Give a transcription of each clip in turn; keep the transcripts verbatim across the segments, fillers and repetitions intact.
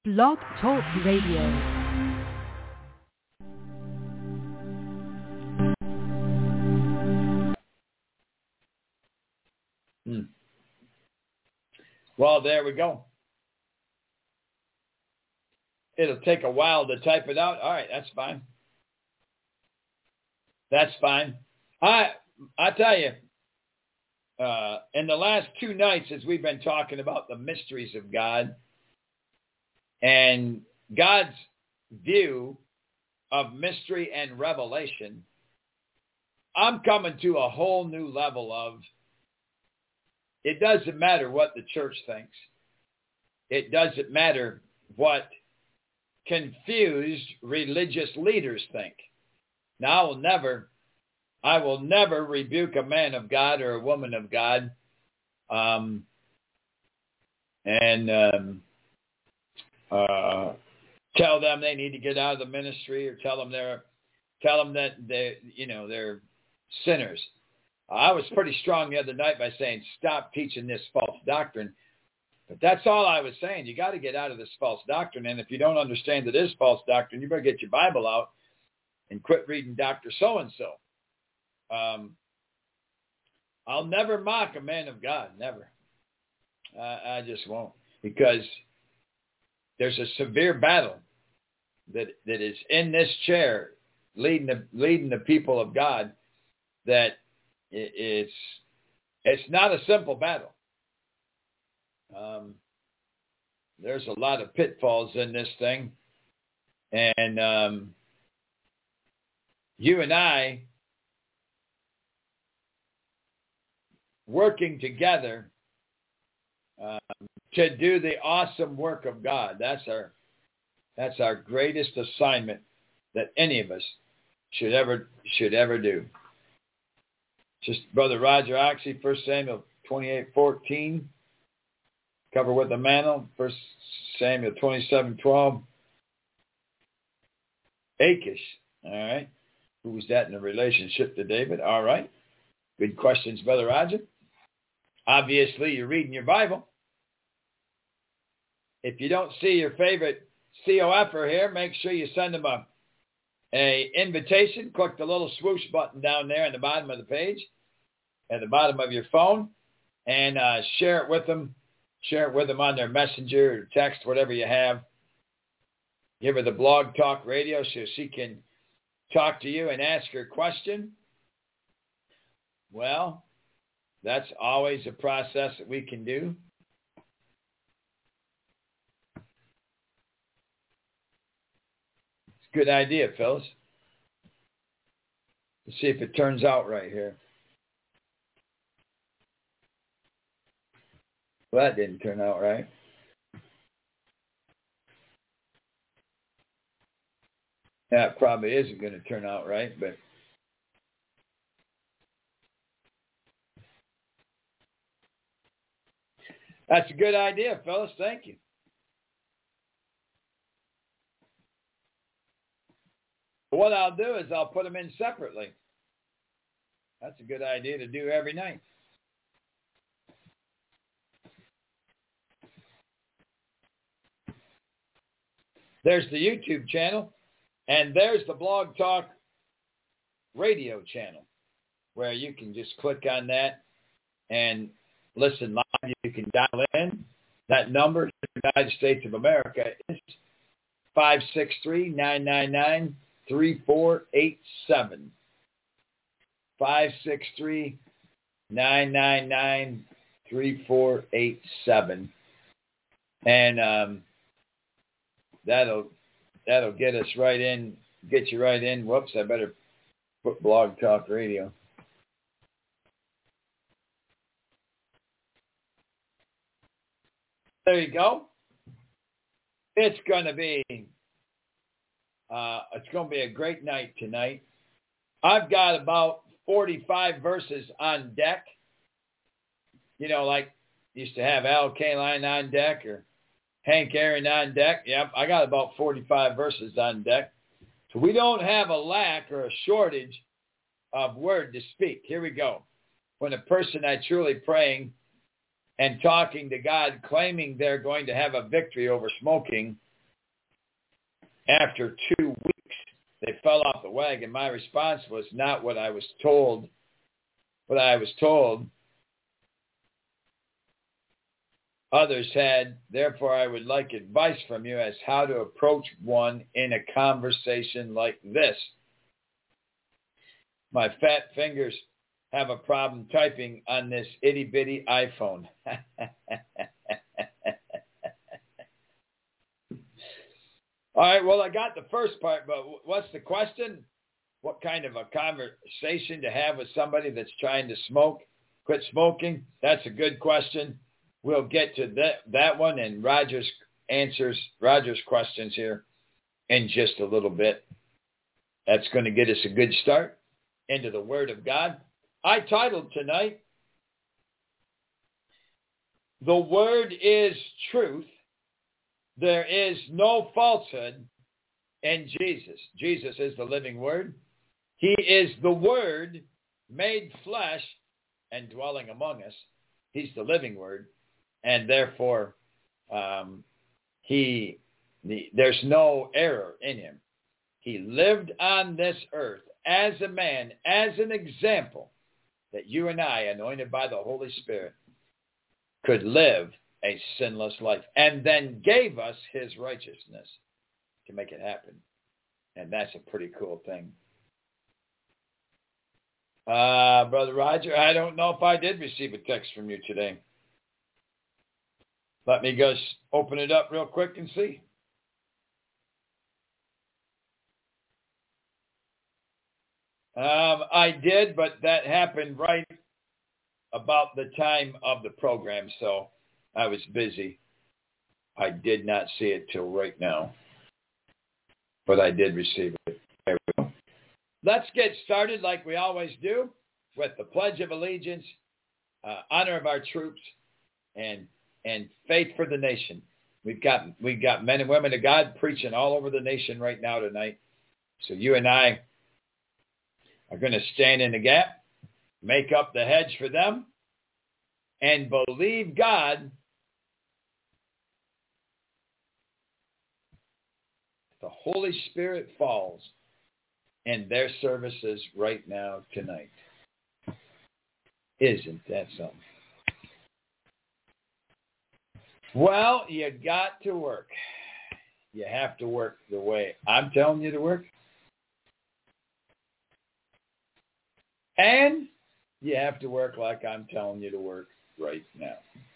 Blog Talk Radio. Hmm. Well, there we go. It'll take a while to type it out. All right, that's fine. That's fine. I I tell you, uh, in the last two nights, as we've been talking about the mysteries of God and God's view of mystery and revelation, I'm coming to a whole new level of it doesn't matter what the church thinks. It doesn't matter what confused religious leaders think. Now, I will never, I will never rebuke a man of God or a woman of God, um, and um, uh, tell them they need to get out of the ministry, or tell them they're, tell them that they, you know, they're sinners. I was pretty strong the other night by saying, stop teaching this false doctrine. But that's all I was saying. You got to get out of this false doctrine. And if you don't understand it is false doctrine, you better get your Bible out and quit reading Doctor So-and-so. Um, I'll never mock a man of God. Never. I, I just won't. Because there's a severe battle that that is in this chair leading the, leading the people of God that it, it's it's not a simple battle. Um, there's a lot of pitfalls in this thing. And um, you and I working together um, to do the awesome work of God. That's our that's our greatest assignment that any of us should ever should ever do. Just Brother Roger Oxy, First Samuel twenty-eight fourteen. Cover with the mantle, First Samuel twenty-seven twelve. Achish, all right. Who was that in a relationship to David? All right. Good questions, Brother Roger. Obviously, you're reading your Bible. If you don't see your favorite C O F-er here, make sure you send them a, a invitation. Click the little swoosh button down there at the bottom of the page, at the bottom of your phone, and uh, share it with them. Share it with them on their messenger or text, whatever you have. Give her the Blog Talk Radio so she can talk to you and ask her a question. Well, that's always a process that we can do. It's a good idea, Phyllis. Let's see if it turns out right here. Well, that didn't turn out right. That probably isn't going to turn out right, but that's a good idea, fellas. Thank you. What I'll do is I'll put them in separately. That's a good idea to do every night. There's the YouTube channel, and there's the Blog Talk Radio channel, where you can just click on that and listen live. You can dial in. That number in the United States of America is five six three, nine nine nine, three four eight seven. five six three, nine nine nine, three four eight seven. And um, that'll that'll get us right in, get you right in. Whoops, I better put Blog Talk Radio. There you go. It's going to be uh, it's going to be a great night tonight. I've got about forty-five verses on deck. You know, like used to have Al Kaline on deck or Hank Aaron on deck. Yep, I got about forty-five verses on deck. So we don't have a lack or a shortage of word to speak. Here we go. When a person is truly praying and talking to God, claiming they're going to have a victory over smoking, after two weeks, they fell off the wagon. My response was not what I was told, what I was told others had. Therefore, I would like advice from you as how to approach one in a conversation like this. My fat fingers have a problem typing on this itty-bitty iPhone. All right, well, I got the first part, but what's the question? What kind of a conversation to have with somebody that's trying to smoke, quit smoking? That's a good question. We'll get to that, that one and Roger's answers, Roger's questions here in just a little bit. That's going to get us a good start into the Word of God. I titled tonight, The Word is Truth. There is no falsehood in Jesus. Jesus is the living Word. He is the Word made flesh and dwelling among us. He's the living Word. And therefore, um, he the, there's no error in him. He lived on this earth as a man, as an example that you and I, anointed by the Holy Spirit, could live a sinless life, and then gave us his righteousness to make it happen. And that's a pretty cool thing. Uh, Brother Roger, I don't know if I did receive a text from you today. Let me just open it up real quick and see. Um, I did, but that happened right about the time of the program, so I was busy. I did not see it till right now, but I did receive it. There we go. Let's get started like we always do with the Pledge of Allegiance, uh, honor of our troops, and and faith for the nation. We've got we've got men and women of God preaching all over the nation right now tonight. So you and I are going to stand in the gap, make up the hedge for them, and believe God the Holy Spirit falls in their services right now tonight. Isn't that something? Well, you got to work. You have to work the way I'm telling you to work. And you have to work like I'm telling you to work right now.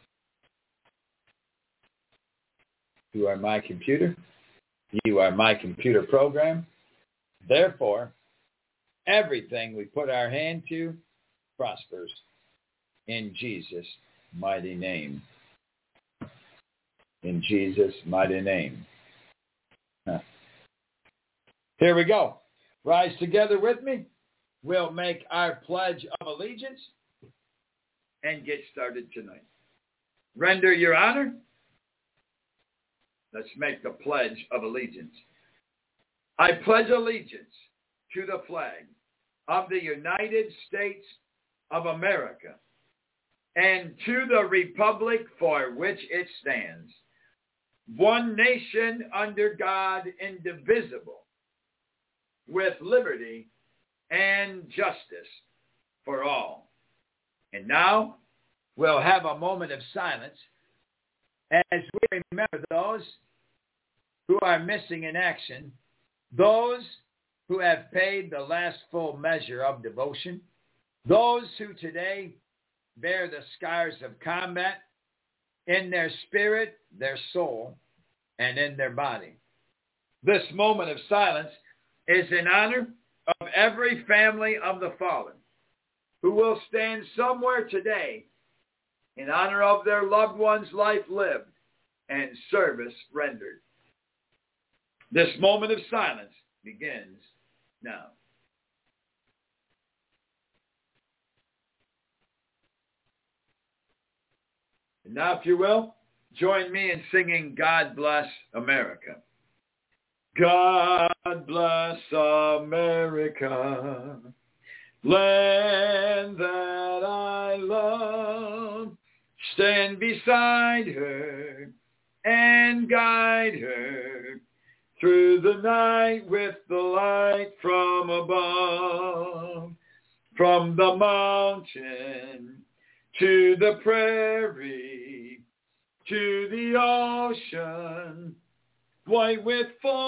You are my computer. You are my computer program. Therefore, everything we put our hand to prospers in Jesus' mighty name. In Jesus' mighty name. Huh. Here we go. Rise together with me. We'll make our pledge of allegiance and get started tonight. Render your honor. Let's make the pledge of allegiance. I pledge allegiance to the flag of the United States of America and to the republic for which it stands, one nation under God, indivisible, with liberty and justice for all. And now we'll have a moment of silence as we remember those who are missing in action, those who have paid the last full measure of devotion, those who today bear the scars of combat in their spirit, their soul, and in their body. This moment of silence is in honor of every family of the fallen who will stand somewhere today in honor of their loved one's life lived and service rendered. This moment of silence begins now. And now, if you will, join me in singing God Bless America. God bless America, land that I love. Stand beside her and guide her through the night with the light from above, from the mountain to the prairie, to the ocean, white with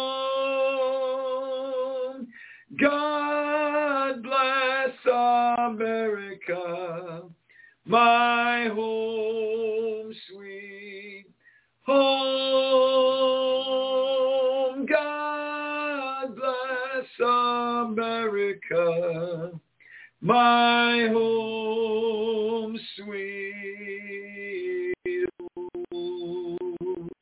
foam. God bless America, my home, sweet home. God bless America, my home, sweet home.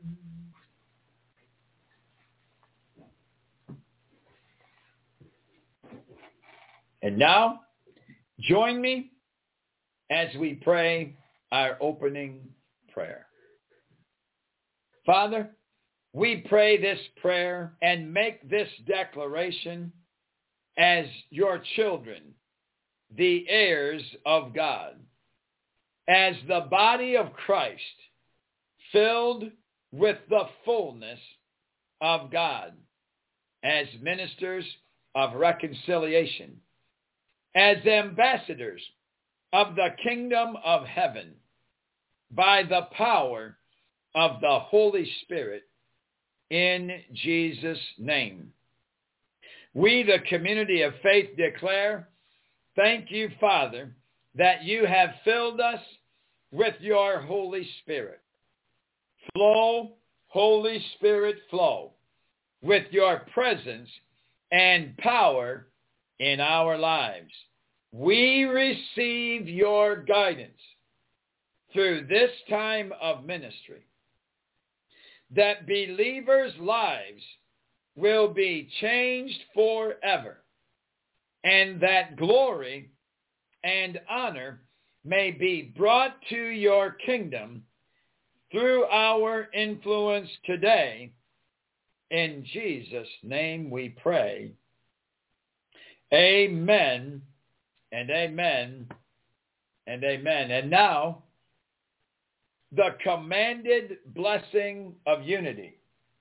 And now, join me as we pray our opening prayer. Father, we pray this prayer and make this declaration as your children, the heirs of God, as the body of Christ, filled with the fullness of God, as ministers of reconciliation, as ambassadors of the kingdom of heaven, by the power of the Holy Spirit, in Jesus' name. We, the community of faith, declare, thank you, Father, that you have filled us with your Holy Spirit. Flow, Holy Spirit, flow with your presence and power in our lives. We receive your guidance through this time of ministry, that believers' lives will be changed forever, and that glory and honor may be brought to your kingdom through our influence today. In Jesus' name we pray. Amen and amen and amen. And now, the commanded blessing of unity.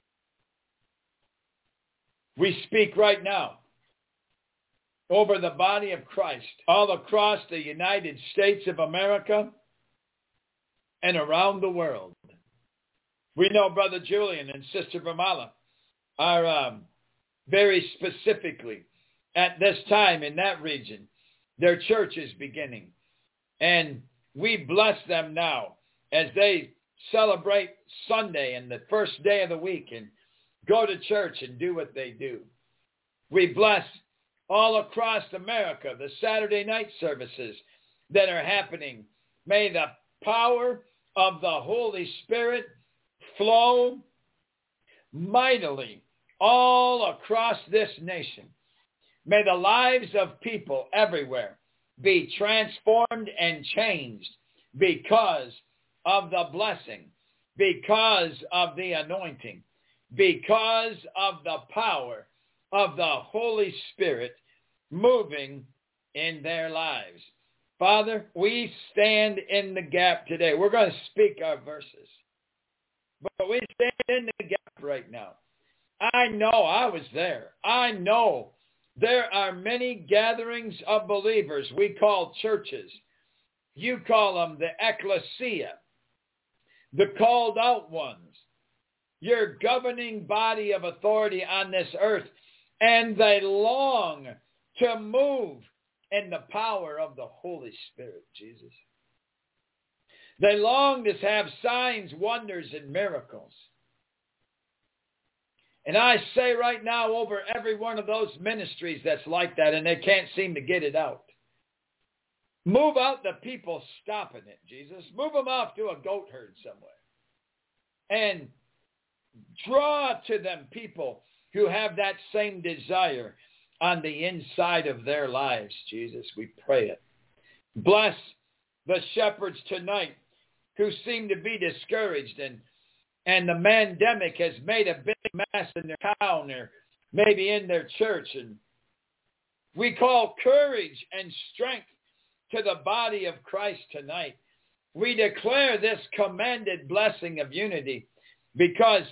We speak right now over the body of Christ all across the United States of America and around the world. We know Brother Julian and Sister Vermala are um, very specifically at this time in that region. Their church is beginning. And we bless them now as they celebrate Sunday and the first day of the week and go to church and do what they do. We bless all across America the Saturday night services that are happening. May the power of the Holy Spirit flow mightily all across this nation. May the lives of people everywhere be transformed and changed because of the blessing, because of the anointing, because of the power of the Holy Spirit moving in their lives. Father, we stand in the gap today. We're going to speak our verses, but we stand in the gap right now. I know I was there. I know there are many gatherings of believers we call churches. You call them the ecclesia, the called out ones, your governing body of authority on this earth, and they long to move in the power of the Holy Spirit, Jesus. They long to have signs, wonders, and miracles. And I say right now over every one of those ministries that's like that, and they can't seem to get it out. Move out the people stopping it, Jesus. Move them off to a goat herd somewhere. And draw to them people who have that same desire on the inside of their lives, Jesus. We pray it. Bless the shepherds tonight who seem to be discouraged, and and the pandemic has made a big mess in their town or maybe in their church. And we call courage and strength to the body of Christ tonight. We declare this commanded blessing of unity because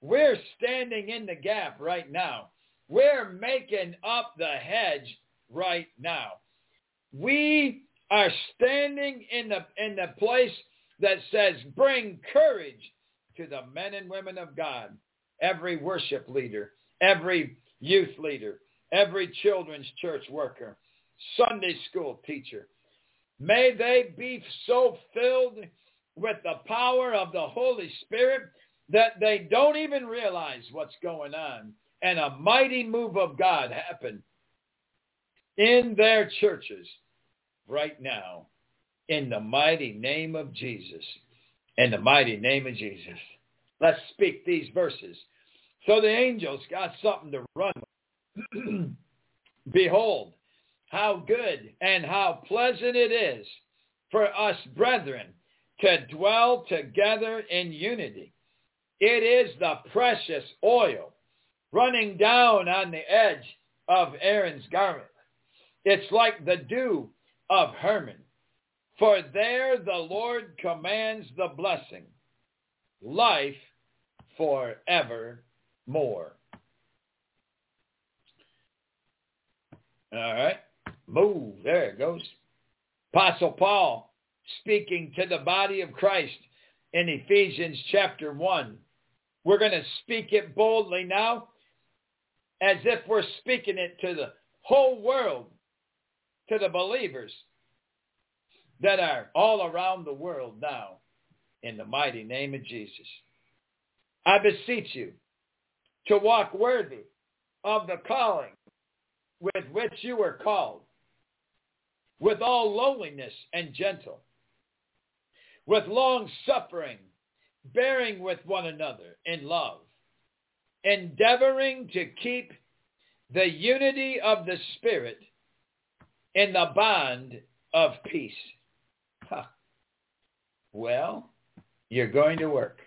We're standing in the gap right now. We're making up the hedge right now. We are standing in the in the place that says, bring courage to the men and women of God. Every worship leader, every youth leader, every children's church worker, Sunday school teacher. May they be so filled with the power of the Holy Spirit that they don't even realize what's going on. And a mighty move of God happen in their churches right now. In the mighty name of Jesus. In the mighty name of Jesus. Let's speak these verses. So the angels got something to run with. Behold, how good and how pleasant it is for us brethren to dwell together in unity. It is the precious oil running down on the edge of Aaron's garment. It's like the dew of Hermon. For there the Lord commands the blessing, life forevermore. All right. Move. There it goes. Apostle Paul speaking to the body of Christ in Ephesians chapter one. We're going to speak it boldly now as if we're speaking it to the whole world, to the believers that are all around the world now, in the mighty name of Jesus. I beseech you to walk worthy of the calling with which you were called, with all lowliness and gentle, with long suffering, bearing with one another in love, endeavoring to keep the unity of the Spirit in the bond of peace. Huh. Well, you're going to work.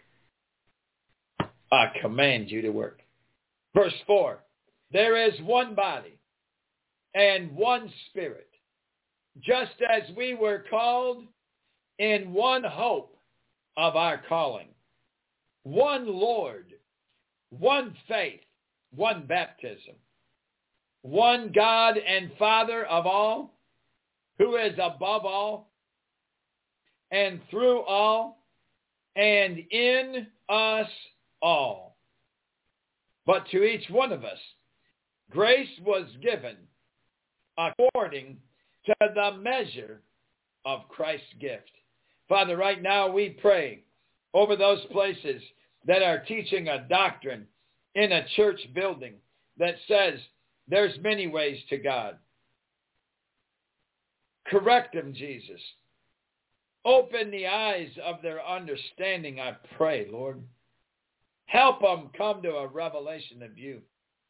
I command you to work. Verse four, there is one body and one Spirit, just as we were called in one hope of our calling, one Lord, one faith, one baptism, one God and Father of all, who is above all, and through all, and in us all. But to each one of us, grace was given according to the measure of Christ's gift. Father, right now we pray over those places that are teaching a doctrine in a church building that says there's many ways to God. Correct them, Jesus. Open the eyes of their understanding, I pray, Lord. Help them come to a revelation of you.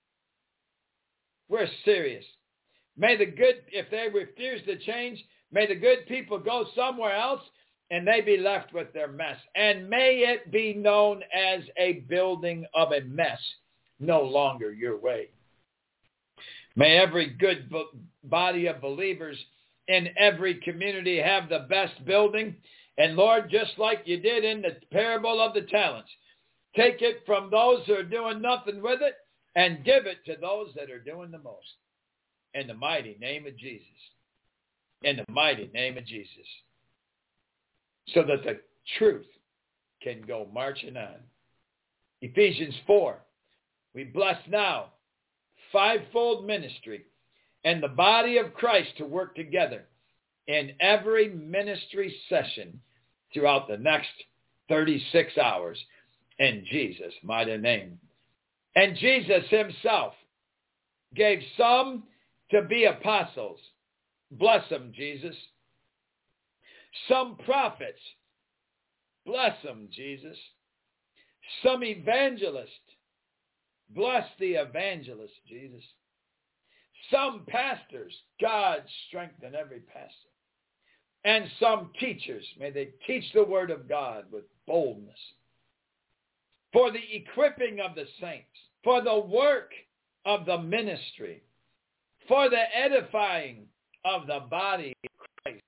We're serious. May the good, if they refuse to change, may the good people go somewhere else and they be left with their mess. And may it be known as a building of a mess, no longer your way. May every good body of believers in every community have the best building. And Lord, just like you did in the parable of the talents, take it from those who are doing nothing with it and give it to those that are doing the most. In the mighty name of Jesus. In the mighty name of Jesus. So that the truth can go marching on. Ephesians four. We bless now fivefold ministry and the body of Christ to work together in every ministry session throughout the next thirty-six hours in Jesus' mighty name. And Jesus himself gave some to be apostles. Bless them, Jesus. Some prophets. Bless them, Jesus. Some evangelists. Bless the evangelist, Jesus. Some pastors. God strengthen every pastor. And some teachers. May they teach the word of God with boldness. For the equipping of the saints. For the work of the ministry. For the edifying of the body of Christ,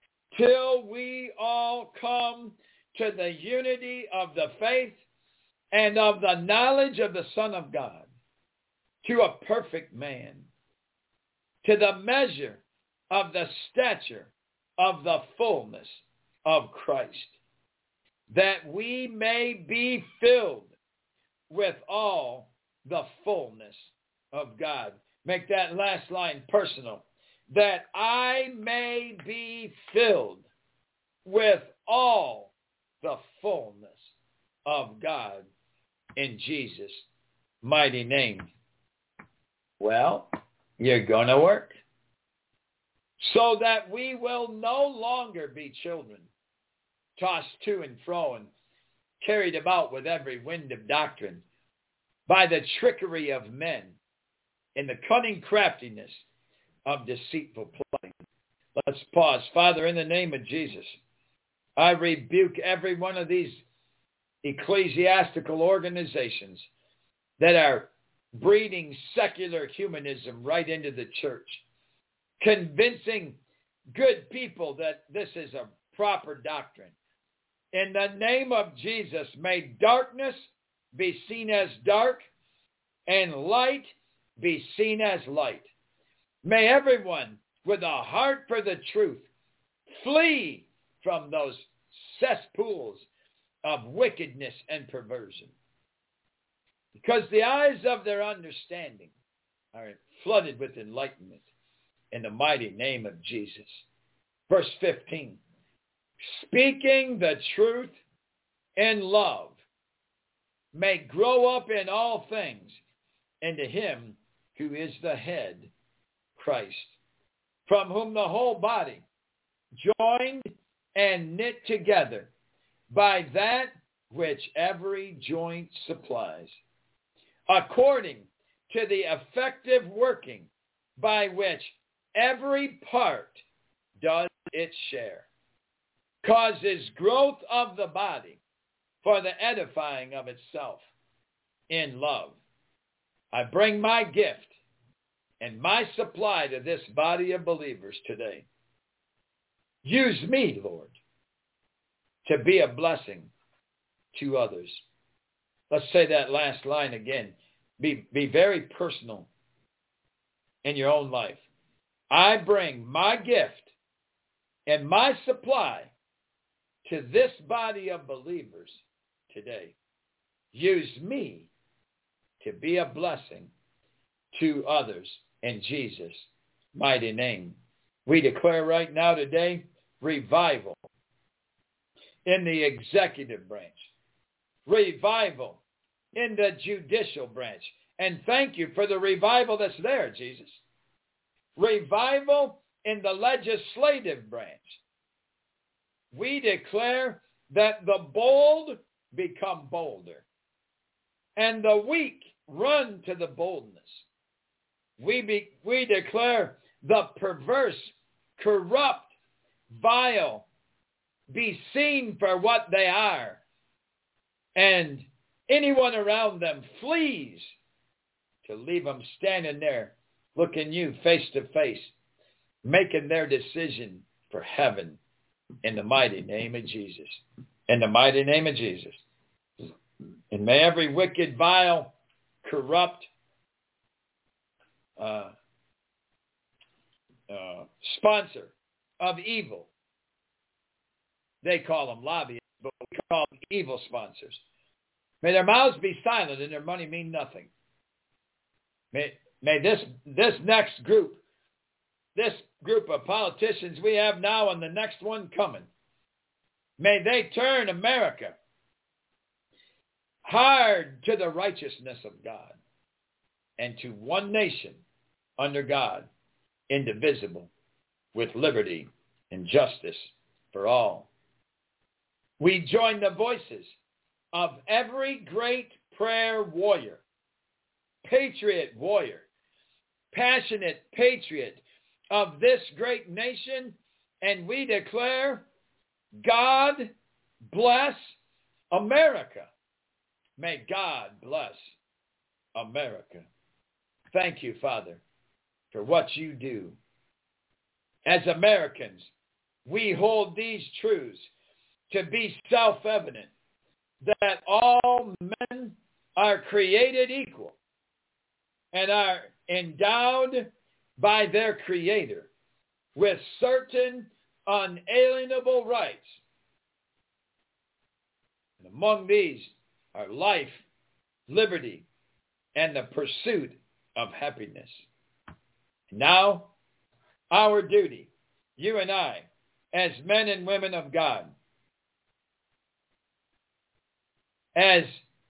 till we all come to the unity of the faith and of the knowledge of the Son of God, to a perfect man, to the measure of the stature of the fullness of Christ, that we may be filled with all the fullness of God. Make that last line personal. That I may be filled with all the fullness of God in Jesus' mighty name. Well, you're going to work so that we will no longer be children, tossed to and fro and carried about with every wind of doctrine by the trickery of men and the cunning craftiness of deceitful plotting. Let's pause. Father, in the name of Jesus, I rebuke every one of these ecclesiastical organizations that are breeding secular humanism right into the church, convincing good people that this is a proper doctrine. In the name of Jesus, may darkness be seen as dark and light be seen as light. May everyone with a heart for the truth flee from those cesspools of wickedness and perversion, because the eyes of their understanding are flooded with enlightenment in the mighty name of Jesus. Verse fifteen, speaking the truth in love may grow up in all things into him who is the head, Christ, from whom the whole body, joined and knit together by that which every joint supplies, according to the effective working by which every part does its share, causes growth of the body for the edifying of itself in love. I bring my gift and my supply to this body of believers today. Use me, Lord, to be a blessing to others. Let's say that last line again. Be, be very personal in your own life. I bring my gift and my supply to this body of believers today. Use me to be a blessing to others in Jesus' mighty name. We declare right now today revival in the executive branch, revival in the judicial branch. And thank you for the revival that's there, Jesus. Revival in the legislative branch. We declare that the bold become bolder and the weak run to the boldness. We, be, we declare the perverse, corrupt, vile be seen for what they are, and anyone around them flees to leave them standing there looking you face to face, making their decision for heaven in the mighty name of Jesus. In the mighty name of Jesus. And may every wicked, vile, corrupt, uh, uh, sponsor of evil, they call them lobbyists, but we call them evil sponsors, may their mouths be silent and their money mean nothing. May, may this, this next group, this group of politicians we have now and the next one coming, may they turn America hard to the righteousness of God and to one nation under God, indivisible, with liberty and justice for all. We join the voices of every great prayer warrior, patriot warrior, passionate patriot of this great nation, and we declare, God bless America. May God bless America. Thank you, Father, for what you do. As Americans, we hold these truths to be self-evident, that all men are created equal and are endowed by their Creator with certain unalienable rights. And among these are life, liberty, and the pursuit of happiness. Now, our duty, you and I, as men and women of God, as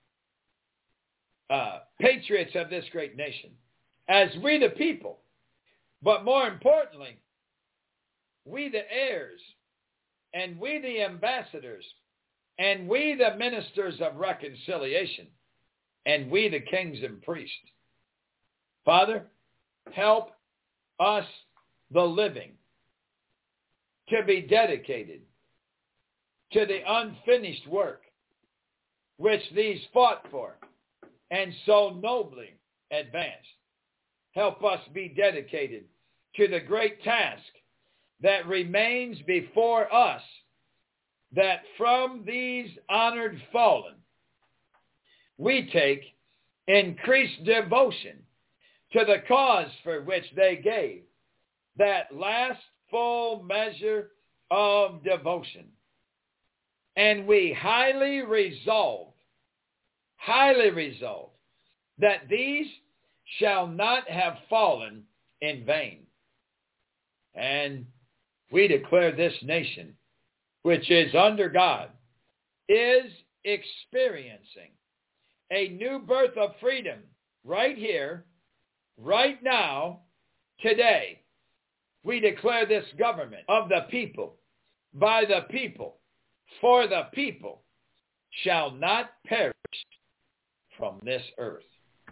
uh, patriots of this great nation, as we the people, but more importantly, we the heirs, and we the ambassadors, and we the ministers of reconciliation, and we the kings and priests. Father, help us, the living, to be dedicated to the unfinished work which these fought for and so nobly advanced. Help us be dedicated to the great task that remains before us, that from these honored fallen we take increased devotion to the cause for which they gave that last full measure of devotion. And we highly resolve, highly resolve, that these shall not have fallen in vain. And we declare this nation, which is under God, is experiencing a new birth of freedom right here, right now, today. We declare this government of the people, by the people, for the people, shall not perish from this earth.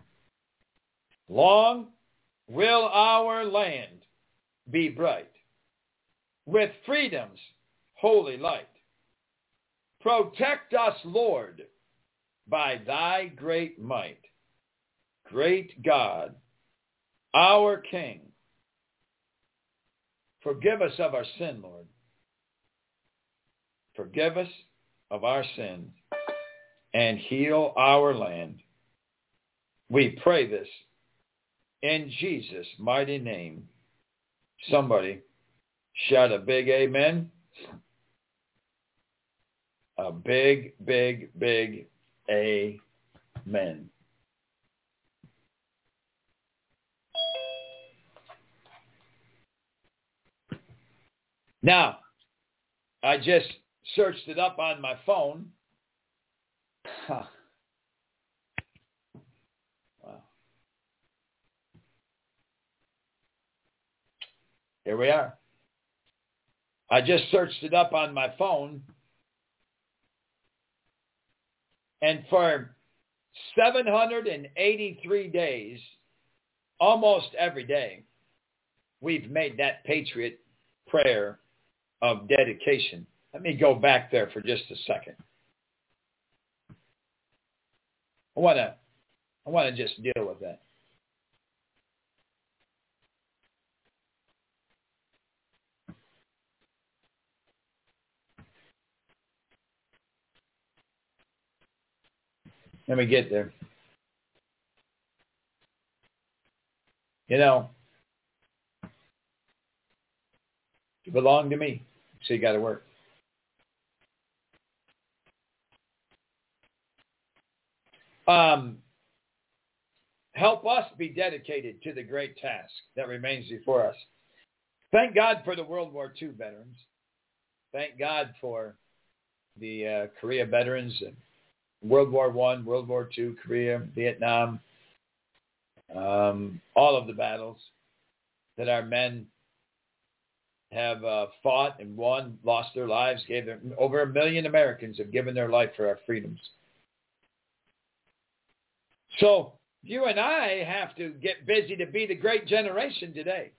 Long will our land be bright, with freedom's holy light. Protect us, Lord, by thy great might. Great God, our King, forgive us of our sin, Lord. Forgive us of our sins and heal our land. We pray this in Jesus' mighty name. Somebody shout a big amen. A big, big, big amen. Now, I just searched it up on my phone. Huh. Wow. Here we are. I just searched it up on my phone. And for seven hundred eighty-three days, almost every day, we've made that patriot prayer of dedication. Let me go back there for just a second. I want to I want to just deal with that. Let me get there. You know, you belong to me, so you got to work. Um, help us be dedicated to the great task that remains before us. Thank God for the World War Two veterans. Thank God for the uh, Korea veterans, World War One, World War Two, Korea, Vietnam, um, all of the battles that our men have uh, fought and won, lost their lives, gave their, over a million Americans have given their life for our freedoms. So you and I have to get busy to be the great generation today.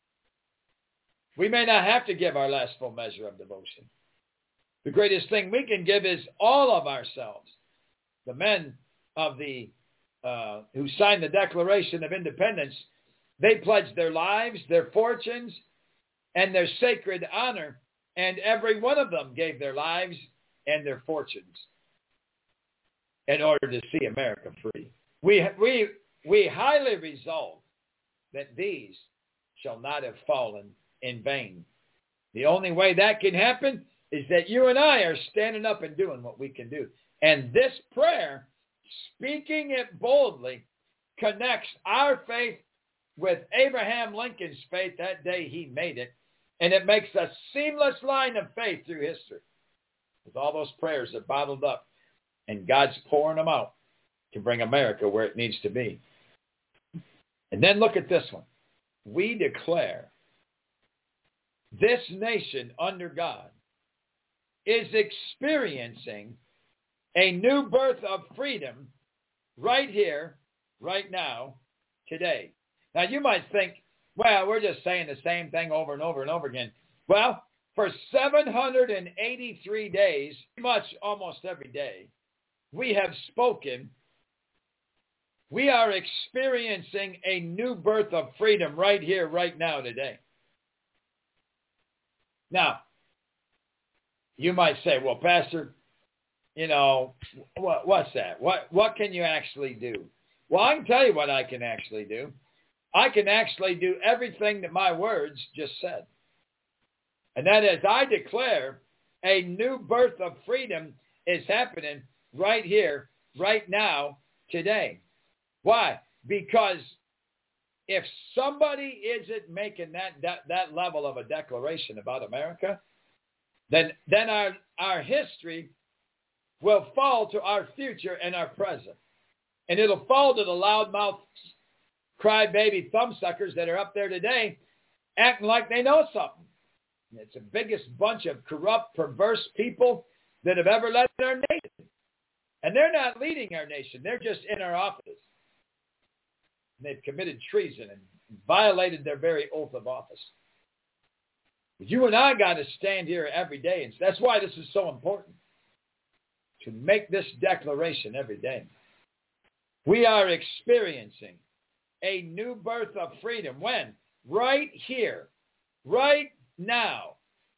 We may not have to give our last full measure of devotion. The greatest thing we can give is all of ourselves. The men of the uh, who signed the Declaration of Independence, they pledged their lives, their fortunes, and their sacred honor, and every one of them gave their lives and their fortunes. in order to see America free. We, we, we highly resolve that these shall not have fallen in vain. The only way that can happen is that you and I are standing up and doing what we can do. And this prayer, speaking it boldly, connects our faith with Abraham Lincoln's faith that day he made it. And it makes a seamless line of faith through history. With all those prayers that bottled up. And God's pouring them out to bring America where it needs to be. And then look at this one. We declare this nation under God is experiencing a new birth of freedom right here, right now, today. Now, you might think, well, we're just saying the same thing over and over and over again. Well, for seven hundred eighty-three days, much almost every day, we have spoken. We are experiencing a new birth of freedom right here, right now, today. Now, you might say, well, Pastor, you know, what, what's that? What, what can you actually do? Well, I can tell you what I can actually do. I can actually do everything that my words just said. And that is, I declare a new birth of freedom is happening right here, right now, today. Why? Because if somebody isn't making that, that, that level of a declaration about America, then, then our, our history will fall to our future and our present. And it'll fall to the loudmouth, crybaby thumbsuckers that are up there today acting like they know something. And it's the biggest bunch of corrupt, perverse people that have ever led our nation. And they're not leading our nation. They're just in our office. And they've committed treason and violated their very oath of office. You and I got to stand here every day. And that's why this is so important, to make this declaration every day. We are experiencing a new birth of freedom. When? Right here, right now,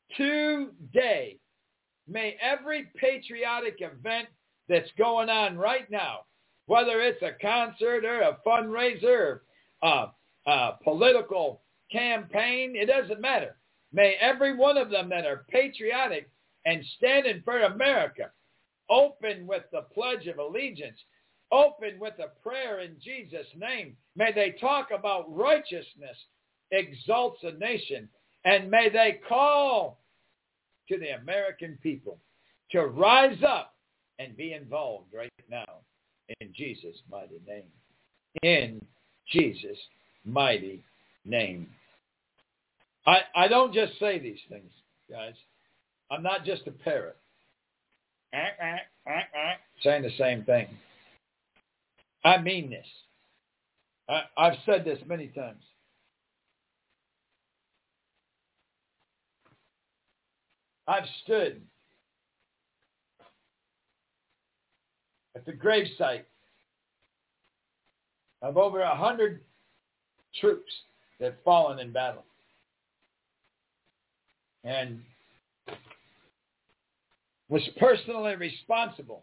today. May every patriotic event that's going on right now, whether it's a concert or a fundraiser, or a, a political campaign, it doesn't matter. May every one of them that are patriotic and standing for America open with the Pledge of Allegiance, open with a prayer in Jesus' name. May they talk about righteousness exalts a nation, and may they call to the American people to rise up and be involved right now in Jesus' mighty name. In Jesus' mighty name. I, I don't just say these things, guys. I'm not just a parrot. Saying the same thing. I mean this. I, I've said this many times. I've stood at the gravesite of over a hundred troops that have fallen in battle. And was personally responsible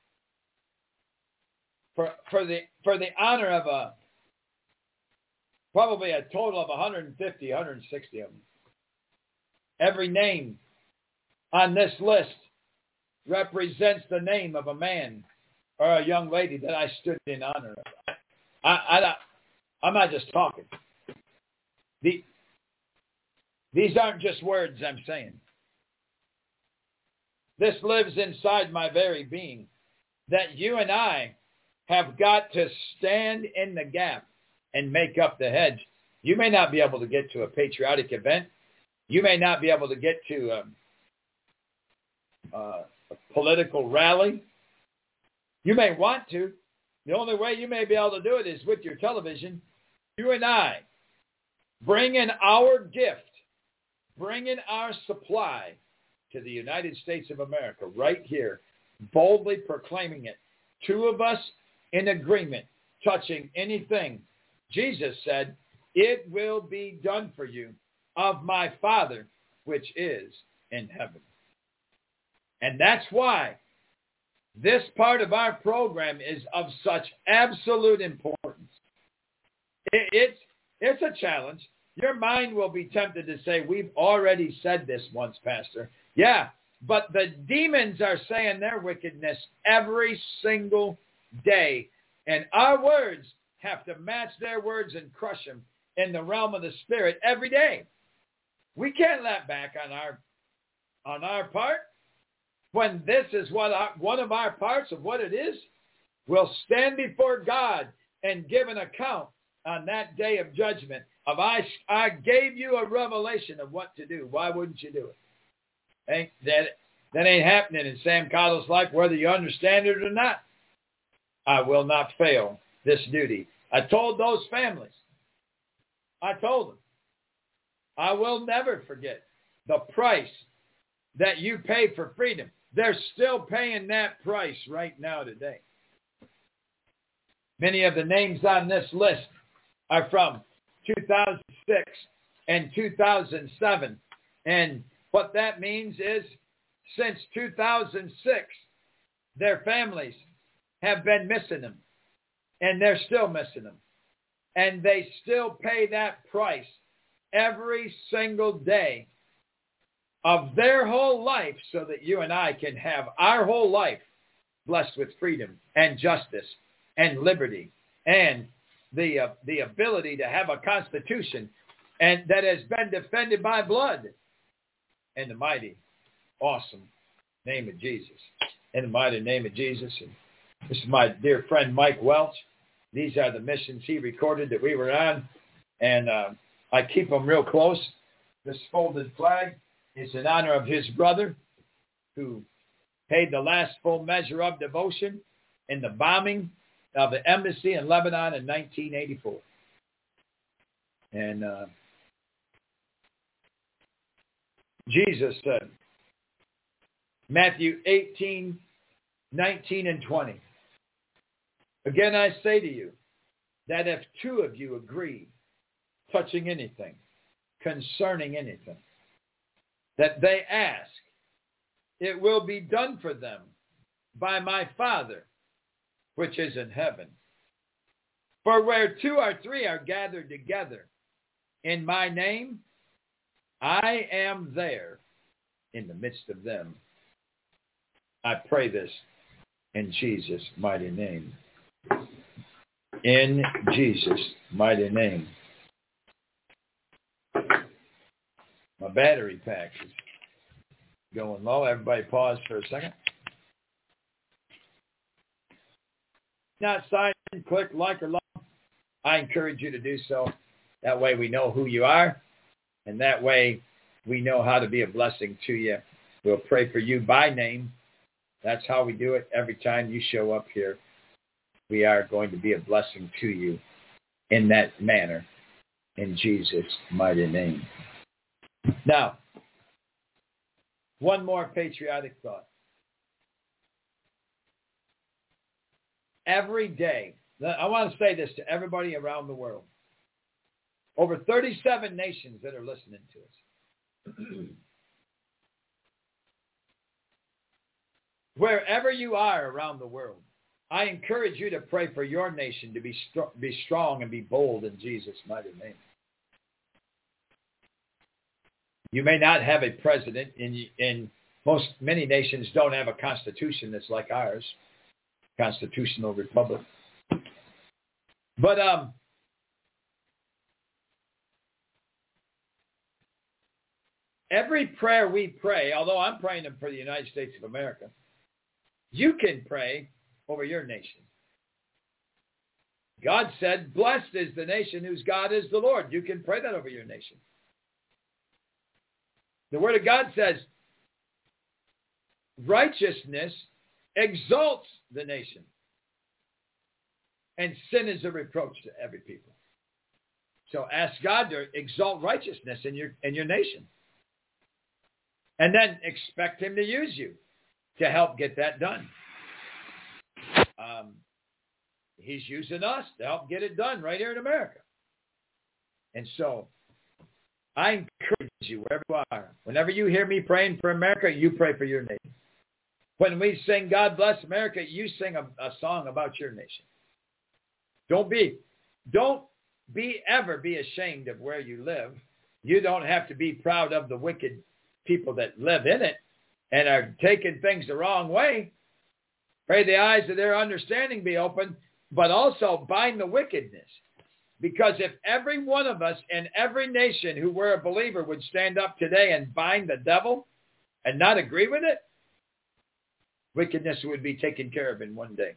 for, for the for the honor of a probably a total of one hundred fifty, one hundred sixty of them. Every name on this list represents the name of a man or a young lady that I stood in honor of. I, I, I'm not just talking. The, these aren't just words I'm saying. This lives inside my very being, that you and I have got to stand in the gap and make up the hedge. You may not be able to get to a patriotic event. You may not be able to get to a, a, a political rally. You may want to. The only way you may be able to do it is with your television. You and I, bringing our gift, bringing our supply to the United States of America right here, boldly proclaiming it. Two of us in agreement, touching anything. Jesus said, it will be done for you of my Father, which is in heaven. And that's why This part of our program is of such absolute importance. It, it's, it's a challenge. Your mind will be tempted to say, we've already said this once, Pastor. Yeah, but the demons are saying their wickedness every single day. And our words have to match their words and crush them in the realm of the Spirit every day. We can't let back on our on our part. When this is what our, one of our parts of what it is, we'll stand before God and give an account on that day of judgment of I, I gave you a revelation of what to do. Why wouldn't you do it? Ain't, that, that ain't happening in Sam Cottle's life, whether you understand it or not. I will not fail this duty. I told those families, I told them, I will never forget the price that you pay for freedom. They're still paying that price right now today. Many of the names on this list are from two thousand six and two thousand seven. And what that means is since two thousand six, their families have been missing them. And they're still missing them. And they still pay that price every single day of their whole life so that you and I can have our whole life blessed with freedom and justice and liberty and the uh, the ability to have a constitution and that has been defended by blood in the mighty, awesome name of Jesus. In the mighty name of Jesus. And this is my dear friend Mike Welch. These are the missions he recorded that we were on. And uh, I keep them real close. This folded flag is in honor of his brother who paid the last full measure of devotion in the bombing of the embassy in Lebanon in nineteen eighty-four. And uh, Jesus said, Matthew eighteen, nineteen, and twenty. Again, I say to you that if two of you agree touching anything, concerning anything, that they ask, it will be done for them by my Father, which is in heaven. For where two or three are gathered together in my name, I am there in the midst of them. I pray this in Jesus' mighty name. In Jesus' mighty name. My battery pack is going low. Everybody pause for a second. Not signed, click like or love. I encourage you to do so. That way we know who you are. And that way we know how to be a blessing to you. We'll pray for you by name. That's how we do it every time you show up here. We are going to be a blessing to you in that manner. In Jesus' mighty name. Now, one more patriotic thought. Every day, I want to say this to everybody around the world. Over thirty-seven nations that are listening to us. Wherever you are around the world, I encourage you to pray for your nation to be, str- be strong and be bold in Jesus' mighty name. You may not have a president, in, in most, many nations don't have a constitution that's like ours, constitutional republic. But um, every prayer we pray, although I'm praying them for the United States of America, you can pray over your nation. God said, blessed is the nation whose God is the Lord. You can pray that over your nation. The Word of God says, righteousness exalts the nation, and sin is a reproach to every people. So ask God to exalt righteousness in your in your nation. And then expect him to use you to help get that done. Um, he's using us to help get it done right here in America. And so I encourage you, wherever you are, whenever you hear me praying for America, you pray for your nation. When we sing God Bless America, you sing a, a song about your nation. Don't be, don't be ever be ashamed of where you live. You don't have to be proud of the wicked people that live in it and are taking things the wrong way. Pray the eyes of their understanding be open, but also bind the wickedness. Because if every one of us in every nation who were a believer would stand up today and bind the devil and not agree with it, wickedness would be taken care of in one day.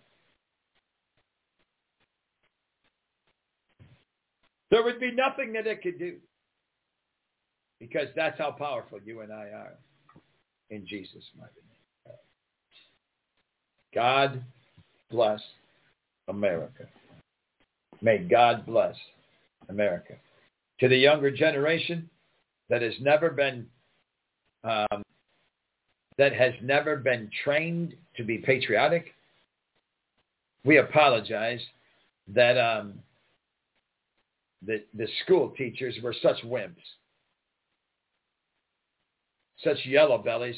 There would be nothing that it could do. Because that's how powerful you and I are in Jesus' mighty name. God bless America. May God bless America. To the younger generation that has never been um, that has never been trained to be patriotic, we apologize that um, the the school teachers were such wimps, such yellow bellies,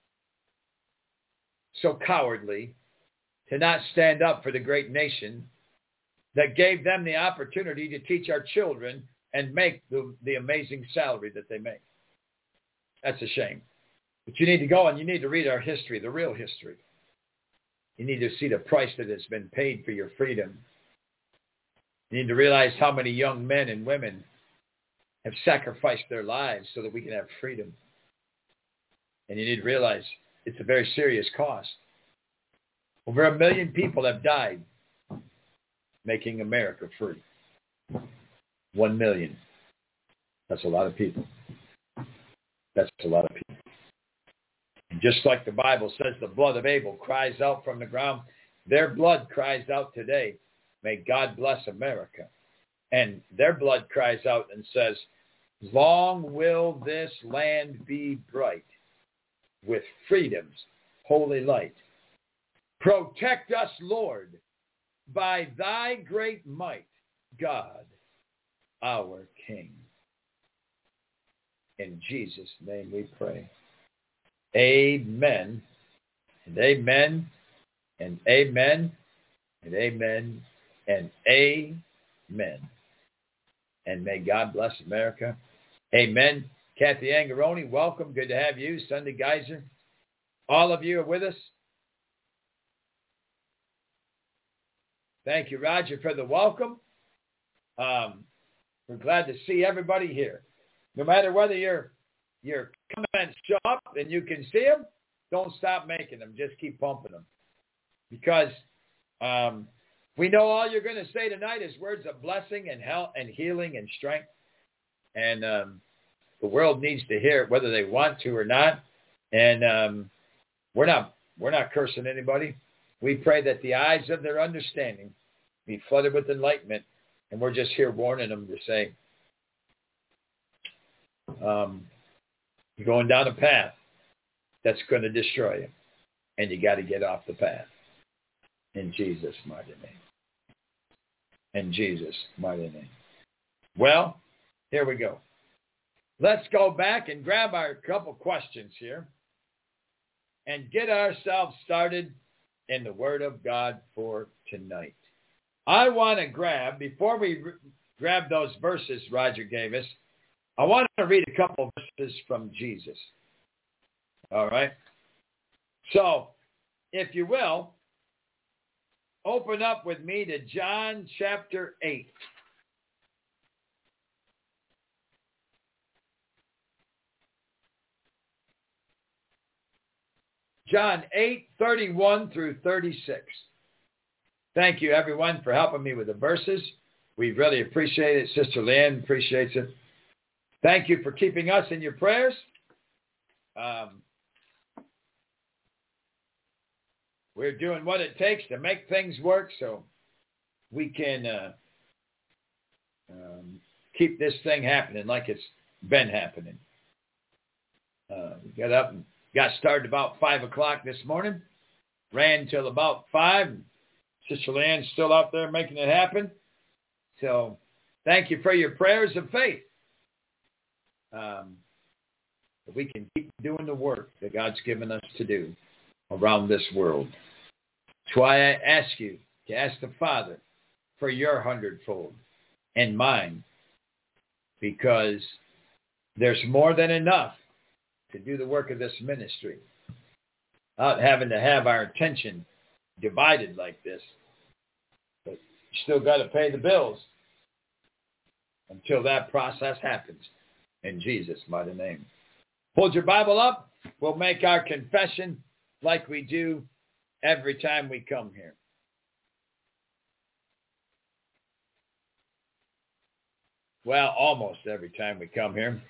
so cowardly to not stand up for the great nation that gave them the opportunity to teach our children and make the, the amazing salary that they make. That's a shame. But you need to go and you need to read our history, the real history. You need to see the price that has been paid for your freedom. You need to realize how many young men and women have sacrificed their lives so that we can have freedom. And you need to realize it's a very serious cost. Over a million people have died making America free. One million. That's a lot of people. That's a lot of people. And just like the Bible says, the blood of Abel cries out from the ground. Their blood cries out today. May God bless America. And their blood cries out and says, long will this land be bright with freedom's holy light. Protect us, Lord, by thy great might, God, our King. In Jesus' name we pray. Amen, and amen, and amen, and amen, and amen. And may God bless America. Amen. Kathy Angaroni, welcome. Good to have you. Sunday Geyser. All of you are with us. Thank you, Roger, for the welcome. Um, we're glad to see everybody here. No matter whether your your comments show up and you can see them, don't stop making them. Just keep pumping them. Because um, we know all you're going to say tonight is words of blessing and health and healing and strength. And um, the world needs to hear it whether they want to or not. And um, we're not we're not cursing anybody. We pray that the eyes of their understanding be flooded with enlightenment. And we're just here warning them to say, um, you're going down a path that's going to destroy you. And you got to get off the path. In Jesus' mighty name. In Jesus' mighty name. Well, here we go. Let's go back and grab our couple questions here and get ourselves started in the Word of God for tonight. I want to grab, before we re- grab those verses Roger gave us, I want to read a couple verses from Jesus. All right? So, if you will, open up with me to John chapter eight. John eight, thirty-one through thirty-six. Thank you, everyone, for helping me with the verses. We really appreciate it. Sister Leanne appreciates it. Thank you for keeping us in your prayers. Um, we're doing what it takes to make things work so we can uh, um, keep this thing happening like it's been happening. Uh, we got up and got started about five o'clock this morning. Ran till about five. Sister Leanne's still out there making it happen. So thank you for your prayers of faith. Um, we can keep doing the work that God's given us to do. around this world. That's why I ask you to ask the Father for your hundredfold and mine, because there's more than enough to do the work of this ministry without having to have our attention divided like this. But you still got to pay the bills until that process happens. In Jesus' mighty name. Hold your Bible up. We'll make our confession like we do every time we come here. Well, almost every time we come here.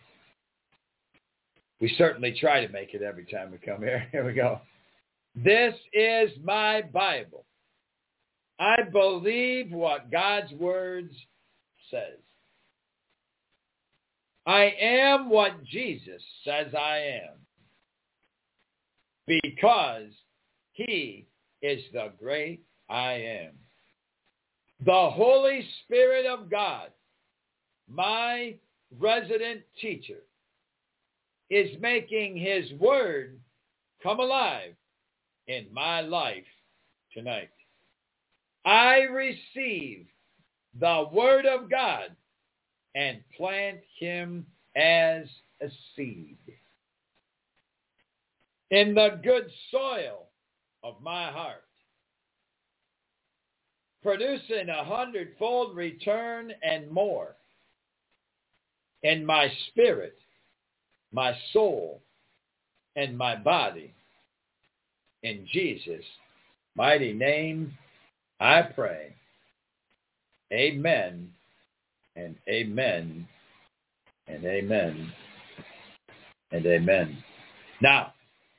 We certainly try to make it every time we come here. Here we go. This is my Bible. I believe what God's words says. I am what Jesus says I am, because he is the great I am. The Holy Spirit of God, my resident teacher, is making his word come alive in my life tonight. I receive the word of God and plant him as a seed in the good soil of my heart, producing a hundredfold return and more in my spirit, my soul, and my body. In Jesus' mighty name, I pray. Amen, and amen, and amen, and amen. Now,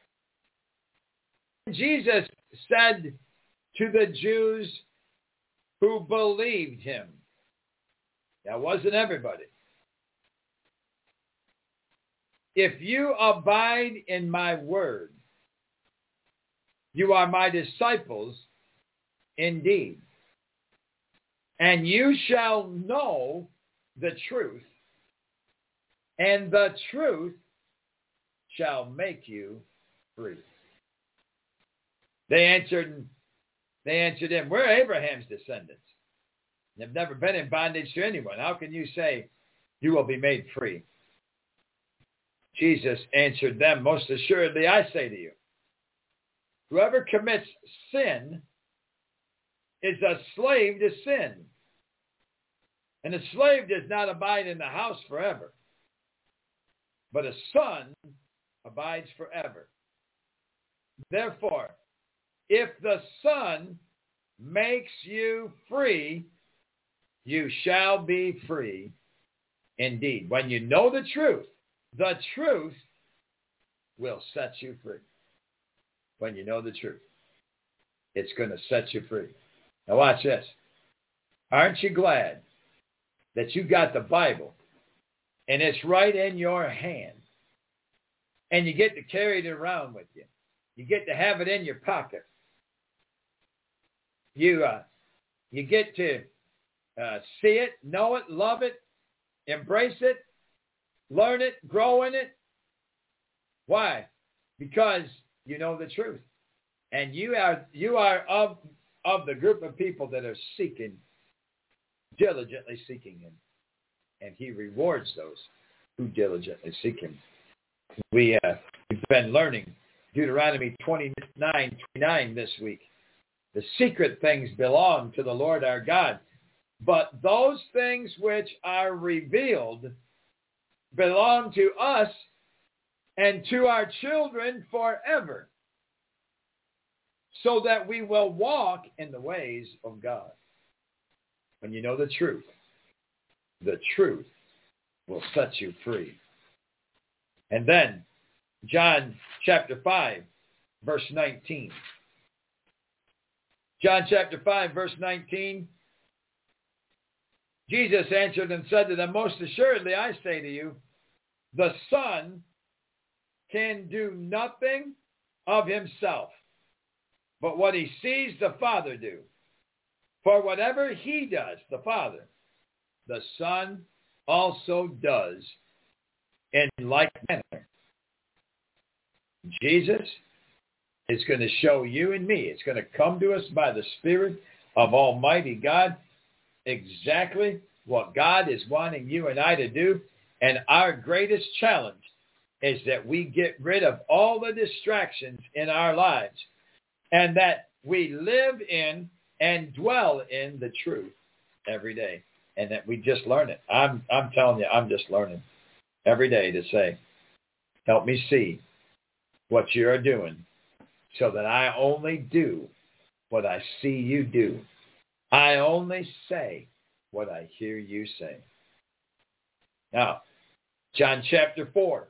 Jesus said to the Jews who believed him, that wasn't everybody, if you abide in my word, you are my disciples indeed, and you shall know the truth, and the truth shall make you free. They answered, they answered him, we're Abraham's descendants. They've never been in bondage to anyone. How can you say you will be made free? Jesus answered them, most assuredly I say to you, whoever commits sin is a slave to sin. And a slave does not abide in the house forever, but a son abides forever. Therefore, if the Son makes you free, you shall be free indeed. When you know the truth, the truth will set you free. When you know the truth, it's going to set you free. Now watch this. Aren't you glad that you got the Bible and it's right in your hand and you get to carry it around with you? You get to have it in your pocket. You uh, you get to uh, see it, know it, love it, embrace it, learn it, grow in it. Why? Because you know the truth, and you are you are of of the group of people that are seeking, diligently seeking him, and he rewards those who diligently seek him. We uh, we've been learning Deuteronomy twenty-nine twenty-nine this week. The secret things belong to the Lord our God, but those things which are revealed belong to us and to our children forever, so that we will walk in the ways of God. When you know the truth, the truth will set you free. And then, John chapter five, verse nineteen. John chapter five, verse nineteen. Jesus answered and said to them, most assuredly I say to you, the Son can do nothing of himself, but what he sees the Father do. For whatever he does, the Father, the Son also does in like manner. Jesus It's going to show you and me. It's going to come to us by the Spirit of Almighty God exactly what God is wanting you and I to do. And our greatest challenge is that we get rid of all the distractions in our lives and that we live in and dwell in the truth every day, and that we just learn it. I'm I'm telling you, I'm just learning every day to say, help me see what you're doing so that I only do what I see you do. I only say what I hear you say. Now, John chapter four,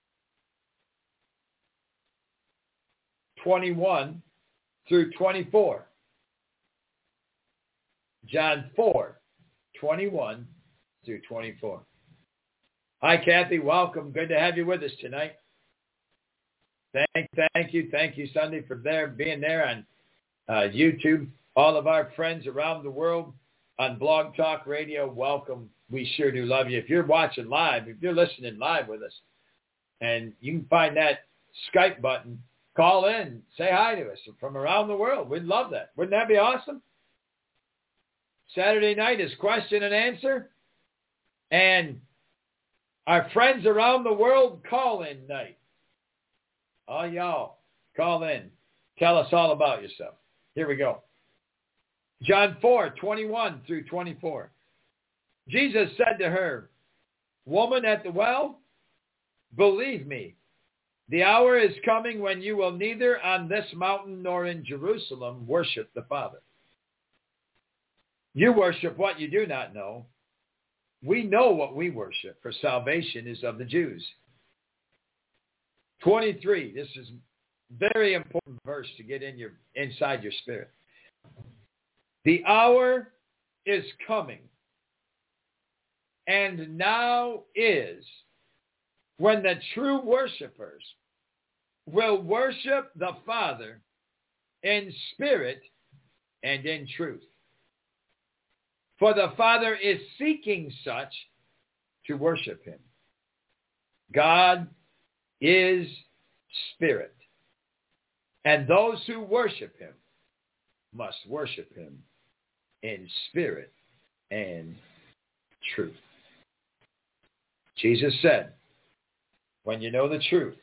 twenty-one through twenty-four. John four, twenty-one through twenty-four. Hi, Kathy. Welcome. Good to have you with us tonight. Thank, thank you. Thank you, Sunday, for there being there on uh, YouTube. All of our friends around the world on Blog Talk Radio, welcome. We sure do love you. If you're watching live, if you're listening live with us, and you can find that Skype button, call in, say hi to us from around the world. We'd love that. Wouldn't that be awesome? Saturday night is question and answer. And our friends around the world call-in night. Oh, y'all, call in. Tell us all about yourself. Here we go. John four, twenty-one through twenty-four. Jesus said to her, "Woman at the well, believe me, the hour is coming when you will neither on this mountain nor in Jerusalem worship the Father. You worship what you do not know. We know what we worship, for salvation is of the Jews." twenty-three. This is a very important verse to get in your inside your spirit. The hour is coming, and now is, when the true worshipers will worship the Father in spirit and in truth. For the Father is seeking such to worship him. God is spirit, and those who worship him must worship him in spirit and truth. Jesus said, when you know the truth,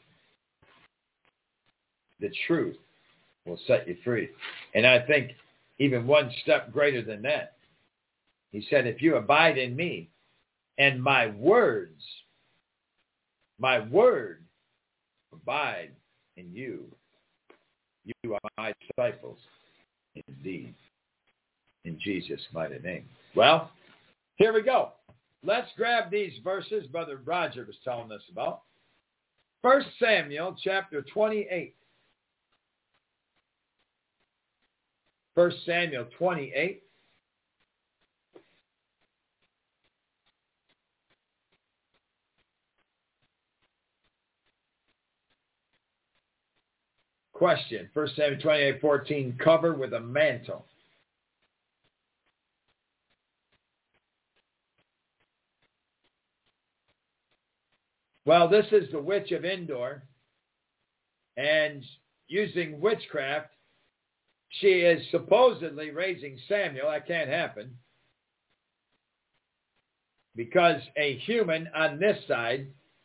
the truth will set you free. And I think even one step greater than that, he said, if you abide in me and my words, my word abide in you, you are my disciples indeed. In Jesus' mighty name. Well, here we go. Let's grab these verses Brother Roger was telling us about. First Samuel chapter twenty-eight. First Samuel twenty-eight. Question. First Samuel twenty-eight fourteen. Cover with a mantle. Well, this is the witch of Endor, and using witchcraft, she is supposedly raising Samuel. That can't happen, because a human on this side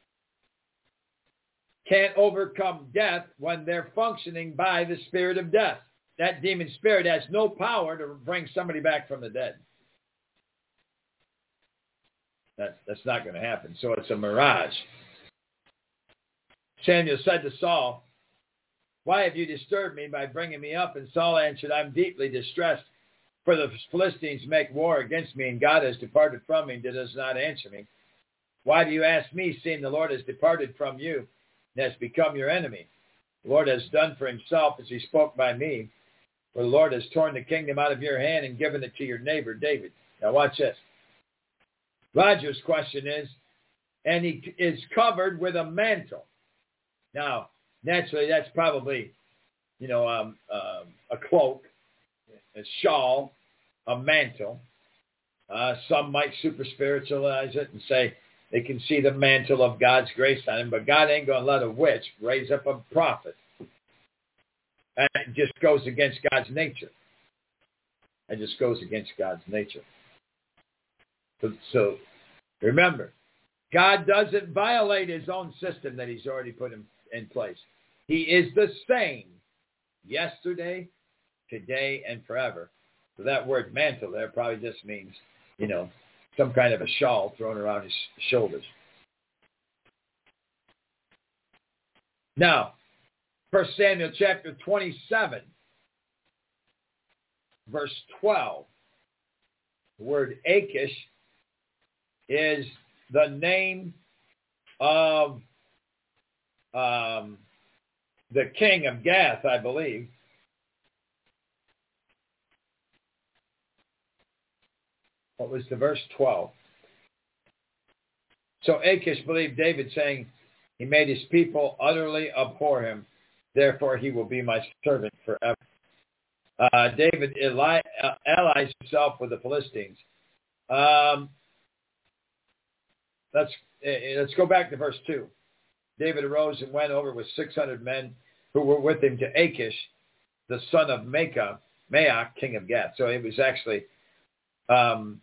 can't overcome death when they're functioning by the spirit of death. That demon spirit has no power to bring somebody back from the dead. That's, that's not going to happen. So it's a mirage. Samuel said to Saul, "Why have you disturbed me by bringing me up?" And Saul answered, "I'm deeply distressed, for the Philistines make war against me, and God has departed from me and does not answer me. Why do you ask me, seeing the Lord has departed from you and has become your enemy? The Lord has done for himself as he spoke by me, for the Lord has torn the kingdom out of your hand and given it to your neighbor David." Now watch this. Roger's question is, and he is covered with a mantle. Now, naturally, that's probably, you know, um, um, a cloak, a shawl, a mantle. Uh, some might super spiritualize it and say they can see the mantle of God's grace on him, but God ain't going to let a witch raise up a prophet. And it just goes against God's nature. It just goes against God's nature. So, so remember, God doesn't violate his own system that he's already put in, in place. He is the same yesterday, today, and forever. So that word mantle there probably just means, you know, some kind of a shawl thrown around his shoulders. Now, First Samuel chapter twenty-seven, verse twelve. The word Achish is the name of um, the king of Gath, I believe. What was the verse twelve? So Achish believed David, saying, he made his people utterly abhor him. Therefore he will be my servant forever. Uh, David Eli, uh, allies himself with the Philistines. Um, let's, uh, let's go back to verse two. David arose and went over with six hundred men who were with him to Achish, the son of Maacah, Maoch, king of Gath. So it was actually um,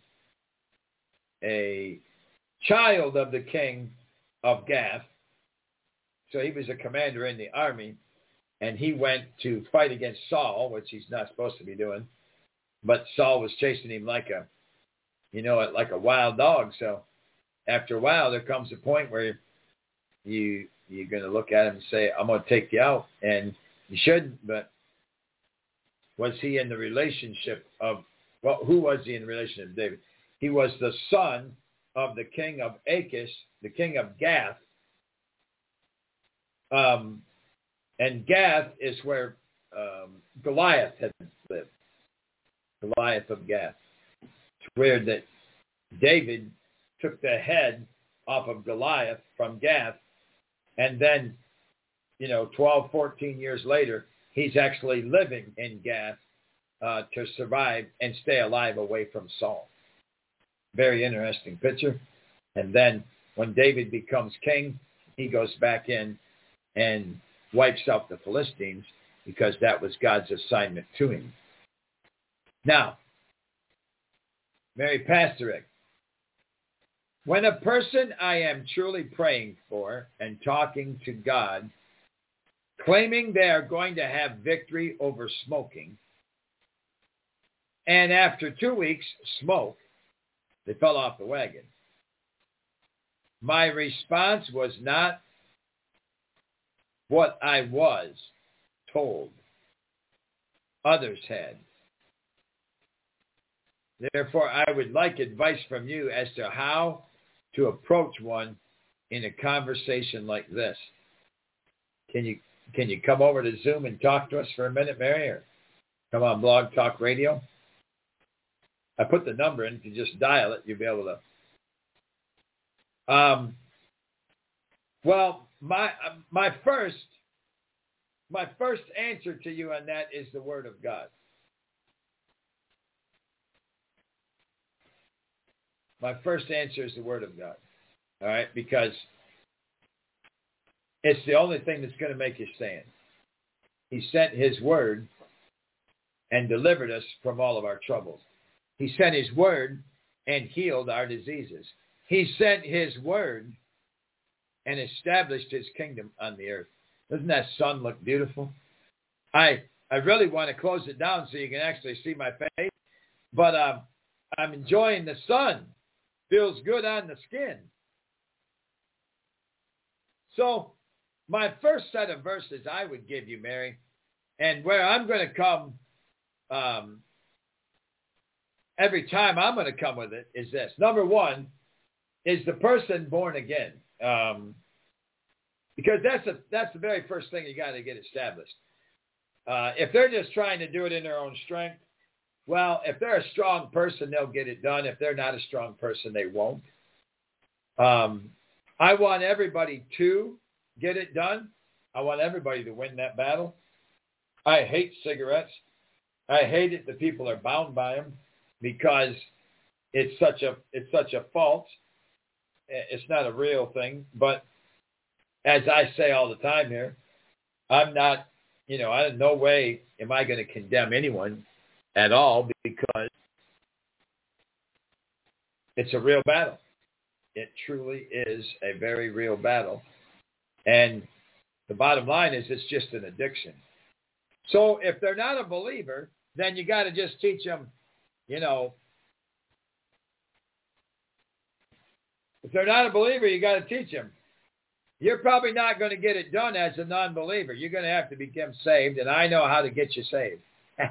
a child of the king of Gath. So he was a commander in the army, and he went to fight against Saul, which he's not supposed to be doing. But Saul was chasing him like a, you know, like a wild dog. So after a while, there comes a point where you, you're going to look at him and say, I'm going to take you out. And you shouldn't, but was he in the relationship of, well, who was he in the relationship of David? He was the son of the king of Achish, the king of Gath. Um, and Gath is where um, Goliath had lived. Goliath of Gath. It's weird that David took the head off of Goliath from Gath, and then, you know, twelve, fourteen years later, he's actually living in Gath uh, to survive and stay alive away from Saul. Very interesting picture. And then when David becomes king, he goes back in and wipes out the Philistines because that was God's assignment to him. Now, Mary Pastorick, when a person I am truly praying for and talking to God, claiming they are going to have victory over smoking, and after two weeks smoke, they fell off the wagon. My response was not what I was told. Others had. Therefore, I would like advice from you as to how to approach one in a conversation like this. Can you can you come over to Zoom and talk to us for a minute, Mary, or come on Blog Talk Radio? I put the number in. If you just dial it, you'll be able to. Um, well, my my first my first answer to you on that is the Word of God. My first answer is the Word of God. All right, because it's the only thing that's going to make you stand. He sent His Word and delivered us from all of our troubles. He sent His Word and healed our diseases. He sent His Word and established His kingdom on the earth. Doesn't that sun look beautiful? I I really want to close it down so you can actually see my face, but um, I'm enjoying the sun. Feels good on the skin. So my first set of verses I would give you, Mary, and where I'm going to come um, every time I'm going to come with it is this. Number one, is the person born again? Um, because that's a, that's the very first thing you got to get established. Uh, if they're just trying to do it in their own strength, well, if they're a strong person, they'll get it done. If they're not a strong person, they won't. Um, I want everybody to get it done. I want everybody to win that battle. I hate cigarettes. I hate it that people are bound by them because it's such a it's such a false. It's not a real thing. But as I say all the time here, I'm not, you know, I in no way am I going to condemn anyone at all because it's a real battle. It truly is a very real battle. And the bottom line is it's just an addiction. So if they're not a believer, then you got to just teach them, you know, if they're not a believer, you got to teach them. You're probably not going to get it done as a non-believer. You're going to have to become saved, and I know how to get you saved.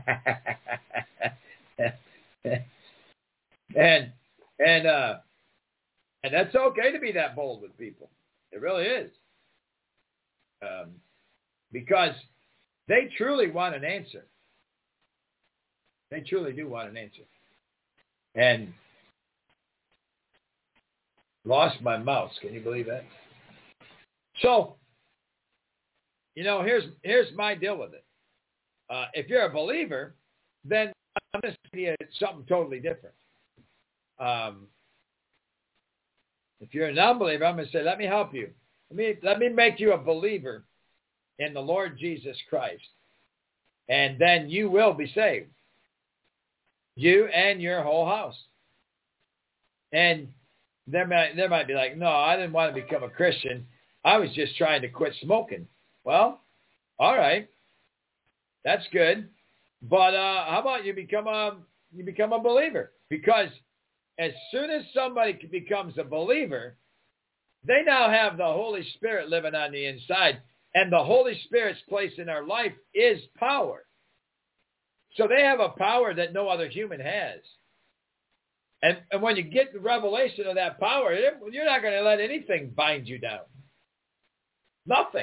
and and uh, and that's okay to be that bold with people. It really is, um, because they truly want an answer. They truly do want an answer. And lost my mouse. Can you believe that? So, you know, here's here's my deal with it. Uh, if you're a believer, then I'm going to say something totally different. Um, if you're a non-believer, I'm going to say, let me help you. Let me let me make you a believer in the Lord Jesus Christ, and then you will be saved. You and your whole house. And there might there might be like, no, I didn't want to become a Christian. I was just trying to quit smoking. Well, all right, that's good. But uh, how about you become a you become a believer? Because as soon as somebody becomes a believer, they now have the Holy Spirit living on the inside, and the Holy Spirit's place in our life is power. So they have a power that no other human has. And, and when you get the revelation of that power, you're not going to let anything bind you down. Nothing.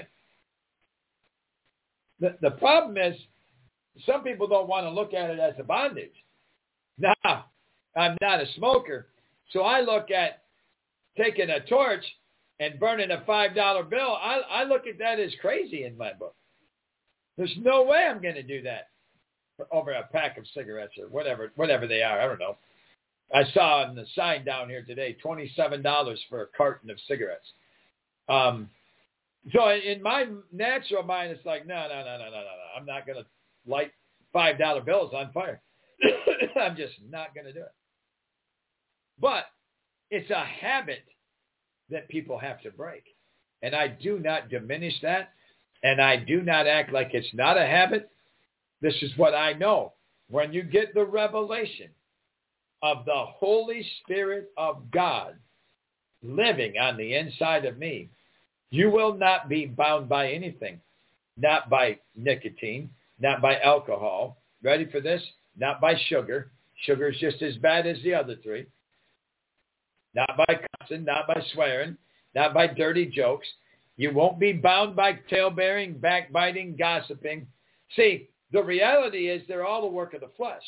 The, the problem is some people don't want to look at it as a bondage. Now, I'm not a smoker, so I look at taking a torch and burning a five dollar bill. I, I look at that as crazy in my book. There's no way I'm going to do that over a pack of cigarettes or whatever whatever they are. I don't know. I saw on the sign down here today, twenty-seven dollars for a carton of cigarettes. Um, so in my natural mind, it's like, no, no, no, no, no, no, no. I'm not going to light five dollar bills on fire. I'm just not going to do it. But it's a habit that people have to break. And I do not diminish that. And I do not act like it's not a habit. This is what I know. When you get the revelation of the Holy Spirit of God living on the inside of me, you will not be bound by anything. Not by nicotine, not by alcohol. Ready for this? Not by sugar. Sugar is just as bad as the other three. Not by cussing, not by swearing, not by dirty jokes. You won't be bound by tale-bearing, backbiting, gossiping. See, the reality is they're all the work of the flesh.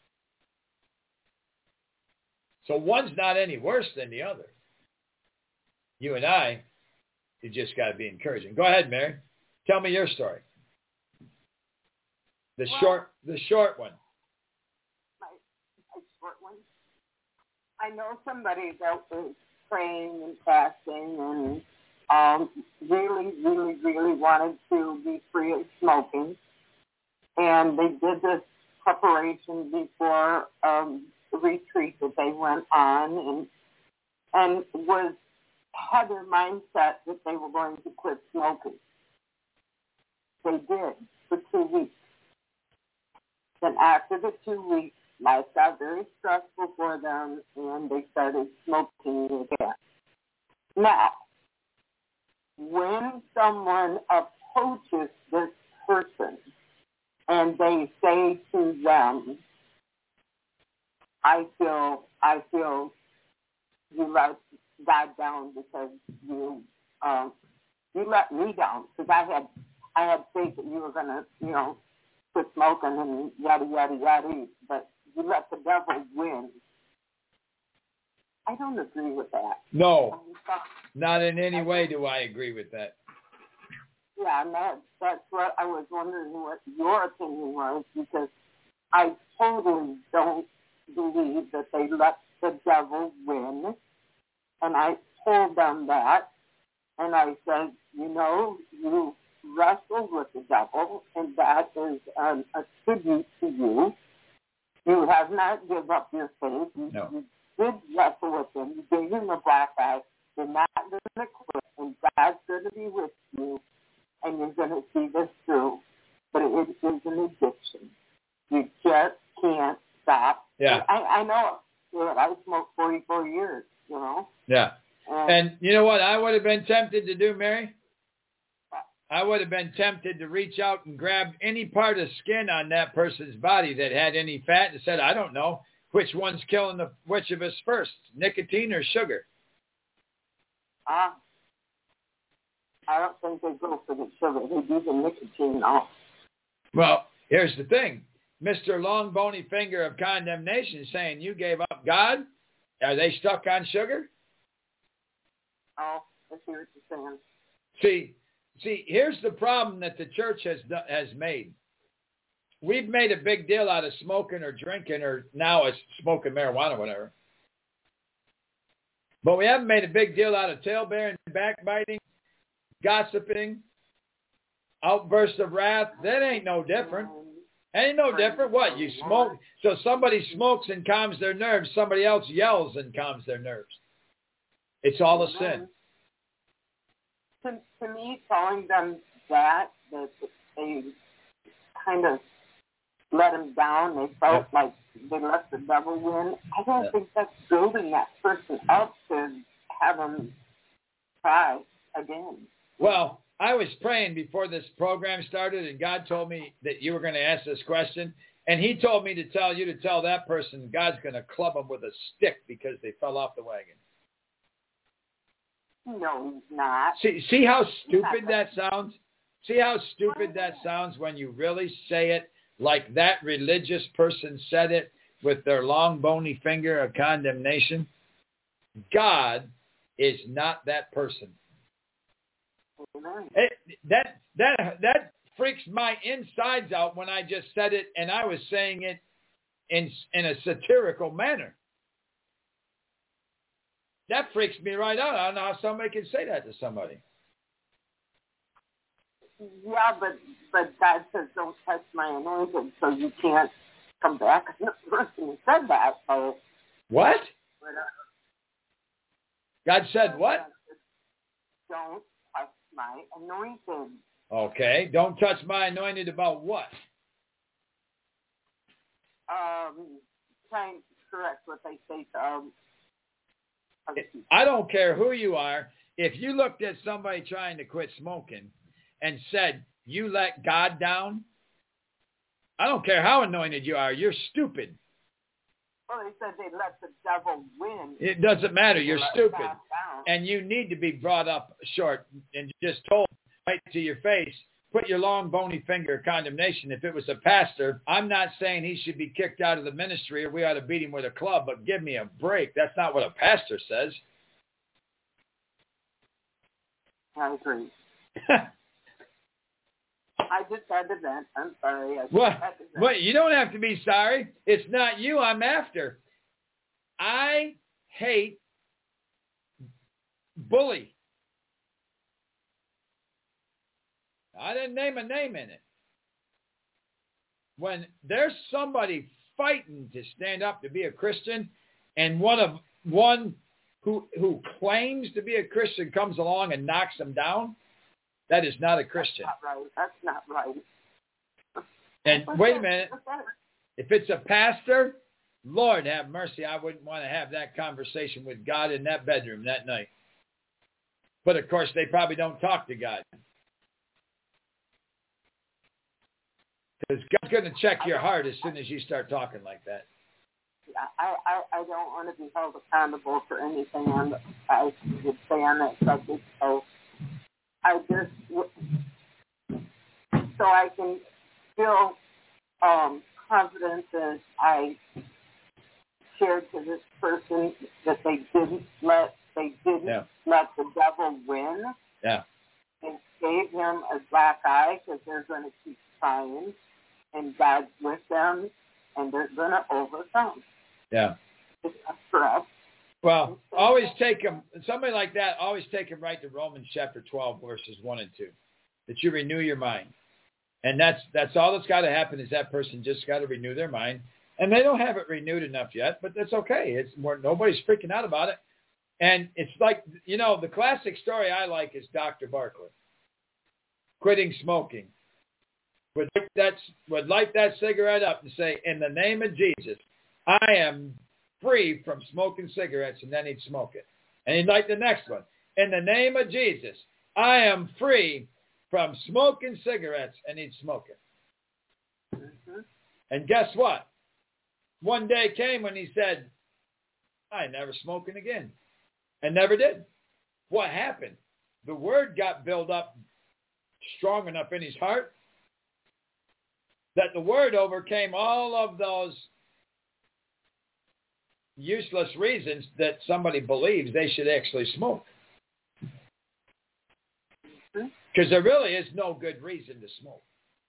So one's not any worse than the other. You and I, you just got to be encouraging. Go ahead, Mary. Tell me your story. The well, short, the short one. My, my short one. I know somebody that was praying and fasting and um, really, really, really wanted to be free of smoking. And they did this preparation before um, the retreat that they went on, and and was had their mindset that they were going to quit smoking. They did for two weeks. Then after the two weeks, life got very stressful for them, and they started smoking again. Now, when someone approaches this person and they say to them, I feel, I feel you let God down because you, um, you let me down because I had, I had faith that you were going to, you know, quit smoking and yada, yada, yada, but you let the devil win. I don't agree with that. No, not in any way do I agree with that. Yeah, and that, that's what I was wondering what your opinion was, because I totally don't believe that they let the devil win. And I told them that, and I said, you know, you wrestled with the devil, and that is um, a tribute to you. You have not given up your faith. You, No. you did wrestle with him. You gave him a black eye. You're not going to quit, and God's going to be with you, and you're going to see this through. But it is an addiction. You just can't stop. Yeah. I, I know. You know, I smoked forty-four years, you know. Yeah. And, And you know what I would have been tempted to do, Mary? I would have been tempted to reach out and grab any part of skin on that person's body that had any fat and said, I don't know, which one's killing the which of us first, nicotine or sugar? uh, I don't think they go for the sugar. They do the nicotine now. Well, here's the thing. Mister Long Bony Finger of Condemnation saying you gave up God. Are they stuck on sugar? Oh, I see what you're saying. See, see, here's the problem that the church has has made. We've made a big deal out of smoking or drinking, or now it's smoking marijuana or whatever. But we haven't made a big deal out of tailbearing, backbiting, gossiping, outbursts of wrath. That ain't no different. Ain't no different. What? You smoke. So somebody smokes and calms their nerves. Somebody else yells and calms their nerves. It's all a sin. To, to me, telling them that, that they kind of let him down, they felt Yeah. like they let the devil win, I don't Yeah. think that's building that person up to have him try again. Well, I was praying before this program started, and God told me that you were going to ask this question. And he told me to tell you to tell that person God's going to club them with a stick because they fell off the wagon. No, he's not. See, see how stupid that sounds? See how stupid that sounds when you really say it like that religious person said it with their long bony finger of condemnation? God is not that person. It, that that that freaks my insides out when I just said it, and I was saying it in in a satirical manner. That freaks me right out. I don't know how somebody can say that to somebody. Yeah, but but God says don't touch my anointing, so you can't come back on the person who said that. So what? But, uh, God said what? Don't touch my anointing. Okay, don't touch my anointed about what? Um, trying to correct what they say to um. other people. I don't care who you are. If you looked at somebody trying to quit smoking and said, you let God down, I don't care how anointed you are. You're stupid. Well, they said they let the devil win. It doesn't matter. You're Let stupid. God down. And you need to be brought up short and just told right to your face, put your long bony finger of condemnation. If it was a pastor, I'm not saying he should be kicked out of the ministry or we ought to beat him with a club, but give me a break. That's not what a pastor says. I agree. I just had to vent. I'm sorry. I just Well, had to vent. well, you don't have to be sorry. It's not you I'm after. I hate bully. I didn't name a name in it. When there's somebody fighting to stand up to be a Christian, and one of one who who claims to be a Christian comes along and knocks them down, that is not a Christian. That's not right. That's not right. And wait a minute. If it's a pastor, Lord have mercy, I wouldn't want to have that conversation with God in that bedroom that night. But of course, they probably don't talk to God. Because God's going to check your heart as soon as you start talking like that. I, I, I don't want to be held accountable for anything on the, I would say on that subject. So I just, so I can feel um, confident that I shared to this person that they didn't let, they didn't Yeah. let the devil win. Yeah. And gave him a black eye because they're going to keep trying. And God's with them, and they're going to overcome. Yeah. Is that correct? Well, always take them, somebody like that, always take them right to Romans chapter twelve, verses one and two. that you renew your mind. And that's that's all that's got to happen is that person just got to renew their mind. And they don't have it renewed enough yet, but that's okay. It's more, nobody's freaking out about it. And it's like, you know, the classic story I like is Doctor Barkley. Quitting smoking. Would light, that, would light that cigarette up and say, in the name of Jesus, I am free from smoking cigarettes, and then he'd smoke it. And he'd light the next one. In the name of Jesus, I am free from smoking cigarettes, and he'd smoke it. Mm-hmm. And guess what? One day came when he said, I ain't never smoking again. And never did. What happened? The word got built up strong enough in his heart that the word overcame all of those useless reasons that somebody believes they should actually smoke. Because there really is no good reason to smoke.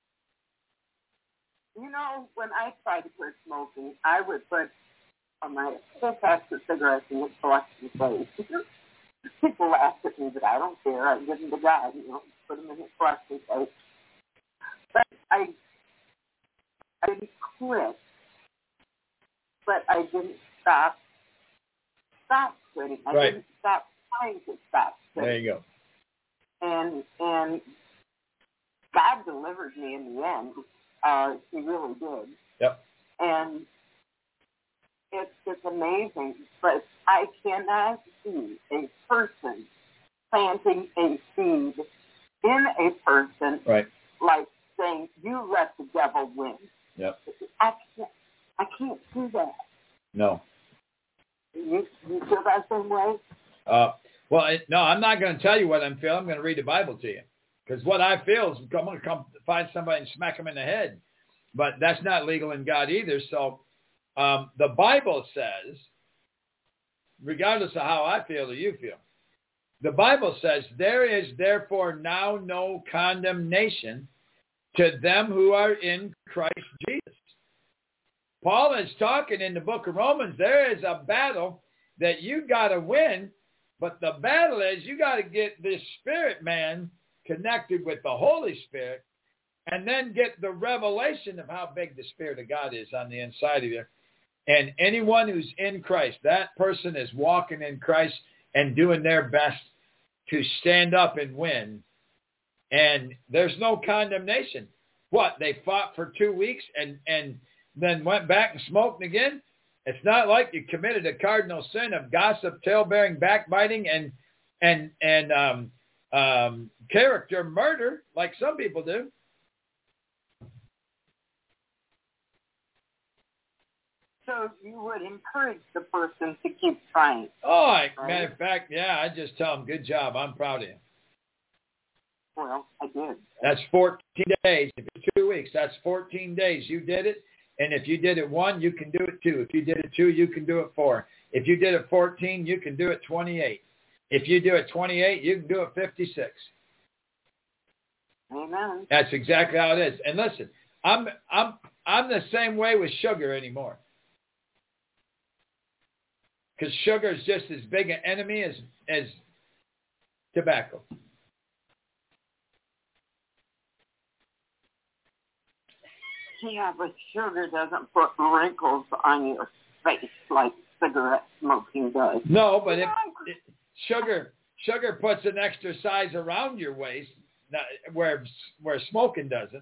You know, when I tried to quit smoking, I would put on my whole pack of cigarettes in the collection place. People laugh at me, but I don't care. I give them to God, you know, put them in the collection place. But I, I didn't quit, but I didn't stop, stop quitting. I right. didn't stop trying to stop quitting. There you go. And and God delivered me in the end. Uh, he really did. Yep. And it's it's amazing, but I cannot see a person planting a seed in a person right. like saying, you let the devil win. Yep. I can't, I can't do that. No. You, you feel that same way? Uh, well, it, no, I'm not going to tell you what I'm feeling. I'm going to read the Bible to you. Because what I feel is I'm going to come find somebody and smack them in the head. But that's not legal in God either. So um, the Bible says, regardless of how I feel or you feel, the Bible says, there is therefore now no condemnation to them who are in Christ Jesus. Paul is talking in the book of Romans, there is a battle that you got to win, but the battle is you got to get this spirit man connected with the Holy Spirit and then get the revelation of how big the Spirit of God is on the inside of you. And anyone who's in Christ, that person is walking in Christ and doing their best to stand up and win. And there's no condemnation. What, they fought for two weeks and, and then went back and smoked again? It's not like you committed a cardinal sin of gossip, tale-bearing, backbiting, and and and um, um, character murder like some people do. So you would encourage the person to keep trying. Oh, I, right? matter of fact, yeah, I just tell them, good job. I'm proud of you. Well, I did. That's fourteen days. If it's two weeks, that's fourteen days. You did it. And if you did it one, you can do it two. If you did it two, you can do it four. If you did it fourteen, you can do it twenty-eight. If you do it twenty-eight, you can do it fifty-six. Amen. That's exactly how it is. And listen, I'm I'm I'm the same way with sugar anymore. Because sugar is just as big an enemy as as tobacco. Yeah, but sugar doesn't put wrinkles on your face like cigarette smoking does. No, but it, it, sugar sugar puts an extra size around your waist, not, where where smoking doesn't.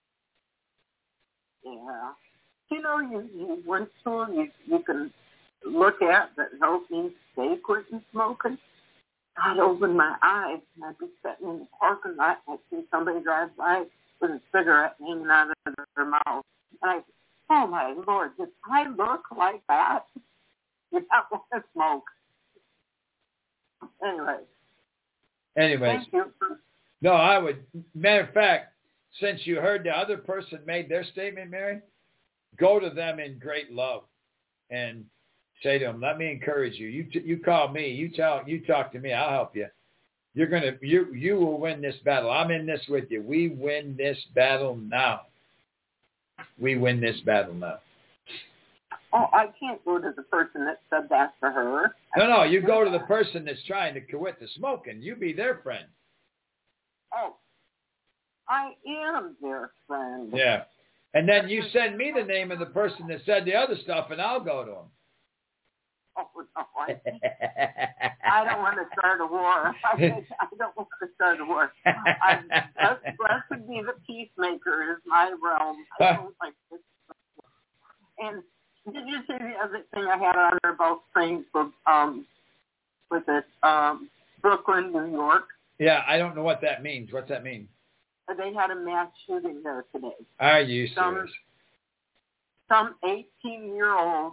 Yeah. You know, you, you one tool you, you can look at that helps me stay quitting smoking. I'd open my eyes and I'd be sitting in the parking lot and I'd see somebody drive by with a cigarette hanging out of their mouth. And I, oh my Lord, does I look like that? You don't want to smoke. Anyway. Anyways. Thank you. No, I would. Matter of fact, since you heard the other person made their statement, Mary, go to them in great love and say to them, let me encourage you. You you call me. You tell you talk to me. I'll help you. You're gonna you you will win this battle. I'm in this with you. We win this battle now. We win this battle now. Oh, I can't go to the person that said that to her. No, no, you go to the person that's trying to quit the smoking. You be their friend. Oh, I am their friend. Yeah. And then you send me the name of the person that said the other stuff, and I'll go to him. Oh, no, I, I don't want to start a war. I, I don't want to start a war. I'm, blessed be the peacemaker is my realm. I don't like this. And did you see the other thing I had on there about praying for, um, was it um, Brooklyn, New York? Yeah, I don't know what that means. What's that mean? They had a mass shooting there today. Are you serious? Some eighteen-year-old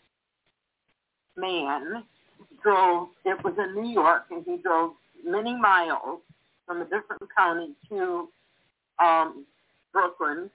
man drove, it was in New York, and he drove many miles from a different county to um, Brooklyn.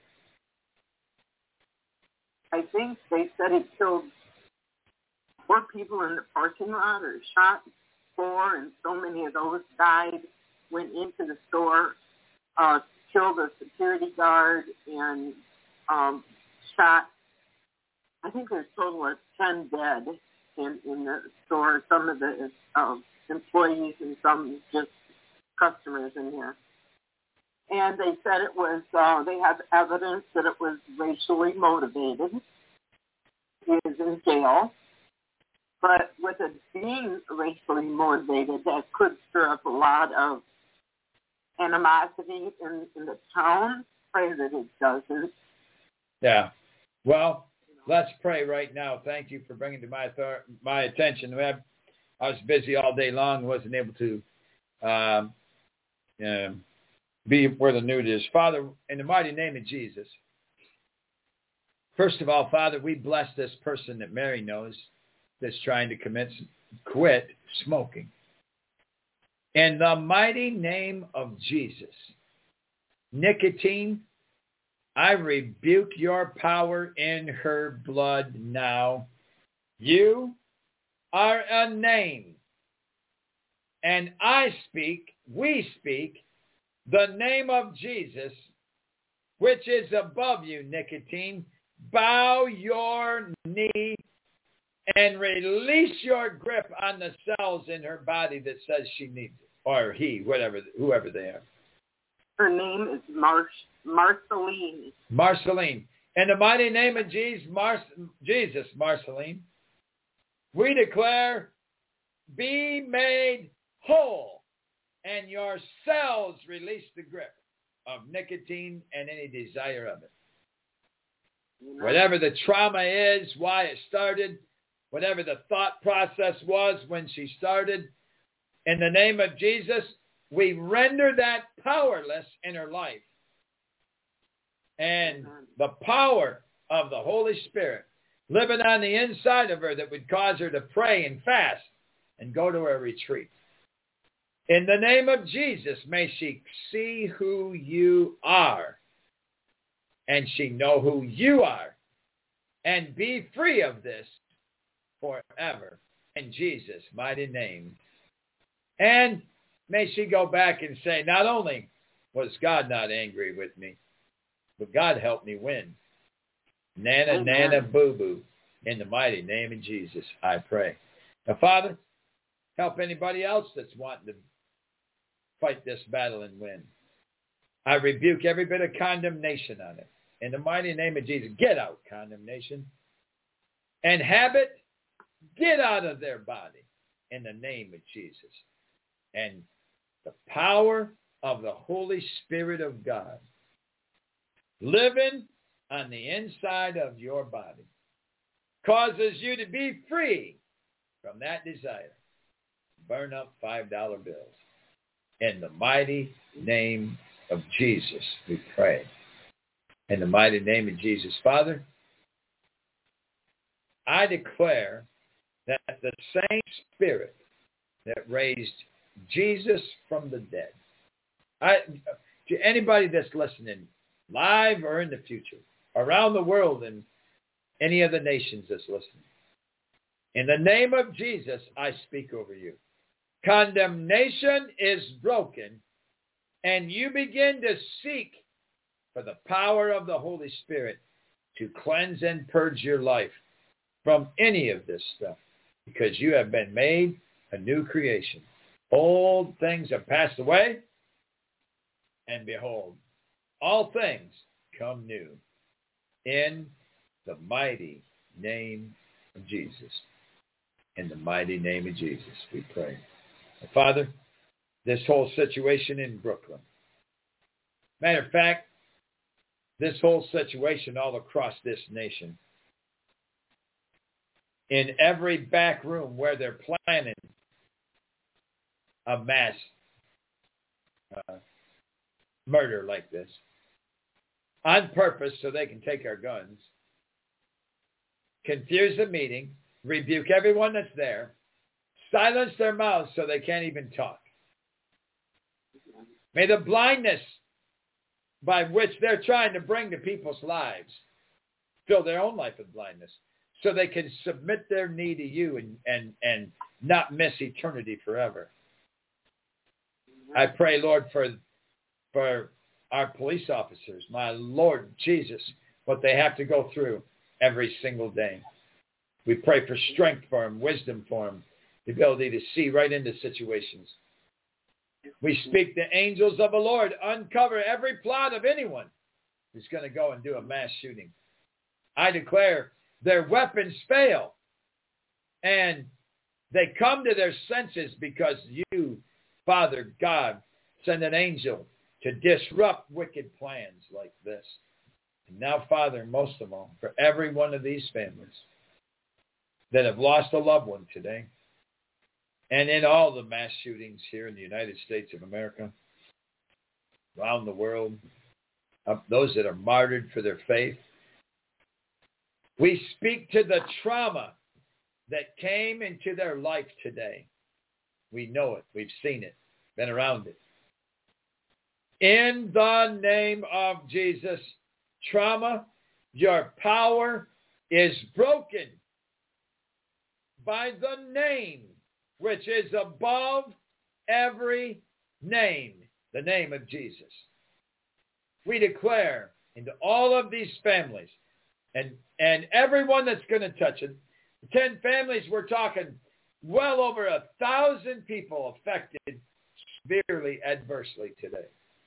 I think they said he killed four people in the parking lot or shot four, and so many of those died, went into the store, uh, killed a security guard, and um, shot, I think there's a total of ten dead in, in the store, some of the uh, employees and some just customers in here. And they said it was, uh, they have evidence that it was racially motivated. He is in jail. But with it being racially motivated, that could stir up a lot of animosity in, in the town. Pray that it doesn't. Yeah. Well, let's pray right now. Thank you for bringing to my thor- my attention. I was busy all day long, wasn't able to um, uh, be where the news is. Father, in the mighty name of Jesus, first of all, Father, we bless this person that Mary knows that's trying to commit, quit smoking. In the mighty name of Jesus, nicotine, I rebuke your power in her blood now. You are a name. And I speak, we speak, the name of Jesus, which is above you, nicotine. Bow your knee and release your grip on the cells in her body that says she needs it, or he, whatever, whoever they are. Her name is Mar- Marceline. Marceline. In the mighty name of Jesus, Mar- Jesus, Marceline, we declare, be made whole, and your cells release the grip of nicotine and any desire of it. You know, whatever the trauma is, why it started, whatever the thought process was when she started, in the name of Jesus, we render that powerless in her life. And the power of the Holy Spirit living on the inside of her that would cause her to pray and fast and go to a retreat. In the name of Jesus, may she see who you are, and she know who you are, and be free of this forever in Jesus' mighty name. And may she go back and say, not only was God not angry with me, but God helped me win. Nana, Amen. Nana, boo-boo. In the mighty name of Jesus, I pray. Now, Father, help anybody else that's wanting to fight this battle and win. I rebuke every bit of condemnation on it. In the mighty name of Jesus, get out, condemnation. And habit, get out of their body in the name of Jesus. And the power of the Holy Spirit of God living on the inside of your body causes you to be free from that desire. Burn up five dollar bills. In the mighty name of Jesus, we pray. In the mighty name of Jesus, Father, I declare that the same Spirit that raised Jesus from the dead, I, to anybody that's listening, live or in the future, around the world and any of the nations that's listening, in the name of Jesus, I speak over you. Condemnation is broken, and you begin to seek for the power of the Holy Spirit to cleanse and purge your life from any of this stuff, because you have been made a new creation. Old things have passed away, and behold, all things come new. In the mighty name of Jesus. In the mighty name of Jesus, we pray. And Father, this whole situation in Brooklyn. Matter of fact, this whole situation all across this nation. In every back room where they're planning a mass uh, murder like this. On purpose so they can take our guns. Confuse the meeting. Rebuke everyone that's there. Silence their mouths so they can't even talk. May the blindness by which they're trying to bring to people's lives fill their own life with blindness so they can submit their knee to you and, and, and not miss eternity forever. I pray, Lord, for, for our police officers, my Lord Jesus, what they have to go through every single day. We pray for strength for them, wisdom for them, the ability to see right into situations. We speak the angels of the Lord, uncover every plot of anyone who's going to go and do a mass shooting. I declare their weapons fail and they come to their senses because you, Father God, send an angel to disrupt wicked plans like this. And now, Father, most of all, for every one of these families that have lost a loved one today, and in all the mass shootings here in the United States of America, around the world, those that are martyred for their faith, we speak to the trauma that came into their life today. We know it. We've seen it. Been around it. In the name of Jesus, trauma, your power is broken by the name which is above every name, the name of Jesus. We declare into all of these families and, and everyone that's going to touch it, the ten families, we're talking well over a thousand people affected severely adversely today.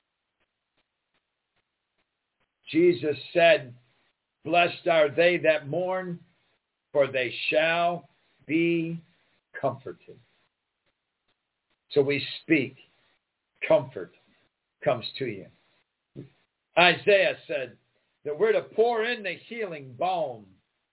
Jesus said, blessed are they that mourn, for they shall be comforted. So we speak, comfort comes to you. Isaiah said that we're to pour in the healing balm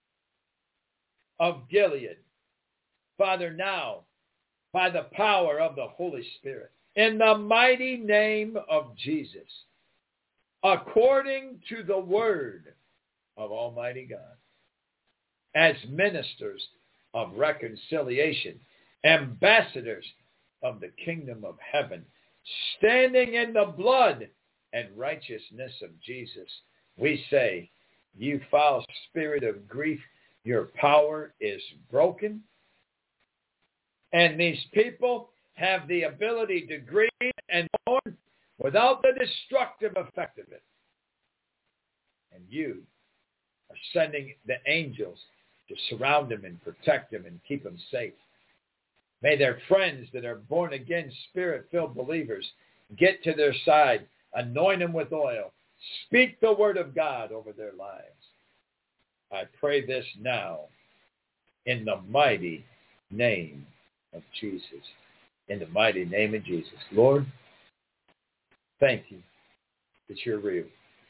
of Gilead. Father, now, by the power of the Holy Spirit, in the mighty name of Jesus, according to the word of Almighty God, as ministers of reconciliation, ambassadors of the kingdom of heaven, standing in the blood and righteousness of Jesus, we say, you foul spirit of grief, your power is broken. And these people have the ability to grieve and mourn without the destructive effect of it. And you are sending the angels to surround them and protect them and keep them safe. May their friends that are born again, spirit-filled believers get to their side, anoint them with oil, speak the word of God over their lives. I pray this now in the mighty name of Jesus. In the mighty name of Jesus. Lord, thank you that you're real.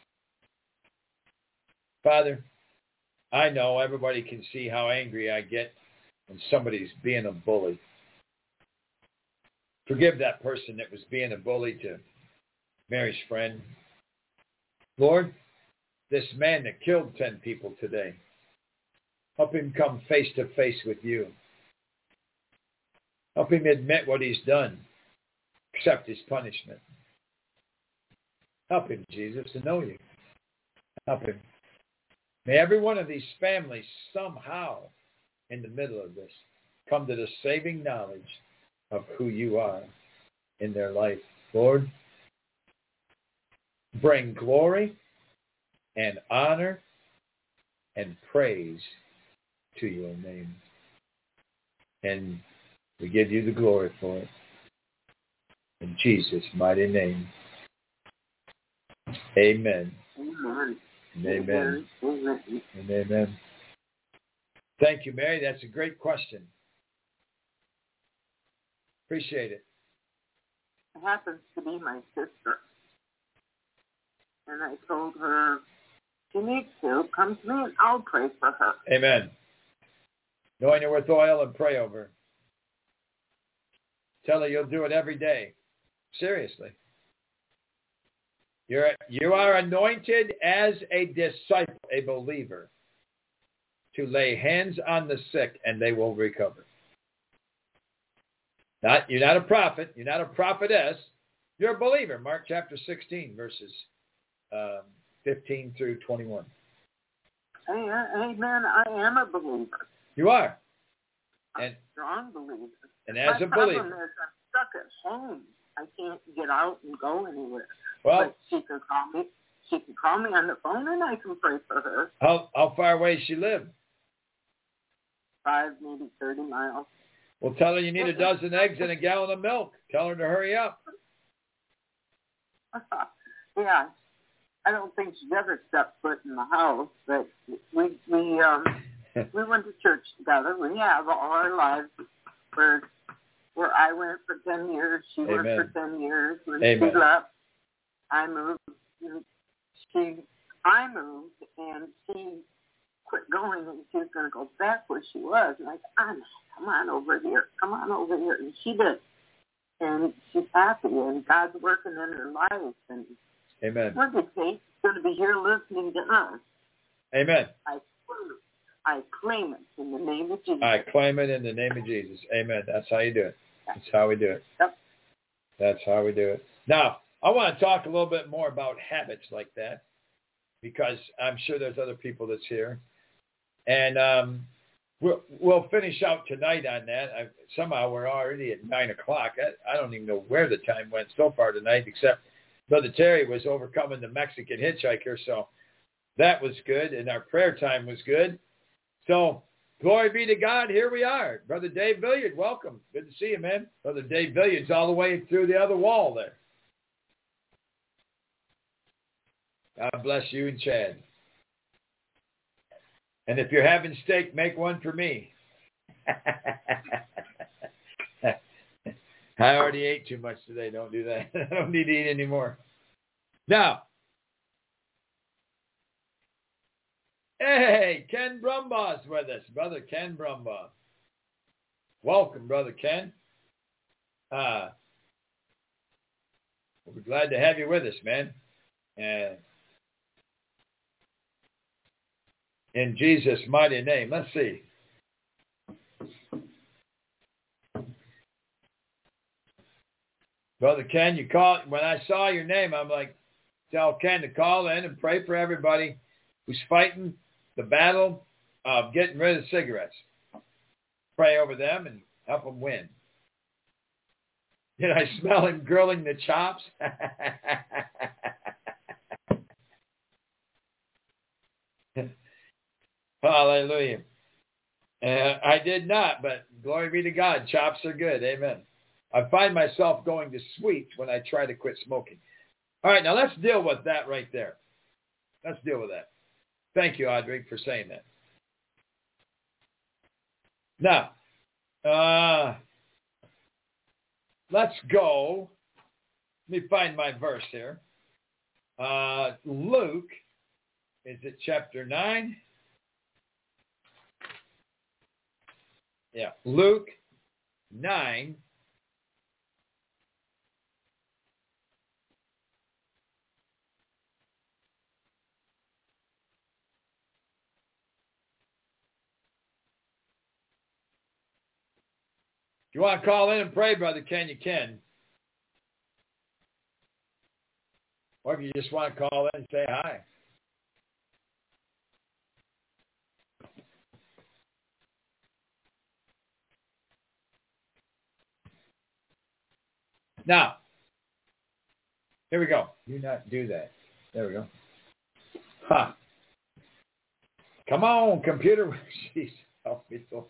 Father, I know everybody can see how angry I get when somebody's being a bully. Forgive that person that was being a bully to Mary's friend. Lord, this man that killed ten people today, help him come face to face with you. Help him admit what he's done, accept his punishment. Help him, Jesus, to know you. Help him. May every one of these families somehow in the middle of this come to the saving knowledge of who you are in their life. Lord, bring glory and honor and praise to your name. And we give you the glory for it. In Jesus' mighty name. Amen. Amen. Amen. Amen. And amen. Thank you, Mary. That's a great question. Appreciate it. It happens to be my sister. And I told her, she needs to. Come to me and I'll pray for her. Amen. Anoint her with oil and pray over her. Tell her you'll do it every day. Seriously. You're, you are anointed as a disciple, a believer, to lay hands on the sick and they will recover. Not, you're not a prophet. You're not a prophetess. You're a believer. Mark chapter sixteen, verses um, fifteen through twenty-one. Amen. I am a believer. You are. I'm and, a strong believer. And as My a problem believer. is I'm stuck at home. I can't get out and go anywhere. Well, but she can call me. She can call me on the phone and I can pray for her. How how far away does she live? Five, maybe thirty miles. Well, tell her you need a dozen eggs and a gallon of milk. Tell her to hurry up. Yeah. I don't think she's ever stepped foot in the house, but we we um we went to church together. We have all our lives. Where where I went for ten years, she Amen. went for ten years. When Amen. she left, I moved. She I moved, and she quit going, and she was going to go back where she was. And I said, Anna, come on over here, come on over here, and she did. And she's happy, and God's working in her life. And Amen. one day she's going to be here listening to us. Amen. I I claim it in the name of Jesus. I claim it in the name of Jesus. Amen. That's how you do it. That's how we do it. Yep. That's how we do it. Now, I want to talk a little bit more about habits like that, because I'm sure there's other people that's here. And um, we'll, we'll finish out tonight on that. I, somehow we're already at nine o'clock. I, I don't even know where the time went so far tonight, except Brother Terry was overcoming the Mexican hitchhiker, so that was good, and our prayer time was good. So, glory be to God, here we are. Brother Dave Billiard, welcome. Good to see you, man. Brother Dave Billiard's all the way through the other wall there. God bless you and Chad. And if you're having steak, make one for me. I already ate too much today. Don't do that. I don't need to eat anymore. Now, hey, Ken Brumbaugh's with us. Brother Ken Brumbaugh. Welcome, Brother Ken. Uh, we'll be glad to have you with us, man. And in Jesus' mighty name. Let's see. Brother Ken, you call when I saw your name, I'm like, tell Ken to call in and pray for everybody who's fighting the battle of getting rid of cigarettes. Pray over them and help them win. Did I smell him grilling the chops? Hallelujah. Uh, I did not, but glory be to God. Chops are good. Amen. I find myself going to sweets when I try to quit smoking. All right, now let's deal with that right there. Let's deal with that. Thank you, Audrey, for saying that. Now, uh, let's go. Let me find my verse here. Uh, Luke, is it chapter nine? Yeah, Luke nine. If you want to call in and pray, Brother Ken, you can. Or if you just want to call in and say hi. Now, here we go. Do not do that. There we go. Ha. Come on, computer. Jeez, help me, Lord.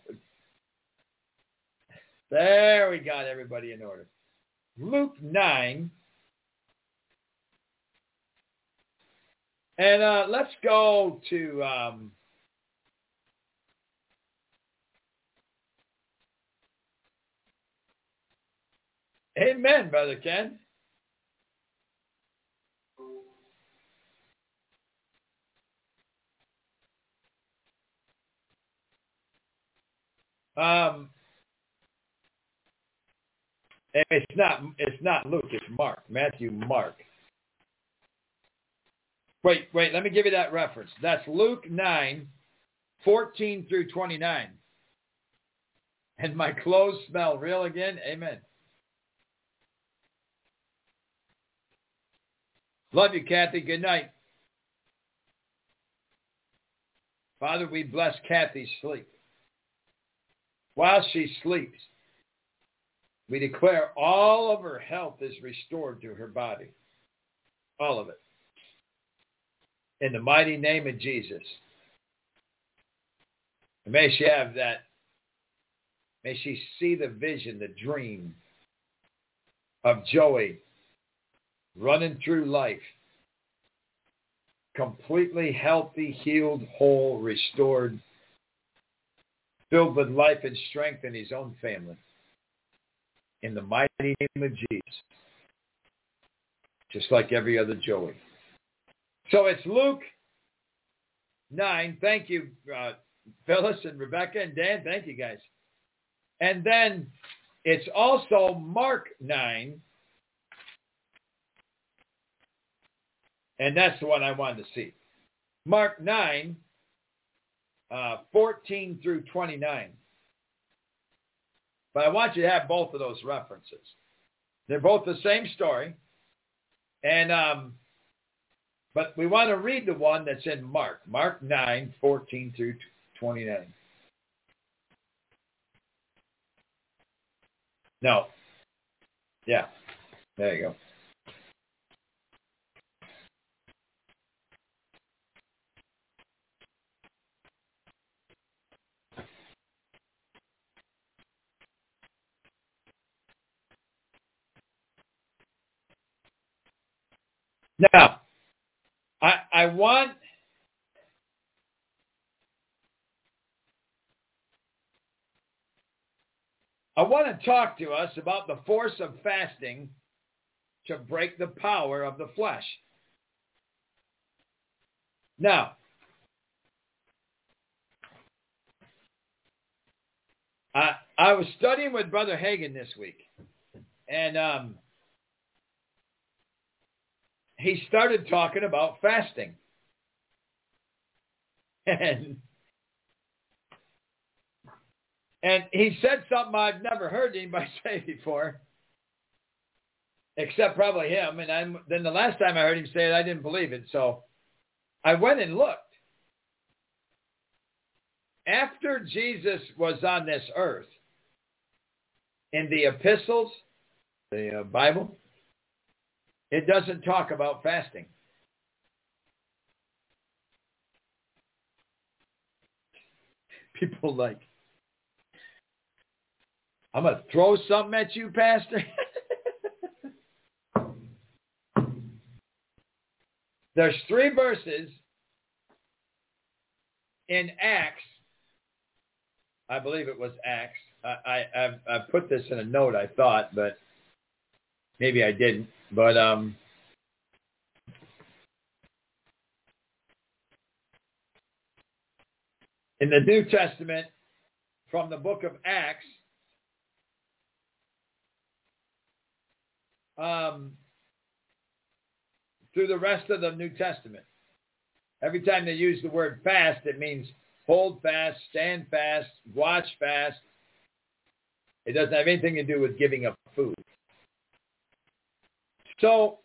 There we got everybody in order. Luke nine. And uh, let's go to um, Amen, Brother Ken. Um, it's not it's not Luke, it's Mark. Matthew, Mark. Wait, wait, let me give you that reference. That's Luke nine, fourteen through twenty-nine. And my clothes smell real again. Amen. Love you, Kathy. Good night. Father, we bless Kathy's sleep. While she sleeps, we declare all of her health is restored to her body. All of it. In the mighty name of Jesus. And may she have that. May she see the vision, the dream of Joey running through life, completely healthy, healed, whole, restored, filled with life and strength in his own family. In the mighty name of Jesus. Just like every other Joey. So it's Luke nine. Thank you, uh, Phyllis and Rebecca and Dan. Thank you, guys. And then it's also Mark nine. And that's the one I wanted to see. Mark nine, uh, fourteen through twenty-nine. But I want you to have both of those references. They're both the same story. And um, but we want to read the one that's in Mark. Mark nine, fourteen through twenty-nine. No. Yeah. There you go. Now, I, I want I want to talk to us about the force of fasting to break the power of the flesh. Now, I, I was studying with Brother Hagin this week, and um, he started talking about fasting. And, and he said something I've never heard anybody say before, except probably him. And I'm, then the last time I heard him say it, I didn't believe it. So I went and looked. After Jesus was on this earth, in the epistles, the uh, Bible, it doesn't talk about fasting. People like, I'm going to throw something at you, Pastor. There's three verses in Acts. I believe it was Acts. I, I, I've, I've put this in a note, I thought, but maybe I didn't. But um, in the New Testament, from the book of Acts, um, through the rest of the New Testament, every time they use the word fast, it means hold fast, stand fast, watch fast. It doesn't have anything to do with giving up food. So,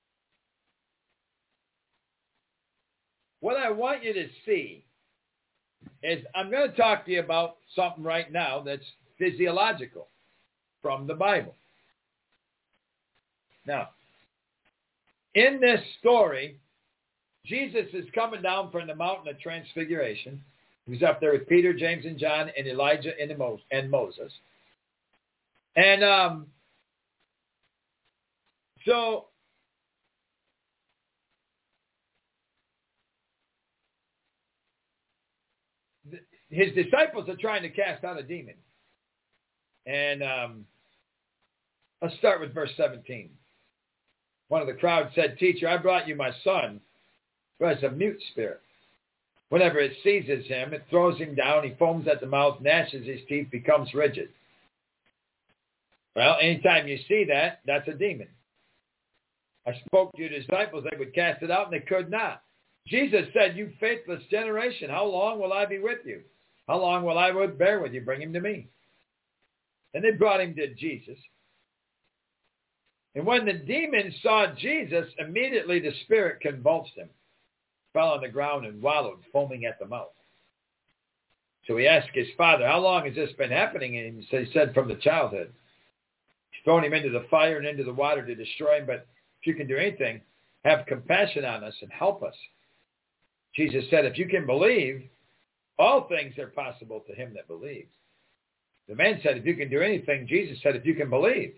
what I want you to see is I'm going to talk to you about something right now that's physiological from the Bible. Now, in this story, Jesus is coming down from the mountain of transfiguration. He's up there with Peter, James, and John, and Elijah and Moses. And um, so his disciples are trying to cast out a demon. And um, let's start with verse seventeen. One of the crowd said, "Teacher, I brought you my son, who has a mute spirit. Whenever it seizes him, it throws him down. He foams at the mouth, gnashes his teeth, becomes rigid." Well, anytime you see that, that's a demon. I spoke to your disciples, they would cast it out, and they could not. Jesus said, "You faithless generation, how long will I be with you? How long will I bear with you? Bring him to me." And they brought him to Jesus. And when the demon saw Jesus, immediately the spirit convulsed him, fell on the ground, and wallowed, foaming at the mouth. So he asked his father, "How long has this been happening?" And he said, "From the childhood." He's thrown him into the fire and into the water to destroy him. But if you can do anything, have compassion on us and help us. Jesus said, "If you can believe, all things are possible to him that believes." The man said, "If you can do anything," Jesus said, "if you can believe."